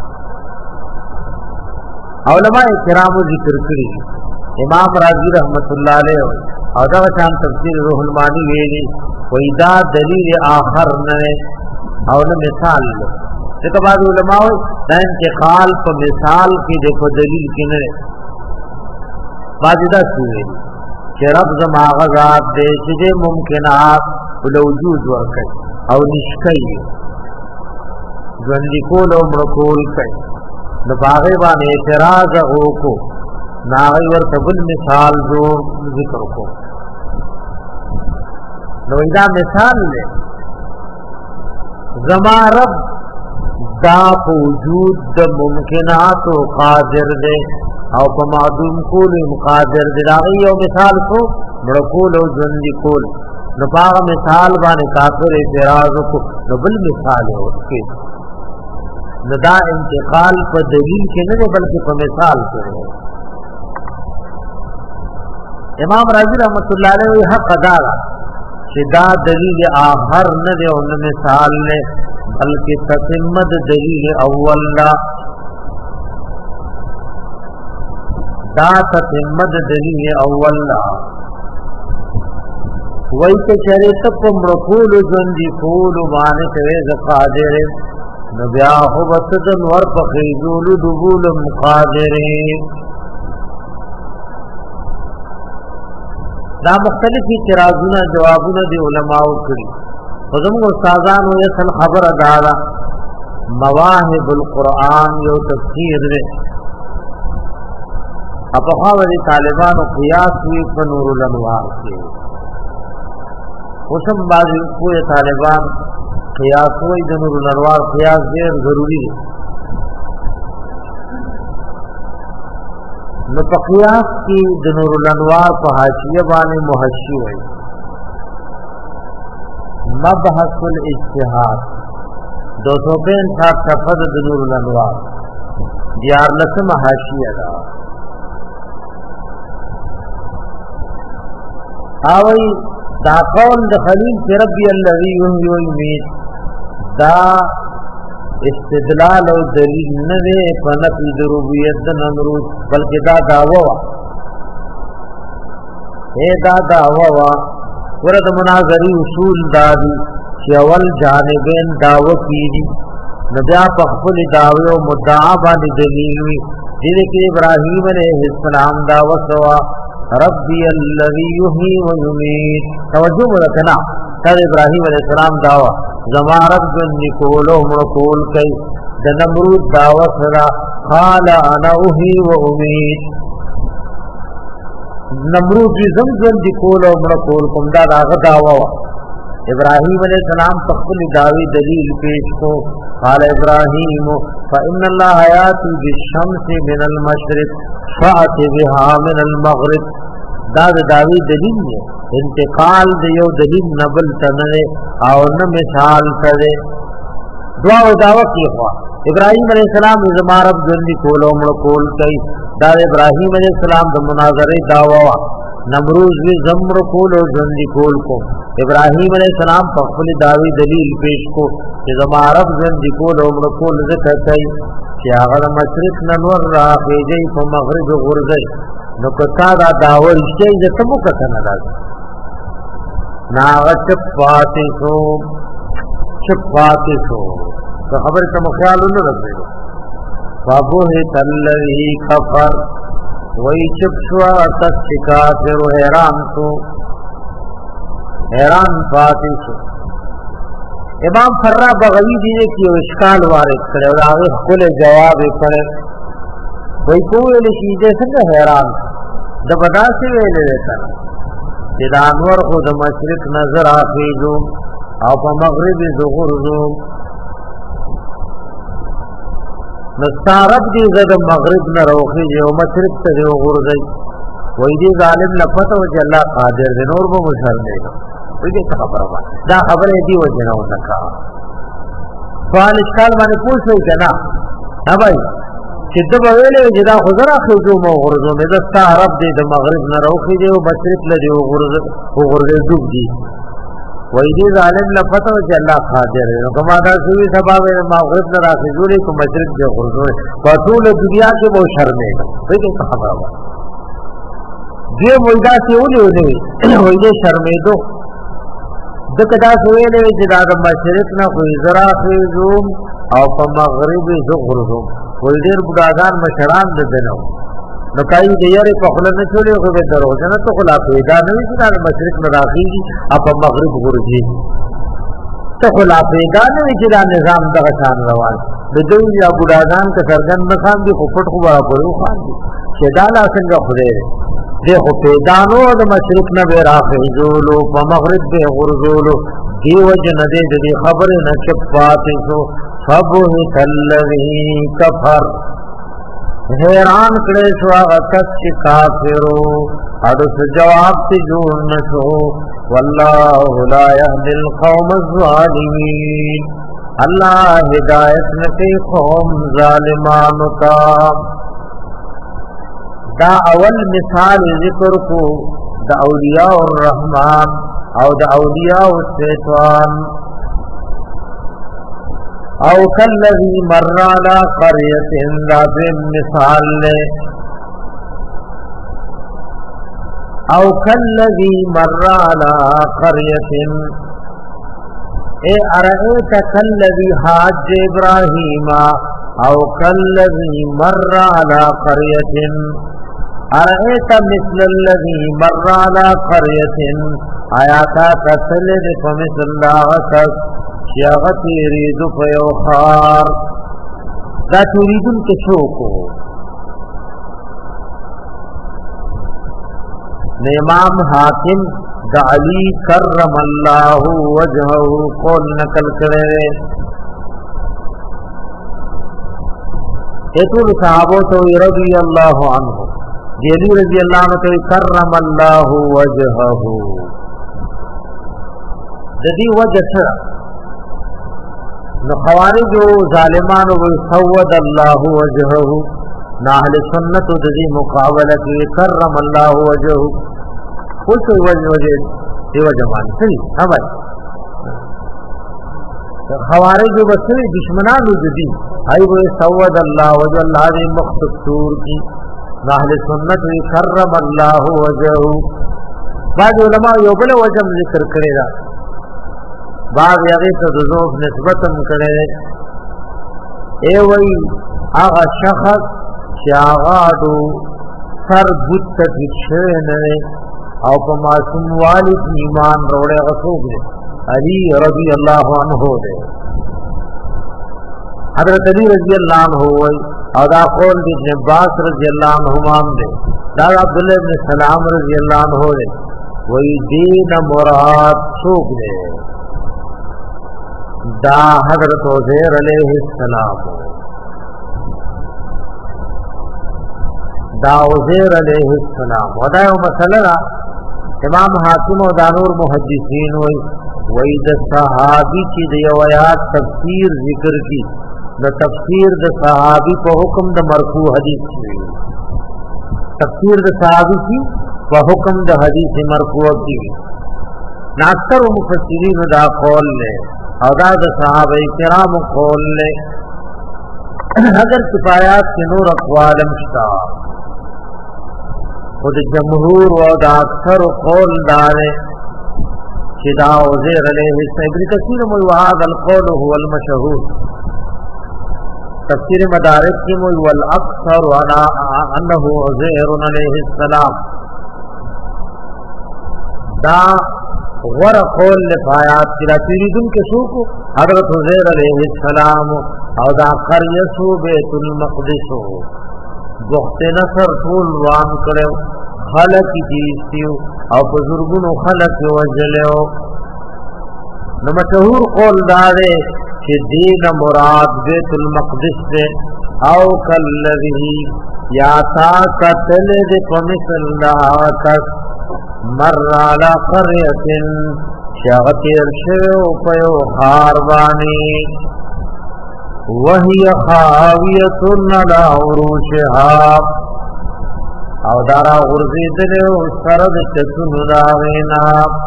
علماء کرام ذکر کړی. امام رازی رحمت الله علیه او دا شان تفسیر روح المانی ویلي وای دا دلیل آخر نه او نه مثال له. ځکه بعض علماء دا انتقال په مثال کې د په دلیل کې نه بعض دا ویلي چې رب زما غزاد دې چې ممکنات ول وجود ورکړي او نشکي ژوندۍ کول او مړ کول کوي. نو باغې باندې اعتراض وکړو ناغي ورته بل مثال جو ذکر کو. نو دا مثال دی زما رب دا وجود د ممکنات او قادر دی او په معدوم کول قادر دی. دا یو مثال کو مړ کول او ژوندۍ کول. نو هغه مثال باندې کافر اعتراض وکړو. نو بل مثال ورکړي. نو دا انتقال په دلیل کې نه بلکې په مثال کې. امام رازی رحمت الله علیه حق ادا چې دا دلیل آخر نه دی او نه مثال نه بلکې تتمه دلیل اول لا. دا تتمه دلیل اول لا وای ته شریعت په مرکول ژوندۍ کول باندې ته قادر نو بیا هو وسد نور په خیزول دبول مقادر. دا مختلف اعتراضونه جوابونه دی علماء کړی. زموږ استادانو یې سن خبر ادا مواهب القرآن یو تفسیر دی. په خاوري طالبانو قیاس وی په نور الانوار کې اوسم بعض کوی طالبان قیاس وی د نور الانوار قیاس ډیر ضروری دی. نو په قیاس کې د نور الانوار په حاشیه باندې محشی وی مبحث الاجتهاد دو سو پینسٹھ صفحه د نور الانوار دیار لسم حاشیه ده. اوی دا قول د خلیل فی ربی الذی یحیی و یمیت دا استدلال او دلیل نه دی په نفی د ربوبیت د نمرود بلکې دا دعوه وا اے دا دعوه وا ورته مناظری اصول دا دي چې اول جانبین دعوه کیږي نو بیا په خپل دعوه او مدعا باندې دلیل وي. دې کې ابراهیم علیه السلام دعوه سوا ربی الذی یحیی و یمیت. توجه وکنا دا ابراهیم علیہ السلام داوا زما رب ژوندۍ کول او مړ کول کوي. د نمرود داوا سره قال انا احیی و امیت. نمرود زم ژوندۍ کول او مړ کول کوم دا هغه داوا इब्राहिम अलैहिस्सलाम तखली दावी दलील पेश को قال ابراهيم فان الله ياتي بالشمس من المشرق فات بها من المغرب. دا داوی دلیل ہے انتقال د یو دلیل نبل تنه او نه مثال تره دعا او دعوت کی خوا ابراهيم عليه السلام زما رب جن کول او مړ کول کوي. دا ابراهيم عليه السلام د مناظره دعوا نمروز وی زمر کول او جن کول کو ابراهيم عليه السلام په خپل داوی دلیل پیش کو چې زما رب جن کول او مړ کول ذکر کوي چې هغه د مشرق نور راځي په مغرب غورځي. نو کتا دا داور شته چې تمو کته نه راځي ناغت پاتې شو چپ پاتې شو تو خبر ته خیال نه راځي. بابو هي تلوي کفر وای چپ شو تک کافر حیران شو حیران پاتې شو. امام فرا بغوی دی کې یو اشکال وارد کړو او هغه خپل جواب یې کړو. وای کوول شي دې څنګه حیران د بدا سے ویلې ده چې د انور خو د مشرق نظر اخیزو او په مغرب زغورزو نستعرب دې زد مغرب نه روخي او مشرق ته زغورځي. وای دې ظالم لفظ او جل قادر دې نور به مشر دی. دې خبره دا خبره دی وجنه وکړه. سوال اشکال باندې پوښتنه کنا ها بھائی چې د ویلې چې دا خزر اخیزو مو غرزو مې د استعرب دې د مغرب نه روخي دې او مشرق له دې غرز او غرز ډوب دي. وای دې ظالم لفظ او جل قادر نو کما دا سوي سبب مغرب نه راخیزو لې کو مشرق دې غرزو په ټول دنیا کې وو شرمې دې خبره وایي. دې وېدا ته ولې ولې وای دې شرمې دو دغه دا سویلې چې دا د مشرق نه خو زرا خېزو او په مغرب زغرزو ول ډېر بډاګان مشران د دنو نو کای دې یې په خپل نه چولې خو به درو نه ته خلا پیدا نه وي چې د مشرق نه راخېږي او په مغرب ورځي ته خلا پیدا نه وي چې دا نظام دغه شان روان د دوی یا بډاګان ته سرګن مخام دي خو پټ خو برا پړو خان دي چې دا لا څنګه خوده دې خو پیدا نو د مشرق نه به راخېږي په مغرب به ورزولو دیو جن دې دې خبره نه چپاتې شو فبهت الذي كفر حیران کړي شو هغه کس چې کافرو اډو جواب ته جوړ نشو. والله لا يهدي القوم الظالمين. الله هدایت نکي قوم ظالمانو ته. دا اول مثال ذکر کو د اولیاء الرحمن او د اولیاء الشیطان. او کلذی مر علی قریۃ دا مثال لے او کلذی مر علی قریۃ اے ارئیت کلذی حاج ابراہیم او کلذی مر علی قریۃ ارئیت مثل الذی مر علی قریۃ آیاتا تسلد فمثل اللہ شیاغت یریدو فیوخار دا تریدن کشوکو امام حاکم دا علی کرم اللہ وجہو قول نکل کرے. ایتو صحابو تو رضی اللہ عنہ جیلی رضی اللہ عنہ تو کرم اللہ وجہو جدی وجہ سرہ نو خوارج و ظالمان و سود اللہ وجہہ ناہل سنت و جدی مقابلہ کی کرم اللہ وجہہ کچھ وجہ وجہ دی وجہ مان سری ہاں بھائی خوارج و بسری دشمنان و جدی آئی وہ سود اللہ وجہ اللہ دی مختصور کی ناہل سنت و کرم اللہ وجہہ. بعض علماء یوبل وجہ ذکر کرے گا بعض یغی ته د ذوب نسبتم کړي. اے وای هغه شخص چې هغه دو سر بوت ته نه او په معصوم والد ایمان وروړي غوښوب علی رضی اللہ عنہ دے. حضرت علی رضی اللہ عنہ وای او دا قول د ابن عباس رضی اللہ عنہما دے. دا عبداللہ ابن سلام رضی اللہ عنہ دے. وی دین مراد سوک دے دا حضرت عزیر علیہ السلام دا عزیر علیہ السلام ودا یو مسئلہ امام حاکم و دانور محدثین وی وی دا صحابی کی دا یو آیات تفسیر ذکر کی دا تفسیر دا صحابی کو حکم دا مرفوع حدیث کی تفسیر دا صحابی کی و حکم دا حدیث مرفوع کی ناکتر و مفسرین دا قول لے او دا دا صحابہ کرام قول لے اگر کفایات کی نور اقوالم شتا خود جمہور و دا اکثر قول دارے کہ دا عزیر علیہ السلام ابن کثیر موی وہاد القول هو المشہور تفسیر مدارک کی موی والاکثر انہو عزیر علیہ السلام دا غور قول لفایات کی تیریدن کے سوکو حضرت عزیر علیہ السلام او دا قریسو بیت المقدسو بخت نصر طول وان کرو خلق جیستیو او بزرگونو خلق وجلیو نو مشہور قول دارے کہ دین مراد بیت المقدس دے او کالذی یا تا قتل دے پمثل لاکس مر علی قریت شاغتیر شو پیو خاربانی وہی خاویت علی عروشها او دارا غرزیدلو سرد چتن داغینا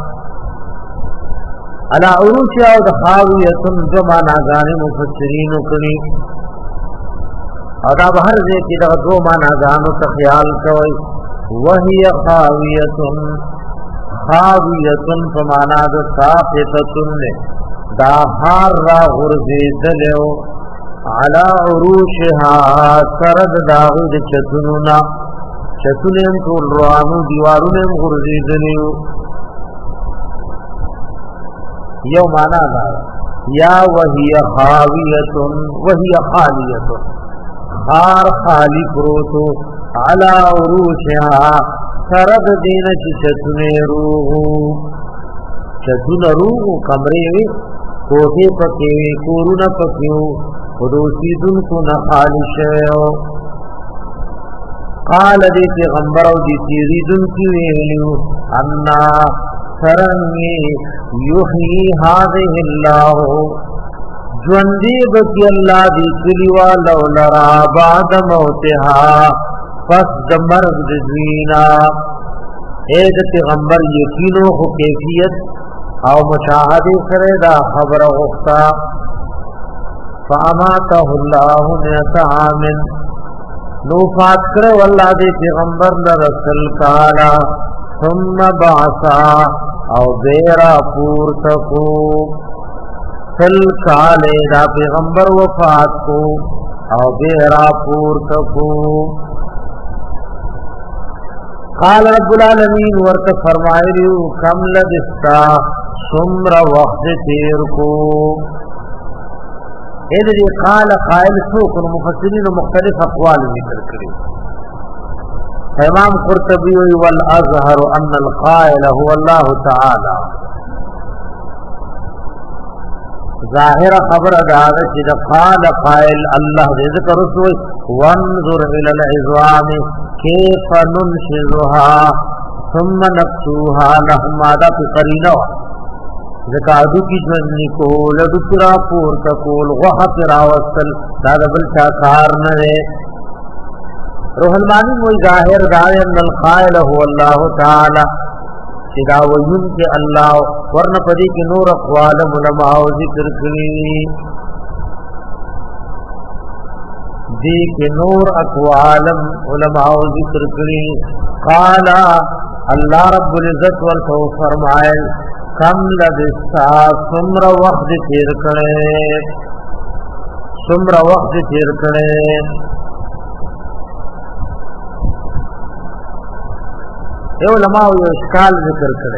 علی عروشها او خاویت جمعنا گانی مفسرین کنی او دا بہر زیتی دا دو مانا گانو تخیال کوئی وہی خاویت خاویت فمانا دا ساقتتن دا خار را غرزیدلو علا عروشها سرد داغد چتنونا چتنین طول روانو دیوارونیم غرزیدلیو یو مانا دا یا وہی خاویت وہی خالیت خار خالی پروتو علا عروشها سرد دین چی چتنے روغو چتن روغو کمرے کوٹے پکے کورون پکیو خدوسی دن کو نخالی شیو قال دی پیغمبر او دی تیری دن کی ویلیو انا سرنگی یحیی حاضح اللہ جوندی بکی اللہ دی کلیوا لولرا بعد موتها پس دمرگ دزوینا اید پیغمبر یقینو خو کیفیت او مشاہدی سرے دا خبر غفتا فاماته اللہ نیت آمن نوفات کرے واللہ دی پیغمبر لرسل کالا ثم بعثا او بیرا پورتکو سل کالے دا پیغمبر وفات کو او بیرا پورتکو قال رب العالمین ورت فرمائیو کم لبستا سمر وقت تیر کو ایدی قال قائل سوکن مفسرین مختلف اقوال ذکر کرے امام قرطبی والازہر ان القائل هو اللہ تعالی ظاہر خبر داغه چې د قال قائل الله دې ذکر وسوي وانظر الى العظام كيف ننشزها ثم نكسوها لهم ماذا قرينا زکادو کی جننی کو لدو کرا پور تکول غح کرا وصل دا بل چا کار نہ روح المانی موی ظاہر داغه ان القائل هو الله تعالی دا وین کے اللہ ورنہ پدی کی نور اقوال علماء ذکر کلی دی کے نور اقوال علماء ذکر کلی قال اللہ رب العزت والتو فرمائے کم لبستا سمر وقت تیر کرے سمر وقت تیر کرے یہ علماء یہ اشکال ذکر کرے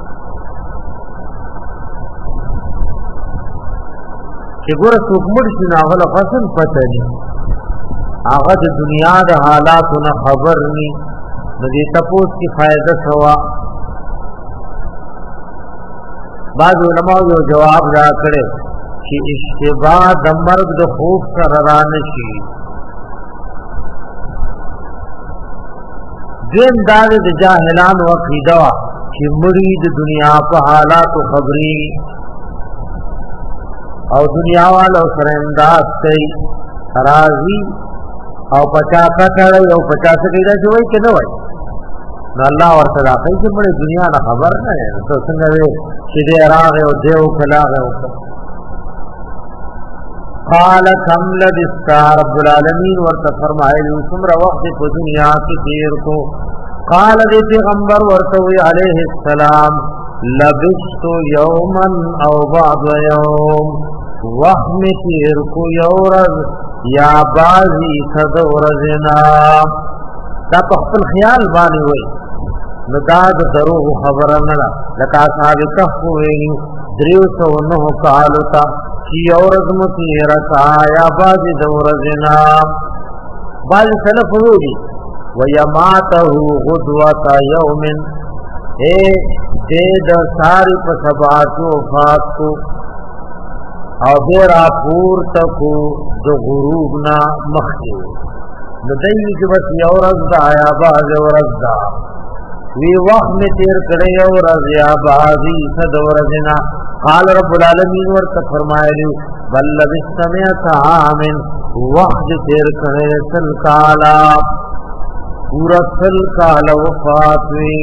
کہ گورا سوک مرشی ناغل فصل پتہ نہیں آغا دا دنیا دا حالاتو نا خبر نہیں ندی تپوس کی فائدہ سوا بعض علماء یو جواب را کړي چې اشتباه د مرګ د خوف سره را نشي. دین دار د جاهلانو عقیده چې مړي د دنیا په حالاتو خبري او دنیا والو سره انداز کوي راضي او پچا کټړ او پچا څه کېدا چې وای کنه وای نو الله ورته راځي چې مړي دنیا نه خبر نه ده. نو څنګه وي چې دې راغه او دیو کلاغه قال كم لبثت رب العالمین ورته فرمایلی څومره وخت په دنیا کې تیر کو. قال دې پیغمبر ورته وی عليه السلام لبثت يوما او بعض يوم وهم تیر کو یورز یا بازی صد ورزنا. دا په خپل خیال باندې وای نو دا د دروغ خبره نه ده. لکه اصحاب کهف ویلي دریو سو نو کالو تا چې یورز مو تیر کا یا بازی د ورزنا. بل سلف ویلي ويماته غدوه يوم اے دې د ساری په سباتو وفات کو او بیرا پور تکو دو غروب نا مخی ندائی کی بس یو رز دا یا باز یو رز دا وی وقت میں تیر کرے یو رز یا بازی صد ورزنا. قال رب العالمین ورطا فرمائے لیو بل لبستمیت آمن وقت تیر کرے سل کالا پورا سل کالا وفات وی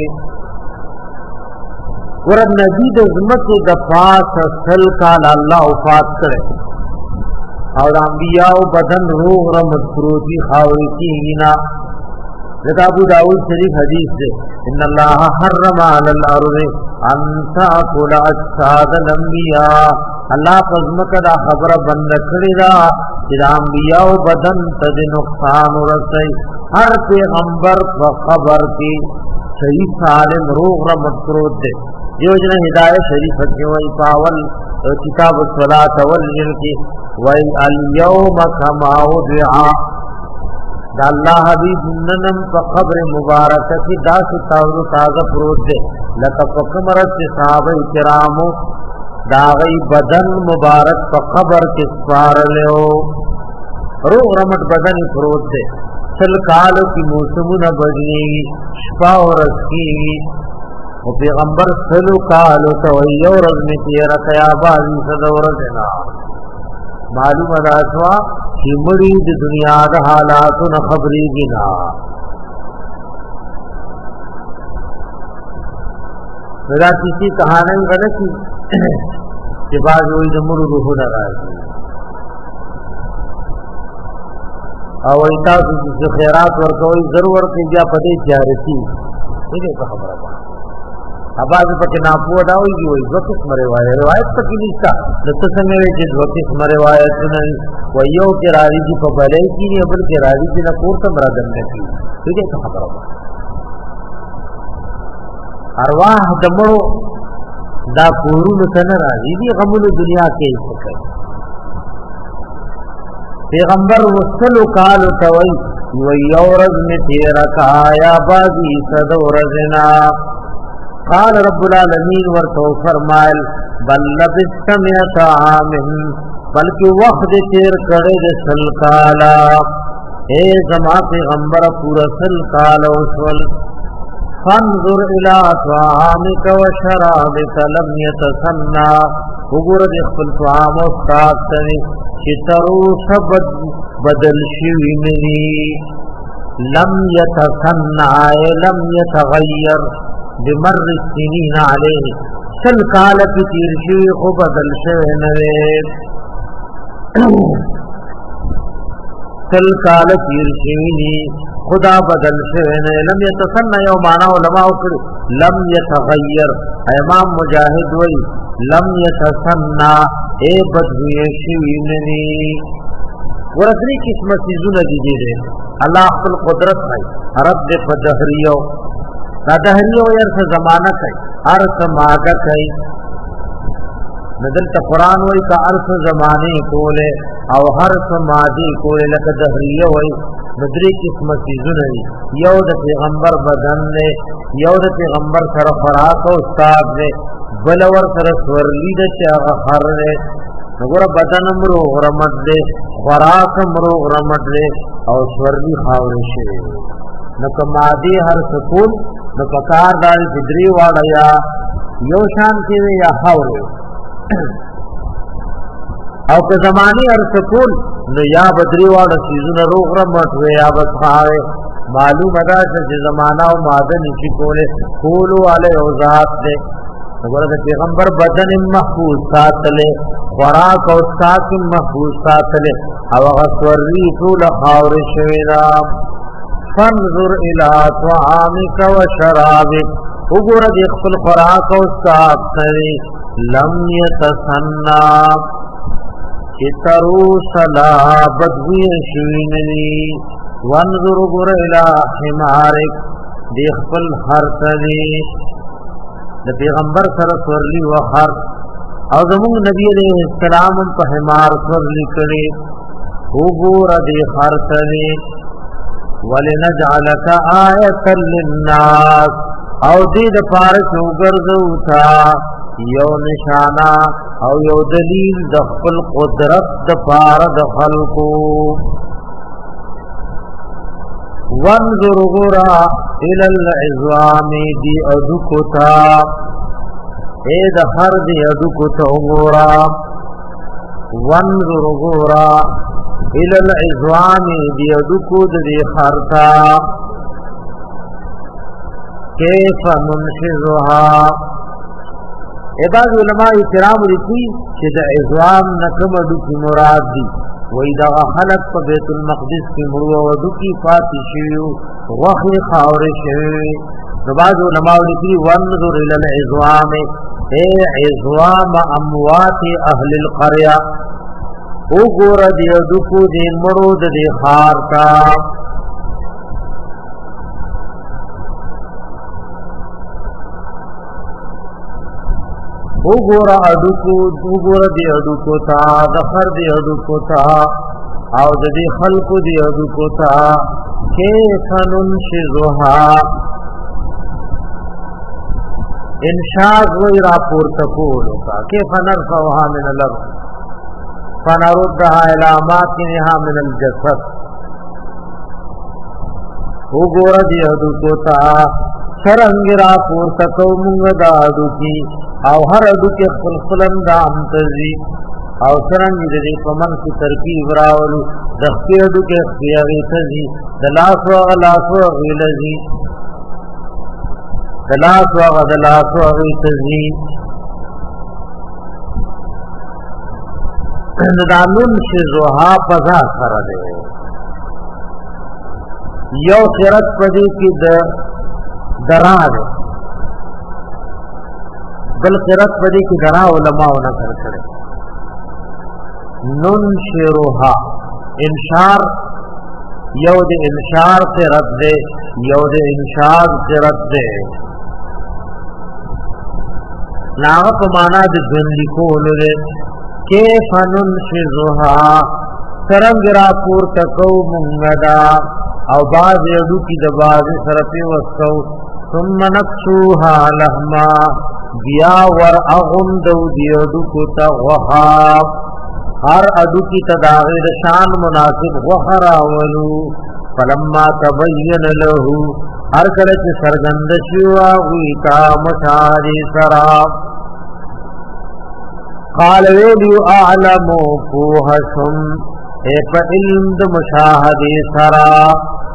ورد نبی د عظمت د پاس سل کال الله وفات کړي اور انبیاء بدن روح را مذکروتی خاوری کی اینا. لذا ابو داود شریف حدیث ہے ان اللہ حرم علی الارض ان تاکل اجساد الانبیاء. اللہ فضمک دا خبر بند کړي دا چې انبیاء بدن ته نقصان ورسي. ہر پیغمبر په خبر کې صحیح سالم روح را مذکروت دے. دیو جن ہدایت شریف کے وہی پاول کتاب الصلاۃ والجن کی وہی اليوم كما وضع دا اللہ حبیب ننم په قبر مبارک کی داس تاو تازه پروت دے. لک پکمر سے صحابہ کرامو دا غی بدن مبارک په قبر کے سوار لیو روح رمت بدن پروت دے. سل کالو کی موسمون بدنی شپا و رسکی و پیغمبر سلو کالو تو یو رز میں تیرا کیا بازی صدو رزنا. معلوم ادا شوا کہ مڑی دی دنیا دا حالاتو نخبری گنا. میرا کسی کہانی غلطی کہ بعض وہی دمر روح نرازی او ایتا چې خیرات ورکوي ضرور کې بیا پدې تیارتي دې په خبره ده. اواز پکې ناپوه دا وایي وي وکس مره وایي روایت پکې نشته د څه څنګه چې وکس مره روایت نه وایو کې راځي چې په بلې کې نه بل کې راځي چې نه کور ته مرادن نه کی دې په خبره ده. ارواح دمړو دا کورونو څنګه راځي دې غمونو دنیا کې څه پیغمبر وصلو کالو توئی ویورز میں تیرا کایا بازی صد ورزنا. قال رب العالمین ورتو فرمائل بل لبست میت عامن بلکہ وقت تیر کرے دے سل کالا. اے زما پیغمبر پورا سل کالا وصل. فانظر الى طعامک و شرابک لم یتسنا وګوره د خپل طعام او ساعت ته چې ترو سبد بدل شوی منی. لم یتسنع لم یتغیر بمر السنین علیه سل کال کی تیر شوی خو بدل شوی نوی سل کال تیر شوی نی خدا بدل شوی نوی. لم یتسنع یو معنی علماء کر لم یتغیر. امام مجاہد وی لم یتسنع اے بدوی شوی نوی. ورسری قسمت چیزونه دي دي الله خپل قدرت ہے رب دې په دهریو دا دهریو یې څه زمانہ کوي هر څه ماګه کوي ندل ته قران وای کا هر څه زمانه کوله او هر څه ماضی کوله لکه دهریو وای ندری قسمت چیزونه دي. یو د پیغمبر بدن نه یو د پیغمبر سره خوراک او استاد نه بل ور سره سورلی د چا خر دے نګور بدن مرو غرمت دے خوراک مرو غرمت دے او سورلی خاور شي نو کمادي هر سکون نو پکار دال بدري واړه یا یو شان کې یا خاور او که زمانی هر سکون نو یا بدري واړه سيزونه روغ غرمت وي یا بس خاوي معلوم ادا چې زمانہ او ماده نشي کوله کولو علی او ذات دے وګوره پیغمبر بدن محفوظ ساتله خوراک او ساک محفوظ ساتله او هغه سوري ټول خاور شوی دا فانظر الى طعامك وشرابك وګوره د خپل خوراک او ساک سره لم يتسنى چترو سلا بدوی شوی نی وانظر وګوره الى حمارك د خپل هر سره د پیغمبر سره سورلی و هر او زموږ نبی علیہ السلام په حمار سورلی کړي وګوره دې هر سره ولنجعلک آیه للناس او دې د پاره وګرځو تا یو نشانا او یو دلیل د خپل قدرت د پاره د خلقو وانظر غرا الى العظام دي ادکتا اے د هر دي ادکتا غرا وانظر غرا الى العظام دي ادکود دي خرتا كيف ننشزها عباد علماء کرام لکی چې د عظام نکم ادکی مراد دي وای دا خلق په بیت المقدس کې مرو او دکی فاتح شیو وخی خاور شیو بعض علماء لکی وانظر الى العظام اے عظام اموات اهل القريه او ګور دی دکو دی مرو د خار تا وګور اډکو وګور دی اډکو تا د خر دی اډکو تا او د دې خلقو دی اډکو تا کیف ننشزها انشاء وی راپور تکول کا کیف نرفعها من الارض فنردها الى ماكنها من الجسد وګور دی اډکو تا شرنګ راپور تکو مونږ دا اډکی او هر اډو کې خپل خپلم دا امتزي او څنګه دې په من کې ترکیب راولو د خپل اډو کې خیاوي تزي د لاس او لاس او غلزي د لاس او د لاس او تزي د دانون شزوها پزا سره ده یو خیرت پدې کې د درار بل قرات بدی کی درا علماء نے کر کړي ننشرها انشار یو د انشار سے رد دے یو د انشاد سے رد دے ناغه په معنا د ځندې کولو دے کیف ننشزها څنګه را پور تکو مونږدا او باز یو کی د باز سره په وسو ثم نكسوها لهما بیا ور اغندو دیدو کو تا وحاب هر ادو کی تداغیر شان مناسب وحراولو فلما تبین له هر کلچ سرگند شوا غیتا مشاہدی سراب قال ویلیو اعلمو پوحشم اے پا علم دا مشاہدی سراب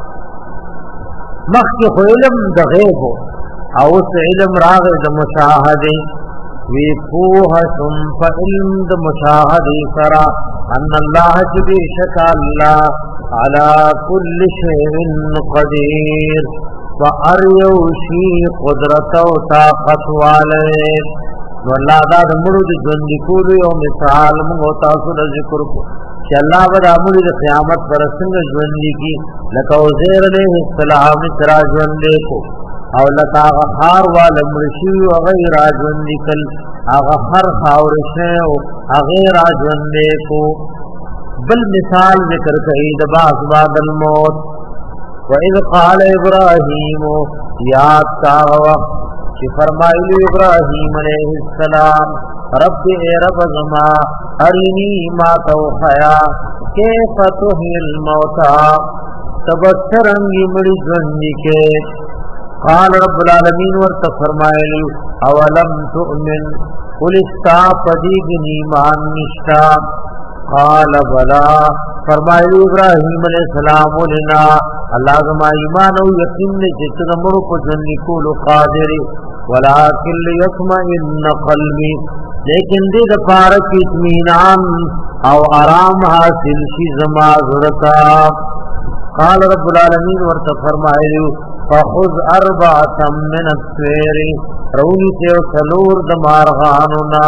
مخی خو علم دا غیبو او اس علم راغ د مشاهده وی پوها ثم فعلم د مشاهده سرا ان الله جبی شک الله على كل شيء قدير فاريوشي قدرت او طاقت والے والله دا د مړو د ژوند کولو یو مثال موږ تاسو د ذکر کو چې الله به د امر د قیامت پر څنګه ژوند کی لکه عزیر علیہ السلام ترا ژوند کو او لکه غفار وال مرشی او غیر ژوند کل هغه هر خاور شه او غیر ژوند کو بل مثال ذکر کړي د باس بعد الموت واذ قال ابراهيم یاد کا وقت कि फरमाइली इब्राहीम अलैहिस्सलाम रब्बी ए रब ज़मा अरिनी मा तौखया कैफ तुहिल मौता तबसरंगी मड़ी ज़न्नी के क़ाल रब्बुल आलमीन वर्त फरमाइली अवलम तुअमिन कुलिस्ता पदीग ईमान निष्ठा क़ाल बला फरमाइली इब्राहीम अलैहिस्सलाम लेना अल्लाह ज़मा ईमान और यकीन ने जित नमरो को ज़न्नी को क़ादिर वलाकिन लियत्मइन्न क़ल्बी लेकिन दे दपार की इत्मीनान और आराम हासिल शी ज़मा ज़ुरता क़ाल रब्बुल आलमीन वर्त फरमाइली फ़ख़ुज़ अर्बअतम मिन अत्तैर रऊनी से सलूर दमारगानुना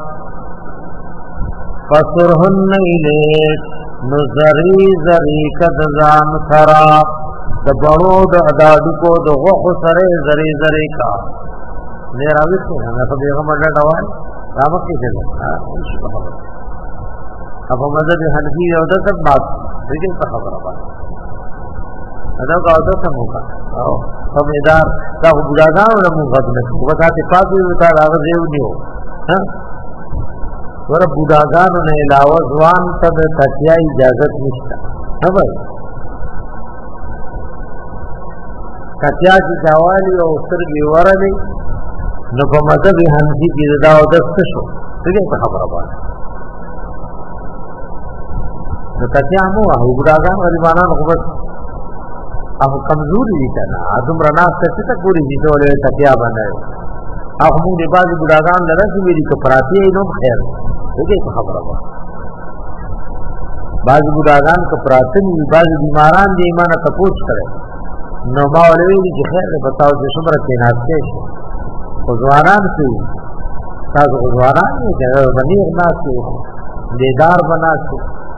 फसुरहुन्न इलेक नज़री ज़री कदजान सरा दबड़ो दादू को दो वक़ सरे ज़री ज़री का मेरा भी से है तो बेगम अड्डा डवाल रामक की चले अब मदद हनफी होता सब बात लेकिन का खबर बात अदा का होता सब होगा हम इधर का बुलाना और मुकदमे को बताते काफी बता रहा है नहीं हो हां वर बुढ़ागान ने अलावा जवान तब तकिया इजाजत निष्ठा है भाई तकिया की चावाली और उसर विवरण न को मदद हंसी की दाव दस्त शो ठीक है खबर बात तो तकिया मो बुढ़ागान और माना को बस अब कमजोरी दिखना तुम रना सच्ची तक पूरी जीतो वाले तकिया बनाए अब हम के बाद बुढ़ागान लगा कि मेरी कपराती है नो खैर देखिए खबर हुआ बाज बुढ़ागान कपरातन बाज बीमारान जे ईमान तपोज करे नमा वाले की खैर बताओ जो सुमर के नाते खुजवारान से ताज खुजवारान ने जगह बनी ना से बेदार बना से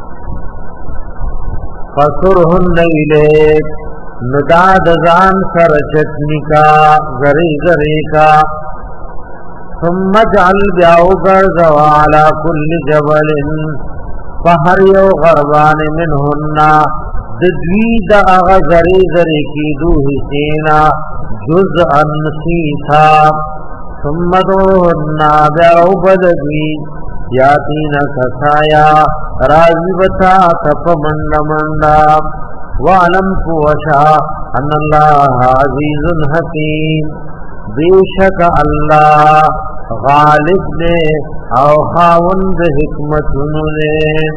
फसुरहुन इलेक नदाद जान सर चटनी का गरे गरे का सुम्मा जल ब्याओ गरजवाला कुल्ल जबलिन पहरियो गरबान मिनहुन्ना दद्वीद आगा जरे जरे की दू हिसेना जुज अन्सी था सुम्मा दोहन्ना ब्याओ बदवी यातीन कसाया राजी बता तप मंड मंडा वालम पुवशा अन्नल्लाह अजीजुन हकीम बेशक अल्लाह गालिब ने और खावंद हिकमत ने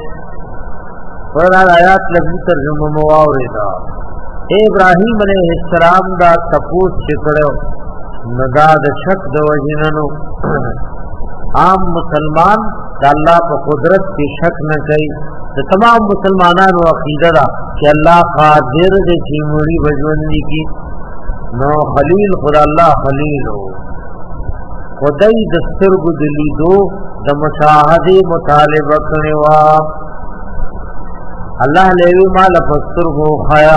और आयात लगी तर्जुमा मुआवरेदा इब्राहीम अलैहिस्सलाम दा तपूस चिकड़ो नदाद शक द वजननो आम मुसलमान दा अल्लाह को कुदरत की शक न कई तो तमाम मुसलमानों अकीदा कि अल्लाह कादिर दे चीमुड़ी बजवंदी की नो खलील खुदा अल्लाह खलील हो खुदाई दस्तर गुदली दो द मुशाहदे मुतालिबा करने वा अल्लाह लेवी माल फस्तर को खाया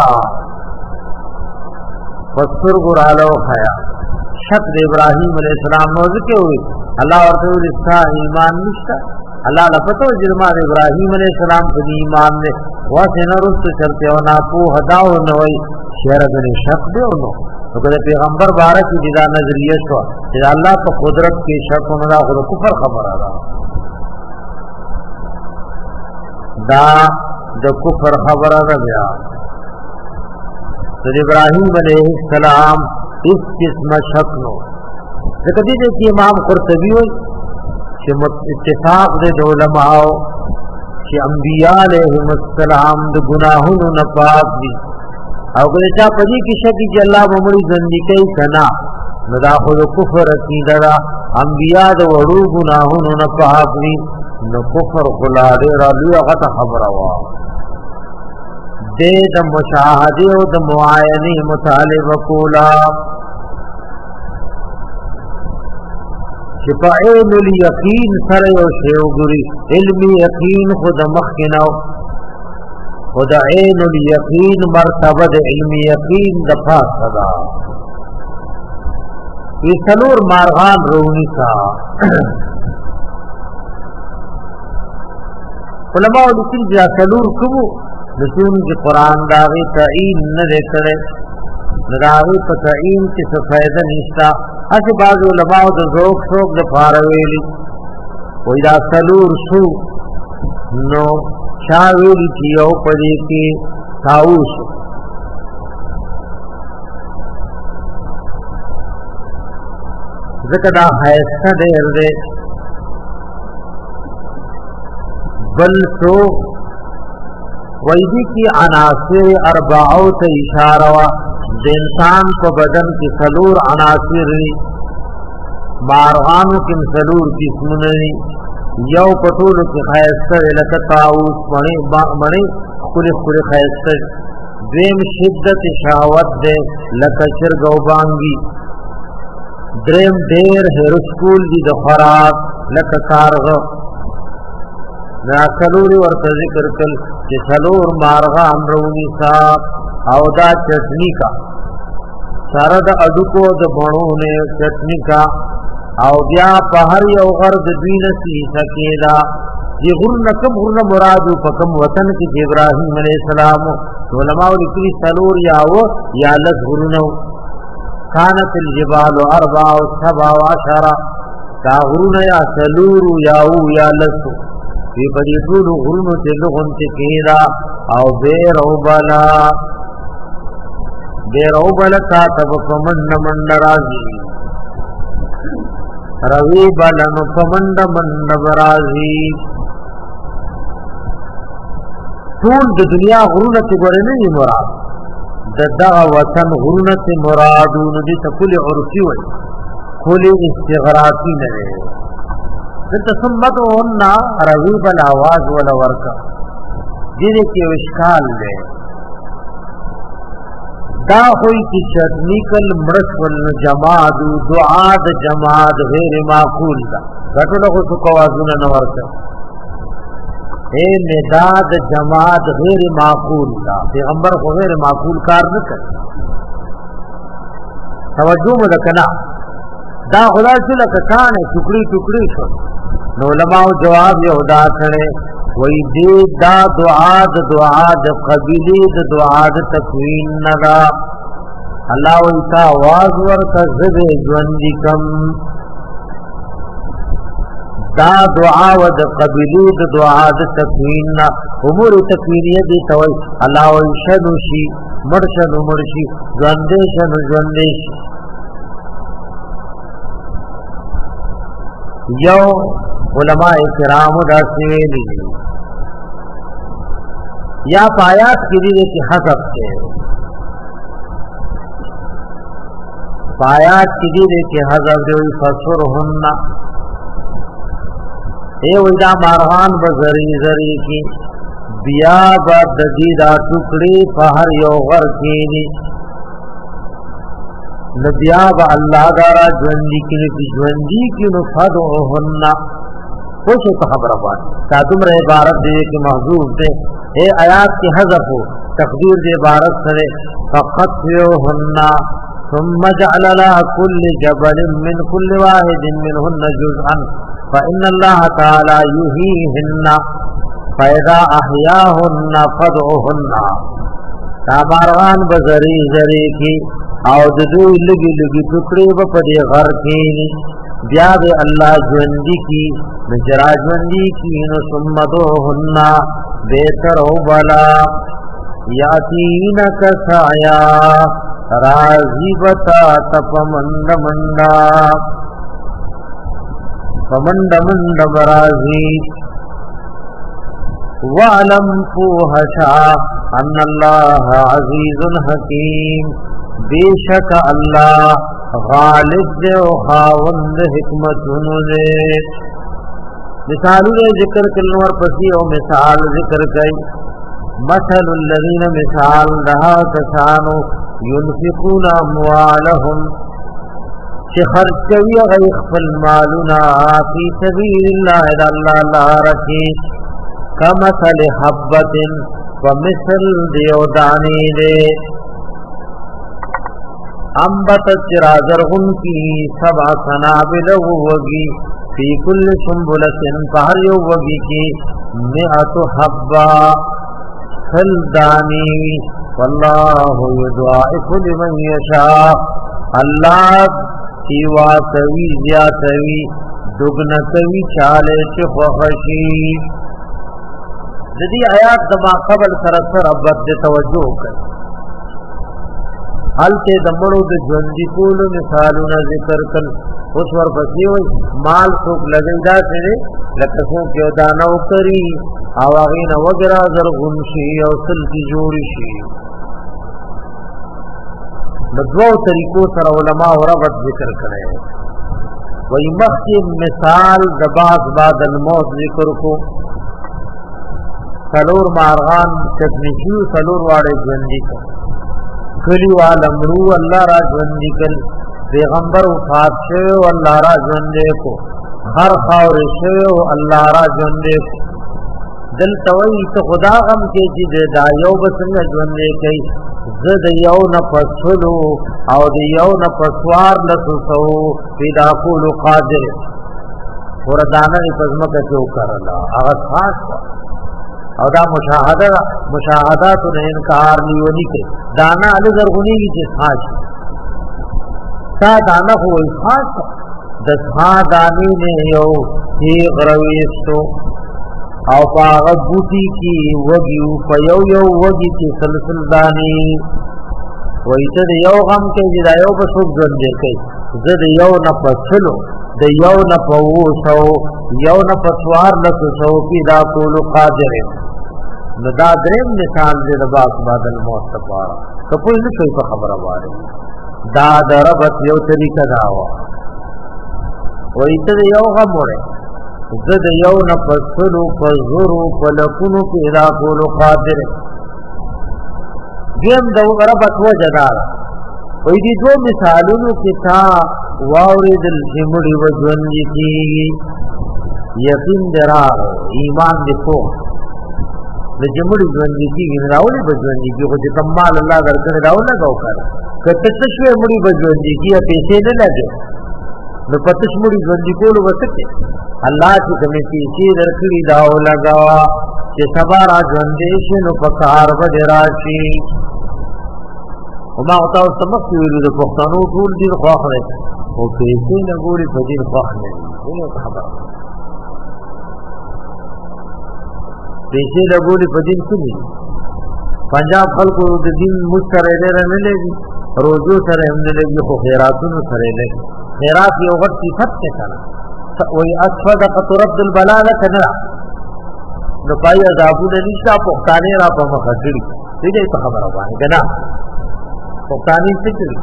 फस्तर को रालो खाया शक इब्राहीम अलैहिस्सलाम नौज के हुए अल्लाह और इसका ईमान निष्ठा अल्लाह लपतो जिरमा इब्राहीम अलैहिस्सलाम के ईमान ने वह न रुस्त चलते हो ना पू हदाओ न होई शेर ने शक दे नो तो कहते पैगंबर बारह की जिदा नजरिए तो अल्लाह को कुदरत की शक होना खुद कुफर खबर आ रहा दा द कुफर खबर आ गया तो इब्राहीम अलैहिस्सलाम इस किस्म शक नो कभी देखिए इमाम कुर्तबी हो कि इत्तिफाक दे उलमाओ कि अंबिया अलैहिस्सलाम द गुनाहों न पाक दी और गुलचा पदी की शकी कि अल्लाह ममड़ी जिंदगी कना नदा खुद कुफर अकीदा अंबिया द वरू गुनाहों न पाक दी न कुफर खुला दे रलिया गत खबर हुआ दे द मुशाहदे और द मुआयने मुतालिबा कोला शिफाइल यकीन सर और शेवगुरी इल्मी यकीन खुद मखिना खुद ऐनुल यकीन मर्तबद इल्मी यकीन दफा सदा ये सलूर मारगान रोनी का उलमा लिखी जा सलूर कुबू नसून के कुरान दावे तईन न देते दावे तो तईन के सफेद निष्ठा اسی بعض علماء د ذوق شوق د فارویلی وی دا سلور شو نو شاویلی چی یو پدی کی تاوش ذکر دا حیثہ دیر دے بل سو ویدی کی عناصر اربعو تا اشاروا د انسان کو بدن کی سلور عناصر مارغانو کی سلور قسمنی یو پټولو کی خیستر لکه تاوس منی منی خلی خلی خیستر دویم شدت شهوت دے لکه چرګ او بانگی دریم دیر هرسکول دی د خوراک لکه کارغه نا سلوری ورته ذکر کل چې سلور مارغه امرونی سا او دا چٹنی کا سارا دا اډوکو د بڼونه چٹنی کا او بیا په هر یو غرد دین سی سکیدا یہ غرن کم غرن مراد فکم وطن کی ابراہیم علیہ السلام علماء لکلی سلور یاو یا لس غرنو کانت الجبال اربع و سبع و عشرہ تا غرن یا سلور یاو یا لسو فی پریدون غرنو تلغن تکیدا او بیر او بلا بیر او بلا کاتب فمن من رازی روی بلن فمن من برازی طول د دنیا غرونه تی ګورې نه مراد د دغه وطن غرونه تی مرادون دي ته کلی عرفي وي کلی استغراقی نه وي د تسمتهن روی بل आवाज ولا ورکا دې کې اشکال دی دا ہوئی کی چٹنی کل مرس ول جماعت دعا د جماعت غیر معقول دا غټو له څه کوازونه نه ورته اے ندا د جماعت غیر معقول دا پیغمبر خو غیر معقول کار نه کوي توجه مو وکنا دا خدای چې لکه کانه ټوکړي ټوکړي شو نو علماء جواب یو دا کړي وی دی دا دعا د دعا د قبیلی د دعا د تکوین ندا اللہ ویتا آواز ورکا زد جوندی کم دا دعا و د قبیلی د دعا د تکوین نا امور تکوینیه دی توی اللہ وی شنو شی مرشنو مرشی جوندیشنو جوندیش یو علماء کرام دا سویلی یا پایات کی دیئے کی حذف کے پایات کی دیئے کی حذف دیوئی فسرہن اے ویدہ مارغان بزری زری کی بیا با ددیدہ ٹکڑی فہر یو غر کینی نبیا با اللہ دارا جوندی کی نفی جوندی کی نفدعہن خوش تو خبر بات تا تم رہے عبارت دے کہ محضوب دے اے آیات کی حذف ہو تقدیر دے عبارت سے فقطعهن ثم جعل لها كل جبل من كل واحد منهن جزءا فإن الله تعالى يحييهن فإذا أحياهن فادعوهن تابارغان بزری زری کی او ددوی لگی لگی ٹکڑی بپدی غر کینی بیا دے اللہ جوندی کی نجرا جوندی کی نسمدوہن بیتر او بلا یاتینک سعیا رازی بتا تپمند منڈا پمند مند برازی وعلم فوحشا ان اللہ عزیز حکیم بے شک اللہ غالب دے و خاوند حکمت دے مثالوں نے ذکر کرنے اور پسی او مثال ذکر کئی مثل الذین مثال رہا کسانو ينفقون اموالهم چه خرج کوي غیخ فالمالنا فی سبیل اللہ اللہ لارکی کمثل حبت ومثل دیودانی دے انبتت چرازرغن کی سبع سنابل وگی فی کل سنبلت فہر یو وگی کی مئت حبا فلدانی واللہ یدعائف لمن یشاء اللہ سیوا کوي زیاتوي دگنا کوي چاله چې خوښي. د دې آیات د ما قبل سره سره رب دې توجه وکړي. حالته د مړو د ژوندۍ کولو مثالونه ذکر کړل. اوس ورپسې وایي مال څوک لګي دا څه لکه څوک یو دانه وکړي او هغې نه وګره زرغون شي او سلکي جوړ شي. د دوو طریقو سره علماء ربط ذکر کړی وایي مخکې مثال د بعض بعد الموت ذکر کو. څلور مارغان چکنشي څلور واړه ژوندي کړ. کلی والا مړو الله را ژوندي کړ. پیغمبر وفات شوی او الله را ژوندی کو. هر خاورې شوی او الله را ژوندی کو. دلته وایي ته خدا غم کې چې دا یو به څنګه ژوندی کوي. زه د یو نه په سلو او د یو نه په څوارلسو سوو پیدا کولو قادر یم. پوره دانه یې په ځمکه کې وکرله هغه خاص او دا مشاهده مشاهداتو نه انکار لیونی کوي. دانه هلې زرغونېږي چې خاص تا دانه خو وایي خاص د څا دانې نه یو تیغ راویستو او په هغه بوټي کې وږي په یو یو وږي کې سلسل دانې. وایي ته د یو غم کوي چې دا یو به څوک ژوندی کوي. زه د یو نه په سلو د یو نه په اوو سوو یو نه په څوارلسو سوو پیدا کولو قادر یم. نو دا درېیم مثال دی د بعض بعد الموت لپاره. که پوه نه شئ په خبره باندې دا د ربط یو طریقه دا وه. وایي ته د یو غم وړی زه د یو نه په سلو په زرو په لکونو پیدا کولو قادر یم. دویم د ربط وجه دا ده وایي دې دوه مثالونو کې تا واورېدل چې مړي به ژوندي کېږي یقین دې راغی ایمان دې پوخ د چې مړي ژوندي کېږي نو راولې به ژوندي کېږي خو چې کوم مال الله درکړی را ولګوه که نه که ته څه شوې مړي به ژوندي کېږي پیسې نه لګې نو په تش مړي ژوندي کولو به څه کوې. الله چې کومې پیسې درکړي دا ولګوه چې سبا را ژوندی شي نو په کار به دې راشي. وما ورته اوس ته مخکې ویلو د پښتنو ټول دین خوښ دی خو پیسې نه ګوري په دین خوښ نه وي. ولې خبره پیسې نه ګوري په دین څه دي. پنجاب خلکو د دین موږ سره ډېره نه لګي روزو سره هم نه لګي خو خیراتونو سره یې لګي. خیرات یو غټ صفت دی که نه وایي الصدقة رد البلا ده که نه نو پای عذابونه نشته پښتانې را په مخه کړي. دې دی په خبره باندې که نه پښتانې څه کړي.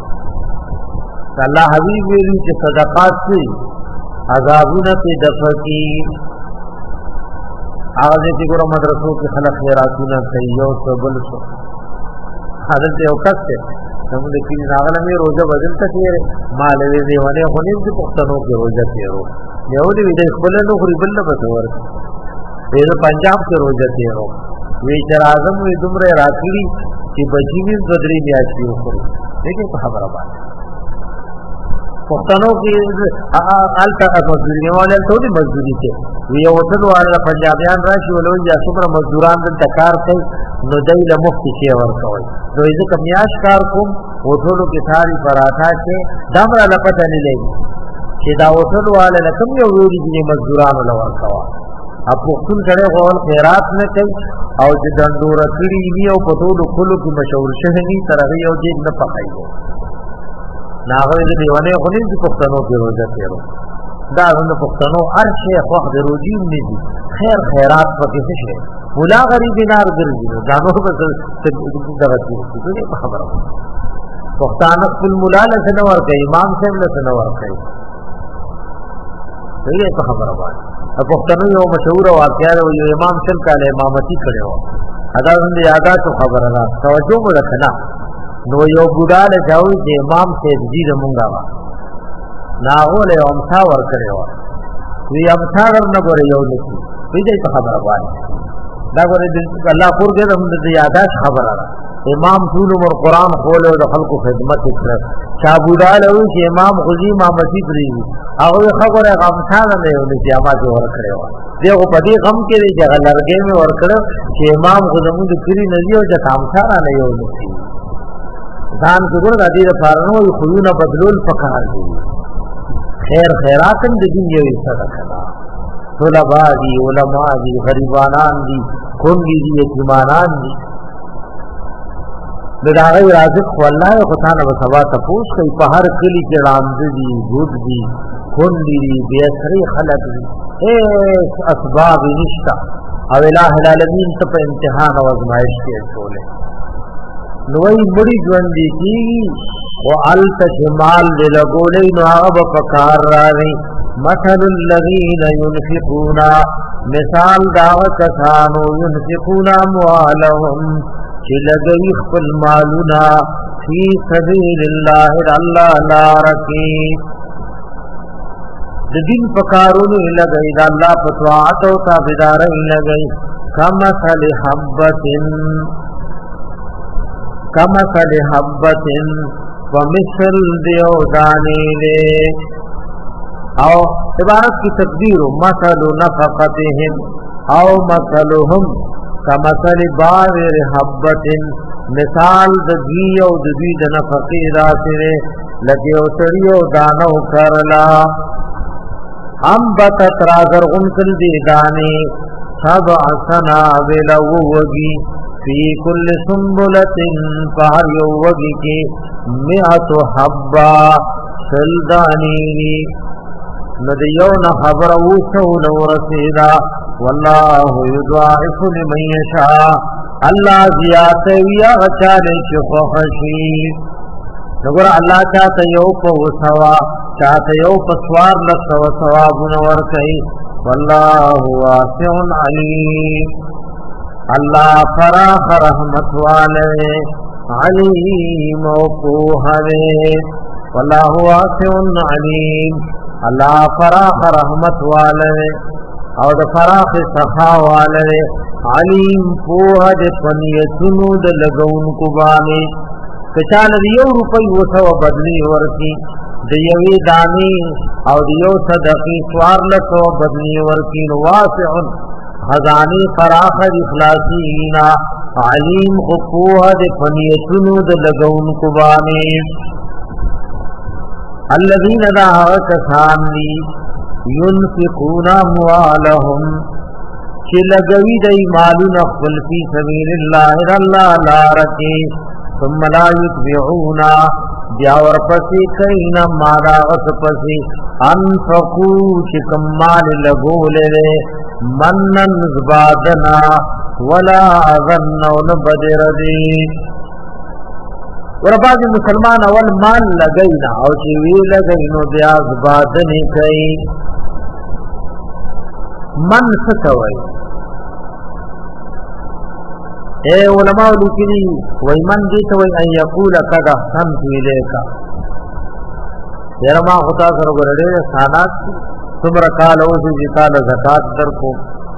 الله حبیب ویلي چې صدقات څه عذابونه پې دفع کړي. هغه ځای چې ګوره مدرسو کې خلک خیراتونه کوي یو څه بل څه. هلته یو کس دی زموږ د کلي راغلی مې روژه به دلته تېرې ما له وې لیونی خو نیم چې پښتنو کې روژه تېرو یو دې وي دی خپله نه خوري بل نه به څه ورکړي. وی زه پنجاب کې روژه تېرو وی چې راځم وی دومره یې راکړي چې بچي مې دوه درې میاشتې وخوري. دې په خبره باندې پښتنو کې هلته مزدوري والا ته ولې مزدوري کوي. وی یو هوټل والا پنجابیان راشي ولې وایي څومره مزدوران دلته کار کوي نو دی له مفتې شی ورکوئ. نو وایي ځکه میاشت کار کوم هوټلو کې ساري پراټا چې دا هم راله پته نه لګي چې دا هوټل والا له کوم یو ویلي دي مزدورانو له ورکوه. پښتون سړی خو خیرات نه کوي او چې ډنډوره کړي وي او په ټولو کلو کې مشهور شوی وي تر هغې یو دین نه پخوي. نو هغه د لیونی خو نه دي پښتنو کې روژه تېرو. دا زموږ د پښتنو هر شی خوښ د روژې هم نه دي. خیر خیرات پکې څه شی ملا غریبې نار ګرځي نو دا نور به دغه څه په خبره پښتانه خپل ملا له څه نه ورکوي امام صاحب له څه نه ورکوي. صحیح په خبره باندې پښتنو یو مشهوره واقعه ده یو امام شل کاله امامتي کړی وه. دا زموږ د یاداتو خبره ده توجه مو ده که نه. نو یو بوډا له چا وایي چې امام صاحب ځي زمونږ هغه نو هغو له یو امسا ورکړې وه. وی امسا درنه ګورې یو نشي وی دی په خبره باندې دا ګورې الله خور دی زموږ د یاداشت خبره ده. امام ټول عمر قرآن خولی او د خلکو خدمت یې کړه. چا بوډا له وایي چې امام خو ځي امامتي پرېږدي هغه وایي ښه ګوره هغه امسا درنه یو نشي اما چې ورکړې وه. دی خو په دې غم کې دی چې هغه لرګی مې ورکړه چې امام خو زموږ د کلي نه ځي او چې امسا رانه یو نشي ځان څنګه د دې لپاره نو خوونه بدلول پکار دي خیر خیراتن د دین یو صدقه ده طلباء دي علماء دي غریبانان دي کونډي دي یتیمانان دي دا غي رازق والله خدای نه سبا تاسو کوي په هر کلی کې رامز دي بود دي کونډي دي بے سري خلق دي ایس اسباب نشتا او الہ العالمین ته په امتحان او ازمائش کې ټوله نوې مړي ژوند دي کی او الت شمال دې لګولې نو هغه په کار راځي مثل الذين ينفقون مثال دا کسانو ينفقون اموالهم چې لګي خپل مالونه فی سبیل الله الله لار کې د دین په کارونو لګي دا الله په طاعت او تابعداري لګي کما مثل حبتن کما مثل حبتن ومثل دیو دانی لے او عبارت کی تقدیر مثل نفقتهم او مثلهم کمثل بارر حبتن مثال د دی او د دی د نفقی راسره لګي او تړیو دانو کرلا هم بت ترازر انکل دی دانی سبع سنا ولو وگی فی کل سنبلتن فهر یو وگی کی مئت حبا سلدانی ندیون خبر وسو نو رسیدا والله یضاعف لمن یشاء الله زیات ویا غچاله شفخشی نګور الله چاته یو په وسوا چاته یو په سوار لسو ثوابون ور کوي والله واسع علیم الله فراخ رحمت والے علیم او کوهره والله واسع علیم الله فراخ رحمت والے او د فراخ سخا والے علیم کوه د پنیتونو د لګون کو باندې کچان یو روپۍ وسو بدلی ورکی د یوې دانی او د یو صدقې سوار لکو بدلی ورکی واسع خزانی فراخ اخلاصینا علیم کوه د پنیتونو د لګون کو باندې الذين دعوا كسامني ينفقون اموالهم چې لګوي د مالونه خپل په سبيل الله الله لارته ثم لا يتبعون بیا ورپسې کینا مالا ورپسې انفقوا چې کمال لګولې منن زبادنا ولا ظنون بدردي ورباز مسلمان اول مال لګینا او چې وی لګینو بیا زبادنی کوي من څه اے علماء لیکلي وای من دې ته وای ان یقول قد احسنت الیک یرما خدا سره ورډې سانات څومره کال او چې کال زکات درکو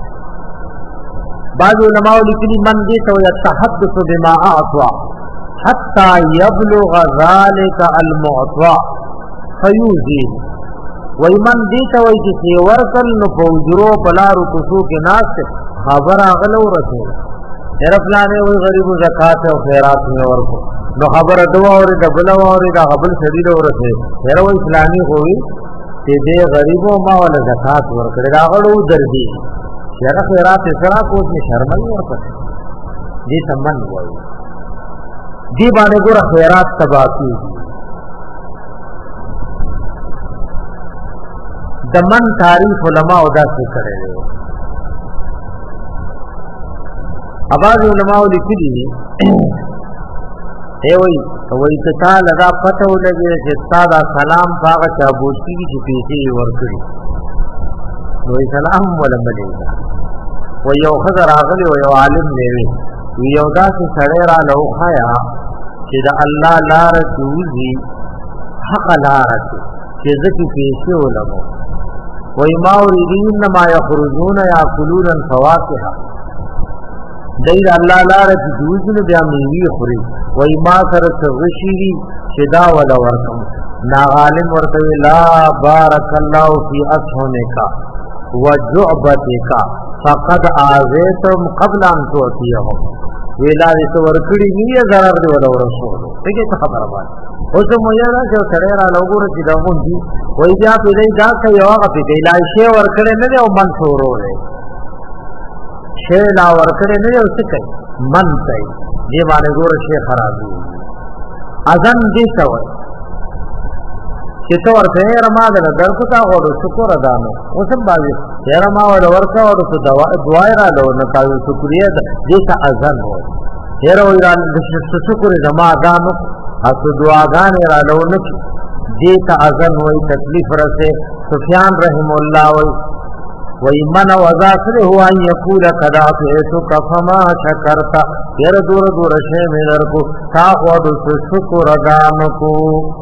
بعض علماء لیکلي من دې ته وای تحدث بما اعطى حتى يبلغ ذلك المعطى فيوزي ويمن ديته وي چې ورکل نو فوجرو بلارو تسو کې ناس خبر اغلو رسول هرفلانه وي غریب زکات او خیرات نه ورکو نو خبر دوا اور دبل اور دا قبل شدید ورسه هر وي اسلامي ہوئی چې دې غریبو ما ول زکات ورکړي دا غړو درځي هر خیرات سره کوڅ نه شرمای ورکړي دې سمن وایي دی باندې ګور خیرات تبا کی دمن تعریف علماء ادا سے کرے اباظ علماء لیکلی اے وای وای ته لگا پته ولګي چې ساده سلام باغ چابوسی کی پیسې ورکړي وای سلام ولمدي وای یو خزر اغلی او یو عالم نیوي یو داسې سړی را لوخایا چې د الله لار دوزي حق لار چې ځکه پیسې ولمو وای ما وريدين ما يخرجون ياكلون الفواكه دای الله لار دوزي نو بیا میوي خوري وای ما سره غشيري چې دا ولا ورکم نا عالم ورته لا بارك الله في اسهمك وجعبتك فقد اعزيتم قبل ان تعطيهم ویلا دې څو ورکړي نه ضرر دی ولا ورسول څنګه څه خبره وایي اوس مو یا نه چې سره را لوګور چې دا مونږ دي وای بیا په دې دا کوي هغه په دې لای شی ورکړي نه دی او من څورو شی لا ورکړي نه دی او څه کوي من کوي دې باندې ګور شی خرابي اذن دې څوي چې تو ورته رما ده درکو تا غوړو شکر ادا نو اوسم باندې رما ور ورکا او څه دوا دعای را له نو تاسو شکریا دې ته اذن وو هر ویران د شکر زما ادا نو اته دعاګان را له نو دې ته اذن وای تکلیف رسه سفیان رحم الله وای وای من وذاکر هو ان یقول قدا تو کفما شکرتا هر دور دور شه مې درکو تا غوړو شکر ادا نو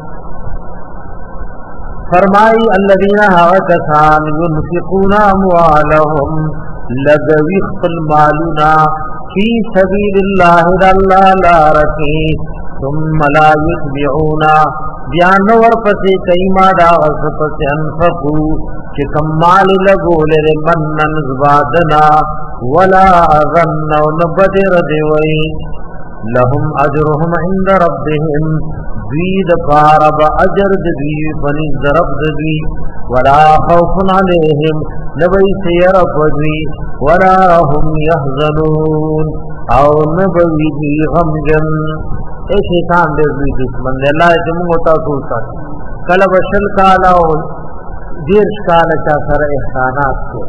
فرمائی الذین هاکسان ينفقون اموالهم لذوی خپل مالنا فی سبیل الله الله لارکی ثم لا یتبعون بیان ورپسې کایما دا ورپسې انفقو چې کمال لګول منن زبادنا ولا ظن نبدر دیوی لهم اجرهم عند ربهم دوید پارب اجر دوی فنیز درب دوی ولا خوف علیہم نبی سیرف دوی ولا هم یحزنون او نبی دوی غمجن اے شیطان دے دوی دشمن دے اللہ جمع ہوتا سوچتا کلب شل کالا و دیرش کالا چا سر احسانات کو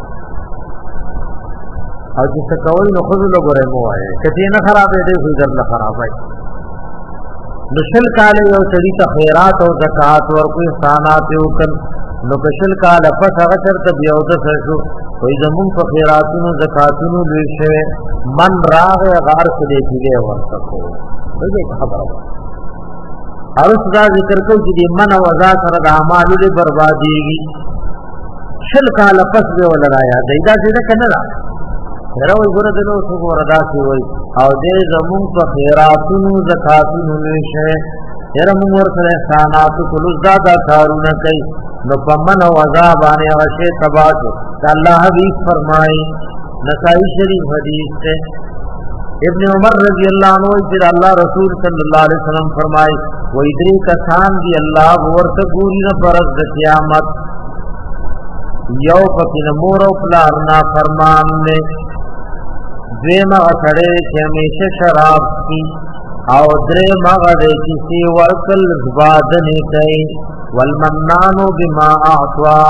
او چې څه کوي نو خود له ګورې مو وایي کته نه خرابې دې خو در نه خرابای نو شل کال یو سړي ته خیرات او زکات ورکو احسانات یو کن نو کشل کال پس هغه چرته بیا او د شو وای زمون په خیراتونو زکاتونو لوي شوی من راغ غار څه دی کیږي ورته دې خبره ارس دا ذکر کوي چې من او ازا سره د اعمال دې برباديږي شل کال پس به ولرایا دایدا دې کنه هروي ګره دنو څو وردا شي وای او دې زمون په خیراتونو زکاتونو نشه هر موږ ورته احسانات کولو زاده کارونه کوي نو پمن او عذاب باندې هغه تباہ الله حبیب فرمای نسائی شریف حدیث سے ابن عمر رضی اللہ عنہ چې الله رسول صلی الله علیه وسلم فرمای و ادری کسان دی الله ورته ګوري نه پرز د قیامت یو پکې مور او پلارنا فرمان نے دیمه اثره چې همیشه شراب کی او درې مغه دې کسی ورکل زبادنه کوي والمنان بما اعطوا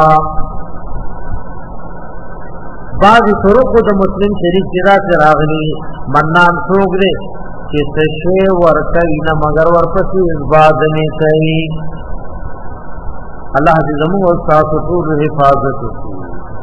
بعض طرق د مسلم شریف کی را سے راغلی منان څوک دې چې څه ورکوي نه مگر ورپسې زبادنه کوي الله دې زموږ او تاسو ټول حفاظت وکړي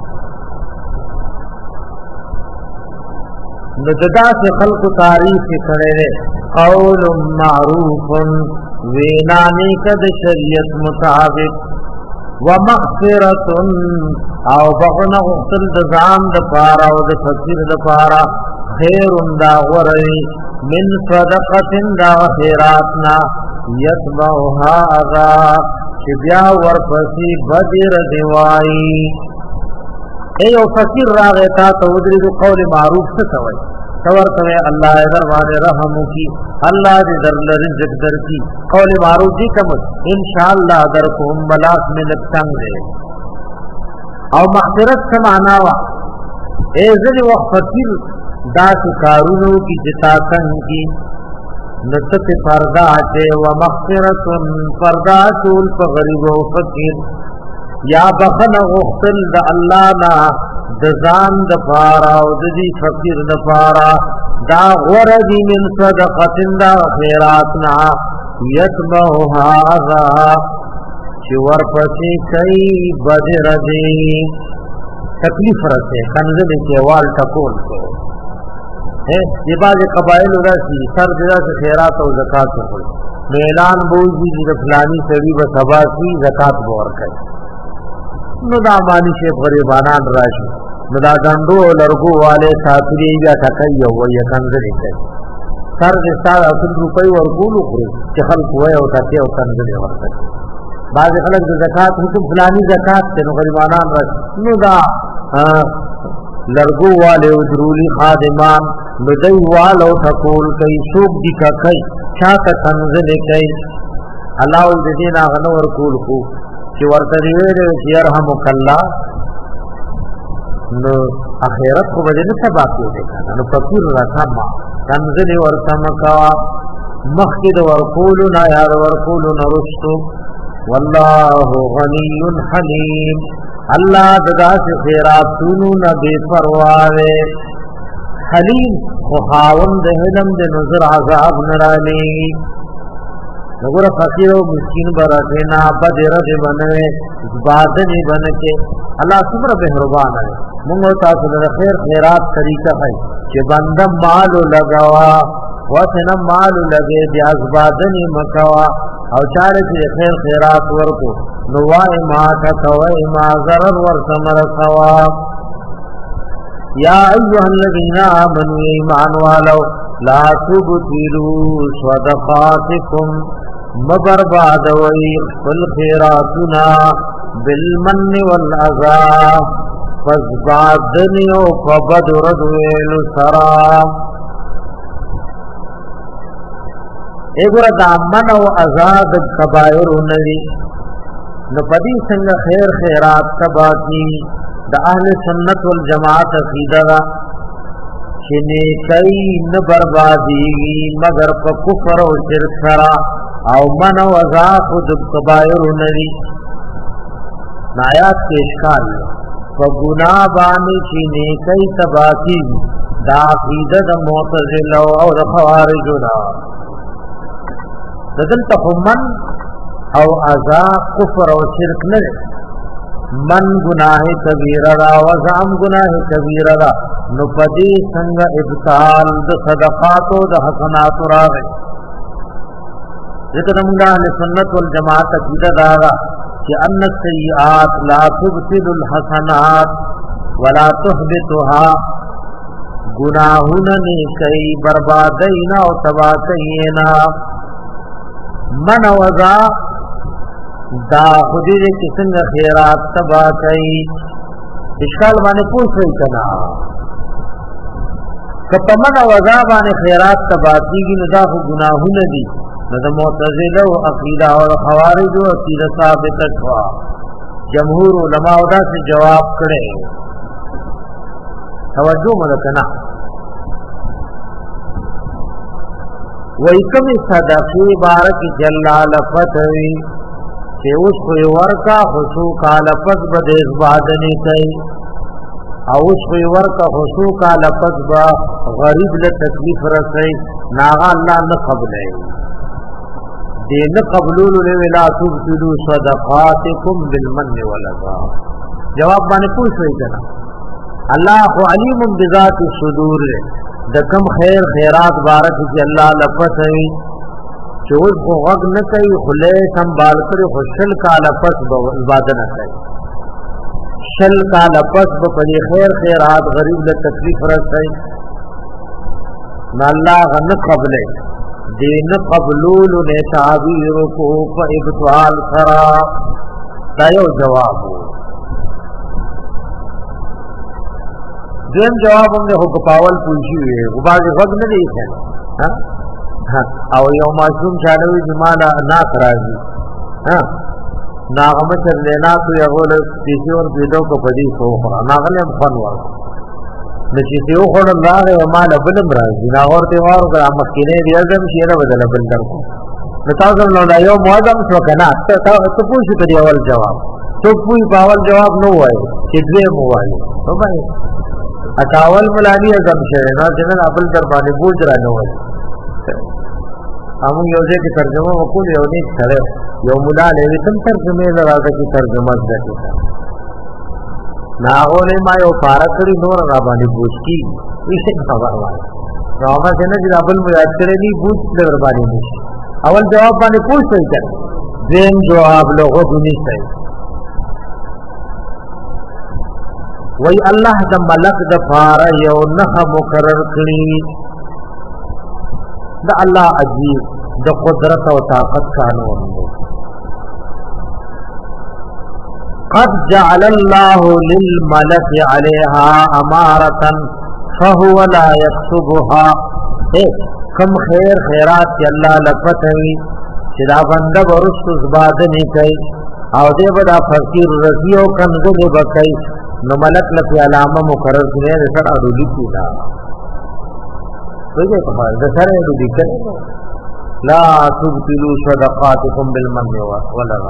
نجدا سے خلق تعریف کړي قول معروف وینانی کد شریعت مطابق ومغفرۃ او بغنا غسل د ځان د پارا او د فقیر د پارا خیر دا غری من صدقه دا خیراتنا یتبعها اذا چې بیا ورپسې بدر دیوای اے او فقیر راغه تا ته ودری د قول معروف څه کوي تور ته الله در باندې رحم کی الله دې در رزق در کی قول معروف دې کوم ان شاء الله در کوم بلاس میں لپټنګ دے او مغفرت څه معنا وا اے ځلې وخت فقیر دا کارونو کی جتا څنګه کی نتت فردا ته و مغفرت فردا ټول په غریب او فقیر یا بخن غختل د الله نا د ځان د پارا او د دې فقیر د پارا دا غور دی من صدقه دا خیراتنا یتبعها ذا چې ورپسې کوي بدر دی تکلیف راځي کنده دې کېوال ټکول کو ہے یہ باز قبائل ورسی سر دې خیرات او زکات ورکړي نو اعلان بوزي د فلانی سړي به سبا سي زکات ورکړي نو دا مانی شیخ غریبانان راشي نو دا ګندو لرګو والے ساتري بیا ټکای یو وي کنځلې کوي سر دې ستاره اصل روپۍ ورکول خو چې خلک وای او تاسو او کنځلې ورکړي بعض خلک د زکات حکم فلانی زکات ته نو غریبانان راشي نو دا لرګو والے او درولی خادمان ندی والو تقول کئی سوک دی کا کئی چاہتا تنزل کئی اللہ والدین آغنو ورکول خو چی ورطریویر چی ارحمک اللہ نو اخیرت کو بجے نتا باقی دیکھا نو فکر رکھا ما تنزل ورسمکا مخید ورکولنا یاد ورکولنا رستو واللہ غنی حلیم اللہ ددا سے خیراتونو نبی فرواوے حلیم خواون دہلم دے نظر عذاب نرالی نگور فقیر و مسکین براتینا بدر دے بنوے زبادنی بنکے اللہ سمر بہربان ہے منگو تاثل خیر خیرات طریقہ ہے کہ بندم مالو لگوا وسنه مال لګي بیا زبادنی مکوا او چاره چې خیر خیرات ورکو نو وای ما تکوي ما ضرر ور سمر سوا یا ایها الذین آمنوا ایمان والو لا تبطلوا صدقاتکم مبرباد وی خپل خیراتنا بالمن والاذى فزبادنی او فبدر دویل سرام ایگور دا من و ازاد کبائر نوی نو پدی سنگ خیر خیرات تبا کی دا اہل سنت والجماعت عقیدہ دا چنی کئی نبربادی مگر پا کفر و شرک سرا او من و ازاد خود کبائر نوی نایات کے اشکال پا گناہ بانی چنی کئی تبا کی دا عقیدہ دا معتزلہ او دا خوارجونا دلتا من او ازا کفر او شرک نرے من گناہ کبیرہ را وزام گناہ کبیرہ را نپدی سنگ ابتال دا صدقاتو دا حسناتو را گئی ذکر منگا اہل سنت والجماعت عقیدہ دارا کہ ان السیئات لا تبطل الحسنات ولا تحبطها گناہونا نیکی بربادینا و تباتینا من وضا دا خودی دے کسنگ خیرات تبا کئی اشکال بانے پوچھ رہی کنا کپا من وضا بانے خیرات تبا کی ندا خو گناہو ندی ندا معتزلہ و عقیدہ و خوارج و عقیدہ ثابت شوا جمہور علماء دا سے جواب کرے توجہ مدکنا وی کمی صدقی بارک جلا لفتوی کہ اس خوی ورکا خصوقا لفظ بدیز بادنی کئی او اس خوی ورکا خصوقا لفظ با غریب لتکلیف رسی ناغا اللہ نقبلے دے نقبلولو لے لا تبتلو صدقاتکم بالمن والعذا جواب بانے پوچھ رہی کنا اللہ علیم بذات الصدور دکم خیر خیرات بارک کی اللہ لفظ ہے چوز کو غگ نہ کئی خلے سنبھال کر خوشل کا لفظ عبادت نہ کئی شل کا لفظ بپنی خیر خیرات غریب لے تکلیف رس ہے نہ اللہ غن قبل دین قبلول نے تعبیر کو ابطال کرا تایو جواب ہو دین جواب ہم نے حق پاول پوچھی ہوئے وہ بعض وقت نہ دی ہے او یو معصوم چالوی جمالا نا کرازی ناغم چر لینا تو یغول کسی اور بیدو کو پدی سو خورا ناغلیم فن ورد نچیسی او خور اللہ غی مالا بلم رازی ناغور تیوارو کرا مخینے دی ازم شیر بدل بلدر کو نتاظر لولا یو معظم سوکنا تو پوچھی کری اول جواب تو پوچھ پاول جواب نو ہوئے کدوے موائی تو بھائی اکاول ملانی ازم شیر نا جنن ابل دربانی بوجھ رہا نو ہوئے ہم یوزے کی ترجمہ وقول یونی کھڑے یو ملا لیوی تم ترجمے لرازہ کی ترجمہ زدکی ناغولے ما یو پارکری نور رابانی بوجھ کی اسے خبر والا راما جنہ جن ابل مجاد کرے نہیں بوجھ لربانی مش اول جواب بانے پوچھ صحیح کر دین جواب لوگوں دنی صحیح وی اللہ دا ملک دا پارا یو نخ مقرر کری دا اللہ عجیب دا قدرت و طاقت قانون قد جعل اللہ للملک علیہا امارتا فهو لا يكتبها کم خیر خیرات چې الله لپتوي چې دا بنده ورستو زبادنې کوي او دې به دا فقیر رضی او کنځلې به کوي نو ملک لکه علامه مقرر کړي د سره اړولي کیدا وایي په حال د سره اړولي کوي لا تبطلوا صدقاتكم بالمن والأذى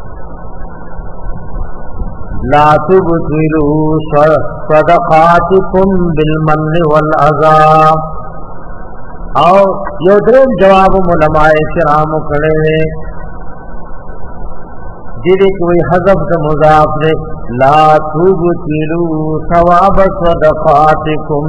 لا تبطلوا صدقاتكم بالمن والأذى او یو دریم جواب علماء کرام کړي دې کوئی حذف د مضاف له لا تبطلوا ثواب صدقاتكم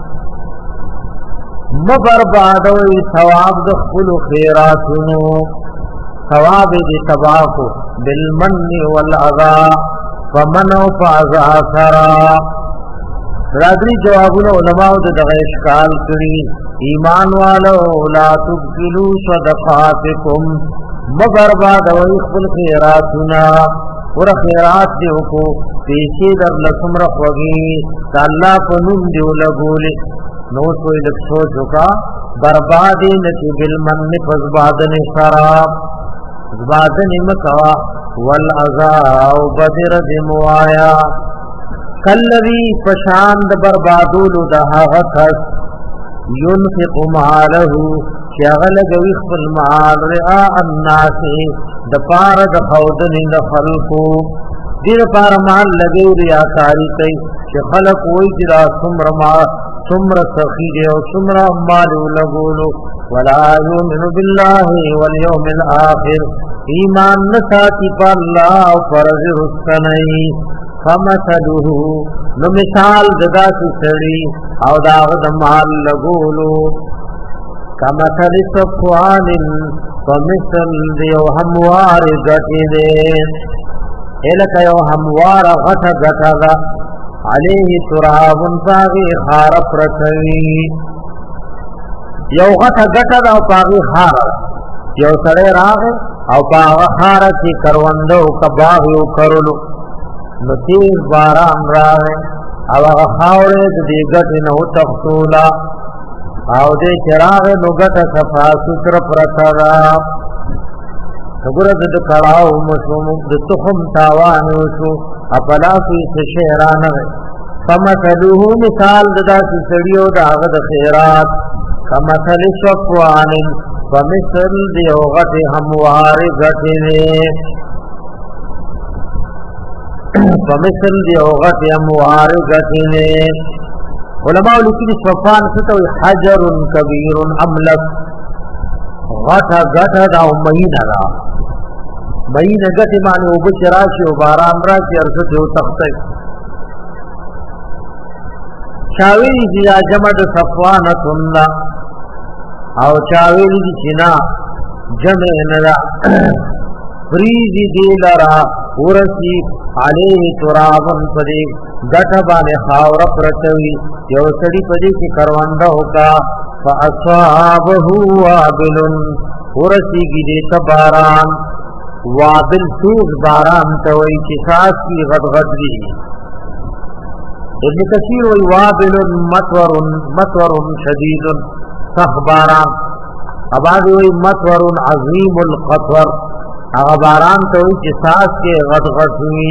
مبربادوي ثواب د خپل خیراتونو ثواب دې تباکو بالمن والأذى فمنو فازا سرا راځي جوابونه علماء د دغه اشکال کړي ایمان والو لا تبطلوا صدقاتكم مبربادوي خپل خیراتونه ور خیرات دی کو پیسې در لسمره خوږي الله په نوم دی ولګولې نو سوې د سوچو کا بربادي نتی بالمن فزبادن شراب زبادن مکوا والعذا او بدر دموایا کلوی پشان د بربادولو د هغه کس ينفق ماله شغل گوی خپل مال رعا الناس د پار د خودن د خلقو دیر پار مال لگی ریاکاری کئی چې خلق وی جرا سمر ما سمر سخی او سمر مال لگولو ولا یؤمن بالله والیوم الاخر ایمان نساتی پا اللہ او فرض رسکنئی فمثله نو مثال ددا سی سڑی او داغ دمال لگولو کمثل صفوان فمثل دیو هموار گٹی دے ایلک یو هموار غٹ گٹا دا علیه ترابن پاغی خار پرتوی یو غٹ گٹا دا پاغی خار یو سڑے راغ او پاغ خار کی کروندو کباغیو کرلو نو تیز باران راغ او اغا خاوڑے دی گٹی نو تختولا او دې چراغ نو ګټه صفا ستر پرتا وګوره د کړهو مسوم د تخم تاوان وشو خپلا فی شهرانه فمثله مثال د داسې سړیو د هغه د خیرات کمثل صفوان فمثل دی اوغت هموار غټنه فمثل دی اوغت هموار غټنه علماء لیکلي صفوان څه حجر کبیر املک غټه غټه دا مینه را مینه غټه معنی او بچراشي او باران راشي ارزه ته تخته چاوی دی جمع د صفوانتن او چاوی دی چنا جمع نلا فریزی دی لرا ورسی علیه ترابن پدی گٹا بانے خاور پرتوی یو سڑی پدی کی کروندہ ہوکا فاصابہو وابلن ورسی گی دیتا باران وابل تیز باران توی کساس کی غد غد دی ابن کثیر وی وابل مطور مطور شدید سخ باران اباد وی مطور عظیم القطور اغباران توی کساس کے غد غد ہوئی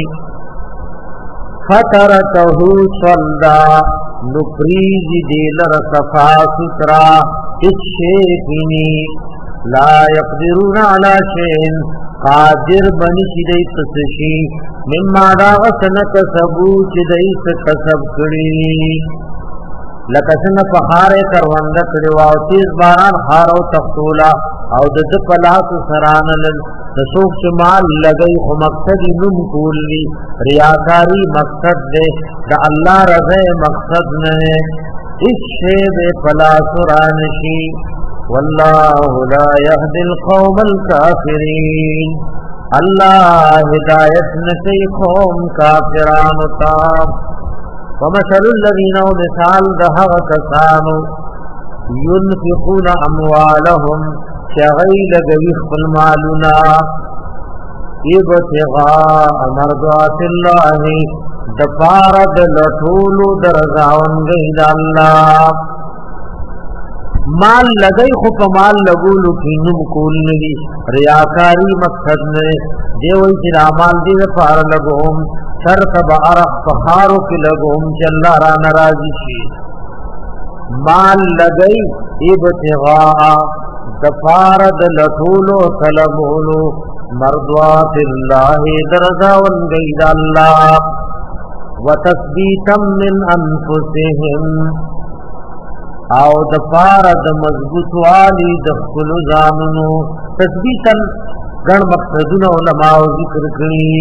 فترته صلدا نپریز دیلر صفا سترا اشیفینی لا يقدرون على شيء قادر بنی چی دی تسشی مما داغتن کسبو چی دی کسب کری لکسن فخار کروندت رواو تیز باران خارو تختولا او دد پلاس سرانلل نسوک چمال لگئی خو مقصد نم کولی ریاکاری مقصد دے دا اللہ رضے مقصد نے اس شیب پلاس رانشی واللہ لا يهدي القوم الكافرین اللہ ہدایت نکی قوم کافران تاب ومثل الذین مثال دہغ کسانو ينفقون اموالهم شغیل گویخ المالنا ابتغاء مرضات اللہ دپار د لټولو درځاون گئی دا الله مال لګئی خو په مال لګولو کې نوم کول نه دي ریاکاری مقصد نه دی وایي چې اعمال دې لپاره لګوم شرط به ارخ فخارو کې لګوم چې الله را ناراضي شي مال لګئی ابتغاء دپار د لټولو طلبولو مرضات الله درځاون گئی دا الله وتثبيتا من انفسهم او د پار د مضبوط والی د خپل ځانونو تثبیتا ګڼ مقصدونه علماء ذکر کړي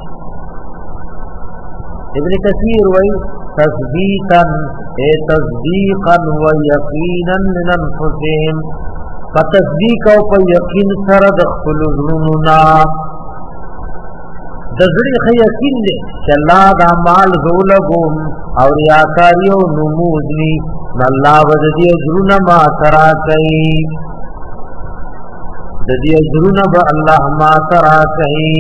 ابن کثیر وایي تثبیتا ای تصدیقا و یقینا من انفسهم فتصدیق او په یقین سره د خپل ځانونو نا د زړه خې یقین دې چې الله د مال زولګم او ریاکاری او نمودنی الله ود دې اجرونه ما ترا کوي د دې اجرونه به الله ما ترا کوي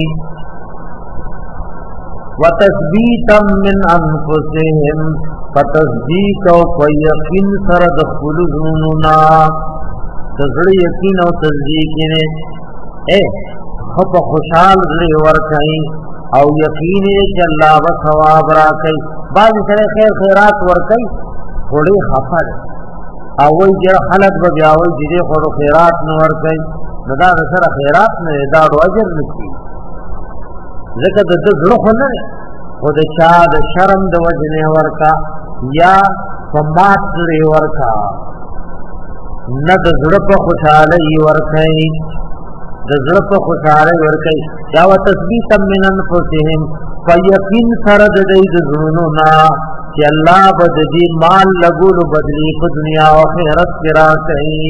وتثبیتا من انفسهم فتصدیق او یقین سره د خپل ځانونو نا د زړه یقین او تصدیق نه اے خو په خوشحال زړه ورکړي او یقین چې الله به ثواب راکړي بعض سره خیر خیرات ورکړي وړي خفر او وی چې خلک به بیا وي چې خو خیرات نه ورکړي نو دا سره خیرات نه دا اجر نشي ځکه د زړه خو نه خو د چا د شرم د وجنه ورکا یا فمات لري ورکا نه د زړه په خوشاله ورکړي د زړه په خوشاله ورکړي دا و تثبیت من انفسهم فیقین سره د دې د زړونو نا چې الله بد دې مال لګول بدلی په دنیا او آخرت کې راکړي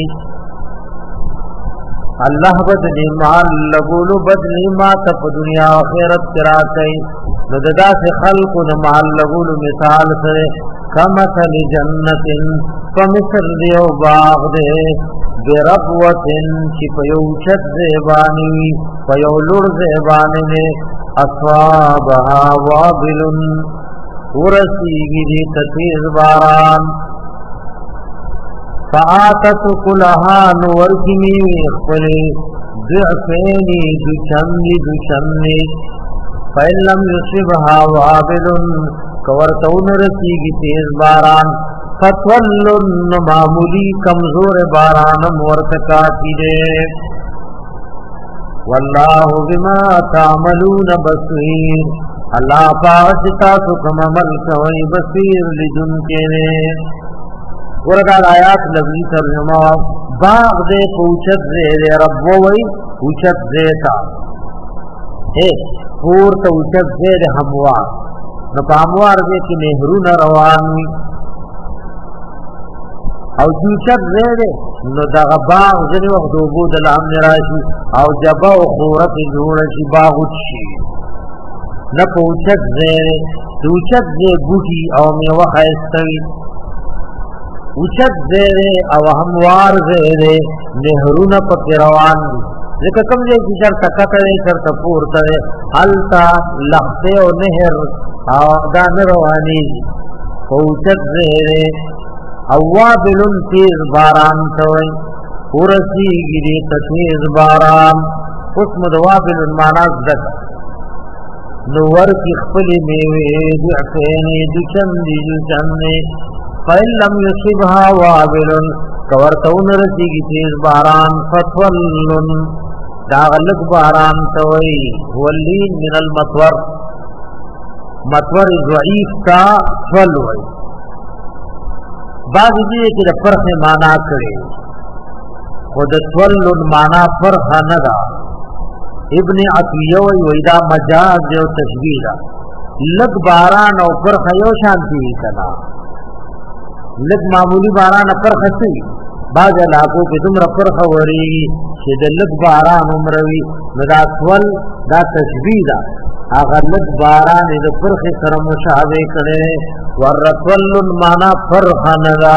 الله بد دې مال لګول بدلی ما ته په دنیا او آخرت کې راکړي نو ددا سے خلق د مال لګول مثال سره کمثل جنت فمثل دیو باغ دې بربوتن چی پیو چد زیبانی پیو لور زیبانی میں اصوابها وابلن ورسیگی دی تتیز باران فآتت کلها نورکی میوی اخفلی ضعفینی دچنی دچنی فإلم یصبها وابلن کورتون رسیگی تیز باران فتولن معمولی کمزور بارانم ورتکاتی دے واللہ بما تعملون بصیر اللہ پاہتا سکم عمل کوئی بصیر لدن کے دے وردال آیات لفظی ترجمہ باغ دے پوچت دے دے رب ووئی پوچت دے تا اے پورتا پوچت دے دے ہموار نپا ہموار دے کی نہرون روانوی او چوچت زیده نو دغه باغ ځنې وخت اوبو د لامن راشي او جبه او خورت جوړه شي باغوت شي نه په اوچت زیده اوچت زی بوټي او میوه ښایسته وي اوچت زیده او هموار زیده نهرونه پکې روان دي ځکه کوم ځای چې چېرته ککه دی چېرته پورته دی هلته لښتې او نهر او دا نه روانېږي په اوچت زیده اوابلن تیز باران توئی ورسیگی دیتا تیز باران اسم دوابلن ماناز دک نور کی خپلی میوی دعفینی دچندی دچندی فإن لم يصبها وابلن کورتون رسیگی تیز باران فتولن داغلق باران توئی واللین من المطور مطور ضعیف کا فلوئی بعض دې کې د فرق معنا کړي خود تولل معنا فرق نه دا ابن عطیه وی دا مجاز او تشبیه دا لګ باران او فرق یو شانتي کنا لګ معمولی باران فرق څه بعض علاقو کې دومره فرق وري چې د لګ باران عمروي دا تول دا تشبیه دا اگر لګ باران د فرق سره مشابه کړي ورتول معنا فرق ندا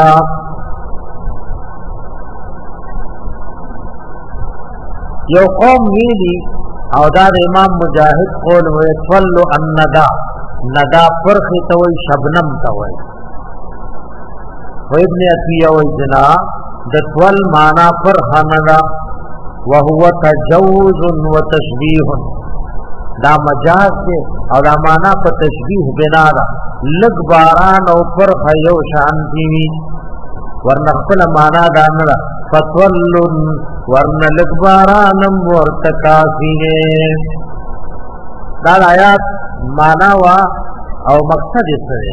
یو قوم ویلی او دا امام مجاہد قول ویتول الندا ندا فرخ توي شبنم توي ابن عطیہ و جنا دتول مانا فرخ ندا وهو تجوز و تشبیح دا مجاز دے او دا مانا پا تشبیح بنا دا لگ باران او فرخ یو شانتی وی ورنخفل مانا دا ندا فتولن ورن لگ بارانم ورتکافینے دا آیات مانا وا او مقصد اس دے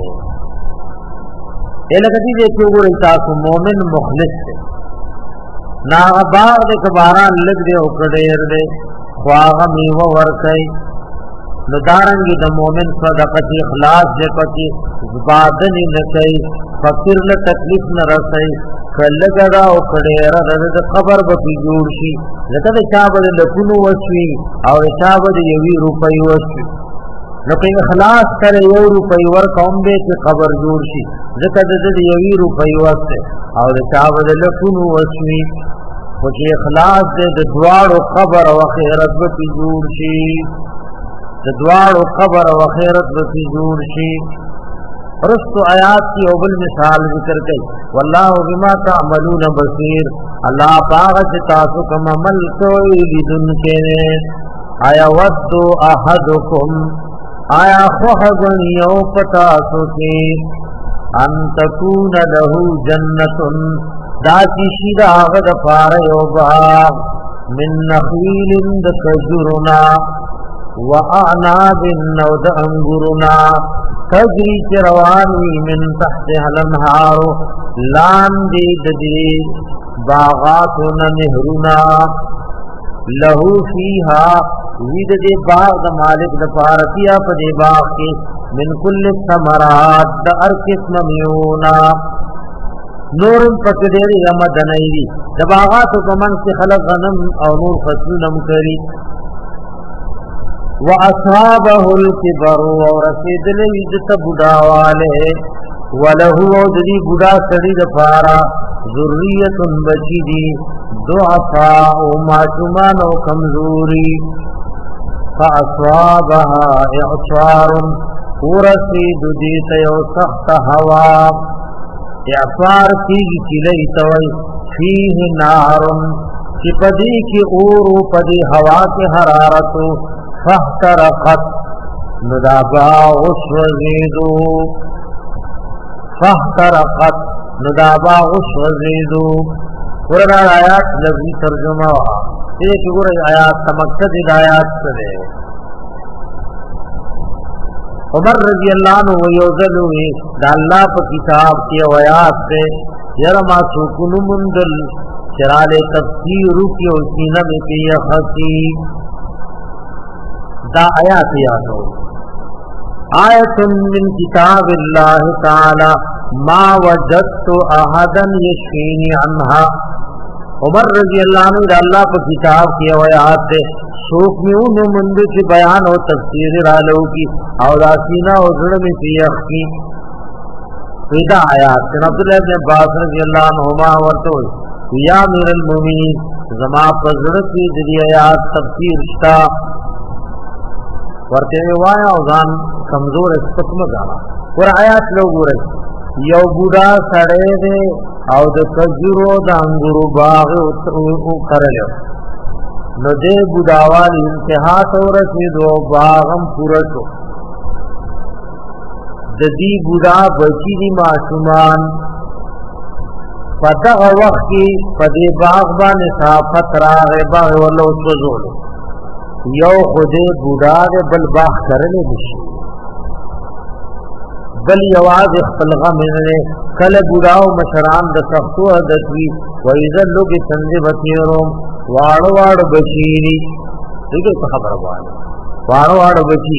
اے لگتی دے کہ وہ تاسو مومن مخلص دے نا باغ دے کباران لگ دے او کڑیر دے خواغ میوہ ورکای ندارنگی دا مومن صدقت اخلاص دے پکی زبادنی نکای فقیر ل تکلیف نہ رسائی کلگڑا او کڑیر د قبر بکی جوړ شي لکه د چا بد لکونو وشوي او چا بد یوی روپۍ وشوي نو په اخلاص سره یو روپۍ ور کوم به چې قبر جوړ شي لکه د یوی روپۍ وسته او د چا بد لکونو وشوي او چې اخلاص دې د دواړو قبر او آخرت بکی جوړ شي د دواړو قبر او آخرت بکی جوړ شي رست آیات کی اول مثال ذکر کئی واللہ بما تعملون بصیر اللہ پاغت تاسو کم عمل کوئی لدن کے آیا ود احدکم آیا خوحگن یو پتاسو کی ان تکون لہو جنتن داتی شید آغد پار یو باغ من نخیل دکجرنا وَأَعْنَابٍ نَوْدَ أَنْغُرُنَا تَجْرِي چروانی من تحتها الانہار لاندی ددی باغاتنا نہرنا لہو فیہا وید دے باغ دا مالک دا پارتیا پا دے باغ کے من کل ثمرات دا ارکس ممیونا نورم پکدیر یمدنیری دا باغاتو کمن سے خلق غنم او نور فصلنم کری وَأَصَابَهُ الْكِبَرُ وَرَسِدْ لَوِجْتَ بُدَاوَالِهِ وَلَهُ وَدْرِي بُدَا سَرِدَ فَارَ ذُرِّيَّةٌ بَچِدِ دُعَفَاءُ مَعْتُمَانُ كَمْزُورِ فَأَصَابَهَا إِعْصَارٌ وَرَسِدُ دِيتَ يَوْسَخْتَ هَوَا إِعْصَار تیگی چلیتوئی فِيهِ نَارٌ چی پدی کی اورو پدی ہوا کے حرارتو فاحترقت ندابا غشوزیدو فاحترقت ندابا غشوزیدو قرآن آیات لفظی ترجمہ ایک قرآن آیات تمقصد آیات سدے عمر رضی اللہ عنہ ویوزلوی دا اللہ پا کتاب کی آیات سے یرما سوکن مندل چرال تفسیر کی و سینم کی یخصی دا آیات یادو آیت من کتاب اللہ تعالی ما وجدت احدا یشفینی عنها عمر رضی اللہ عنہ دا اللہ پر کتاب کی آیات دے سوک میں انہوں مندر کی بیان و تفسیر رالو کی اور آسینہ و ظلم کی یخی پیدا آیات سے عبداللہ بن عباس رضی اللہ عنہما ورطو یا امیر المومنین زما پر ظلم کی دلی آیات تفسیر شتا ورته وایا او ځان کمزور استقم غانا ور آیات لو ګورئ یو بوډا سړی دی او د کجورو د انګورو باغ او کړل نو دې بوډاوال انتها ته ورسېدو باغم پوره شو د دې بوډا بچی دی معصومان پتہ وخت کې په دې باغ باندې صافت راغی باغ ولو سوزول یو خودے بوډا دے بل باغ کرنے بشی بل یواز اختل غم نے کل بوډا او مشران د سختو عادت وی وایذا لوگ څنګه وتیرو واړو واړو بچی دغه خبره وایي واړو واړو بچی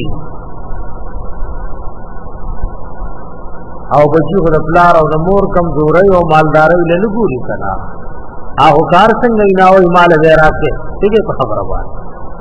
او بچی خو د پلار او د مور کمزوري او مالداري له ګوري کنا هغه کار څنګه نه وای مال زیرا کې دغه خبره وایي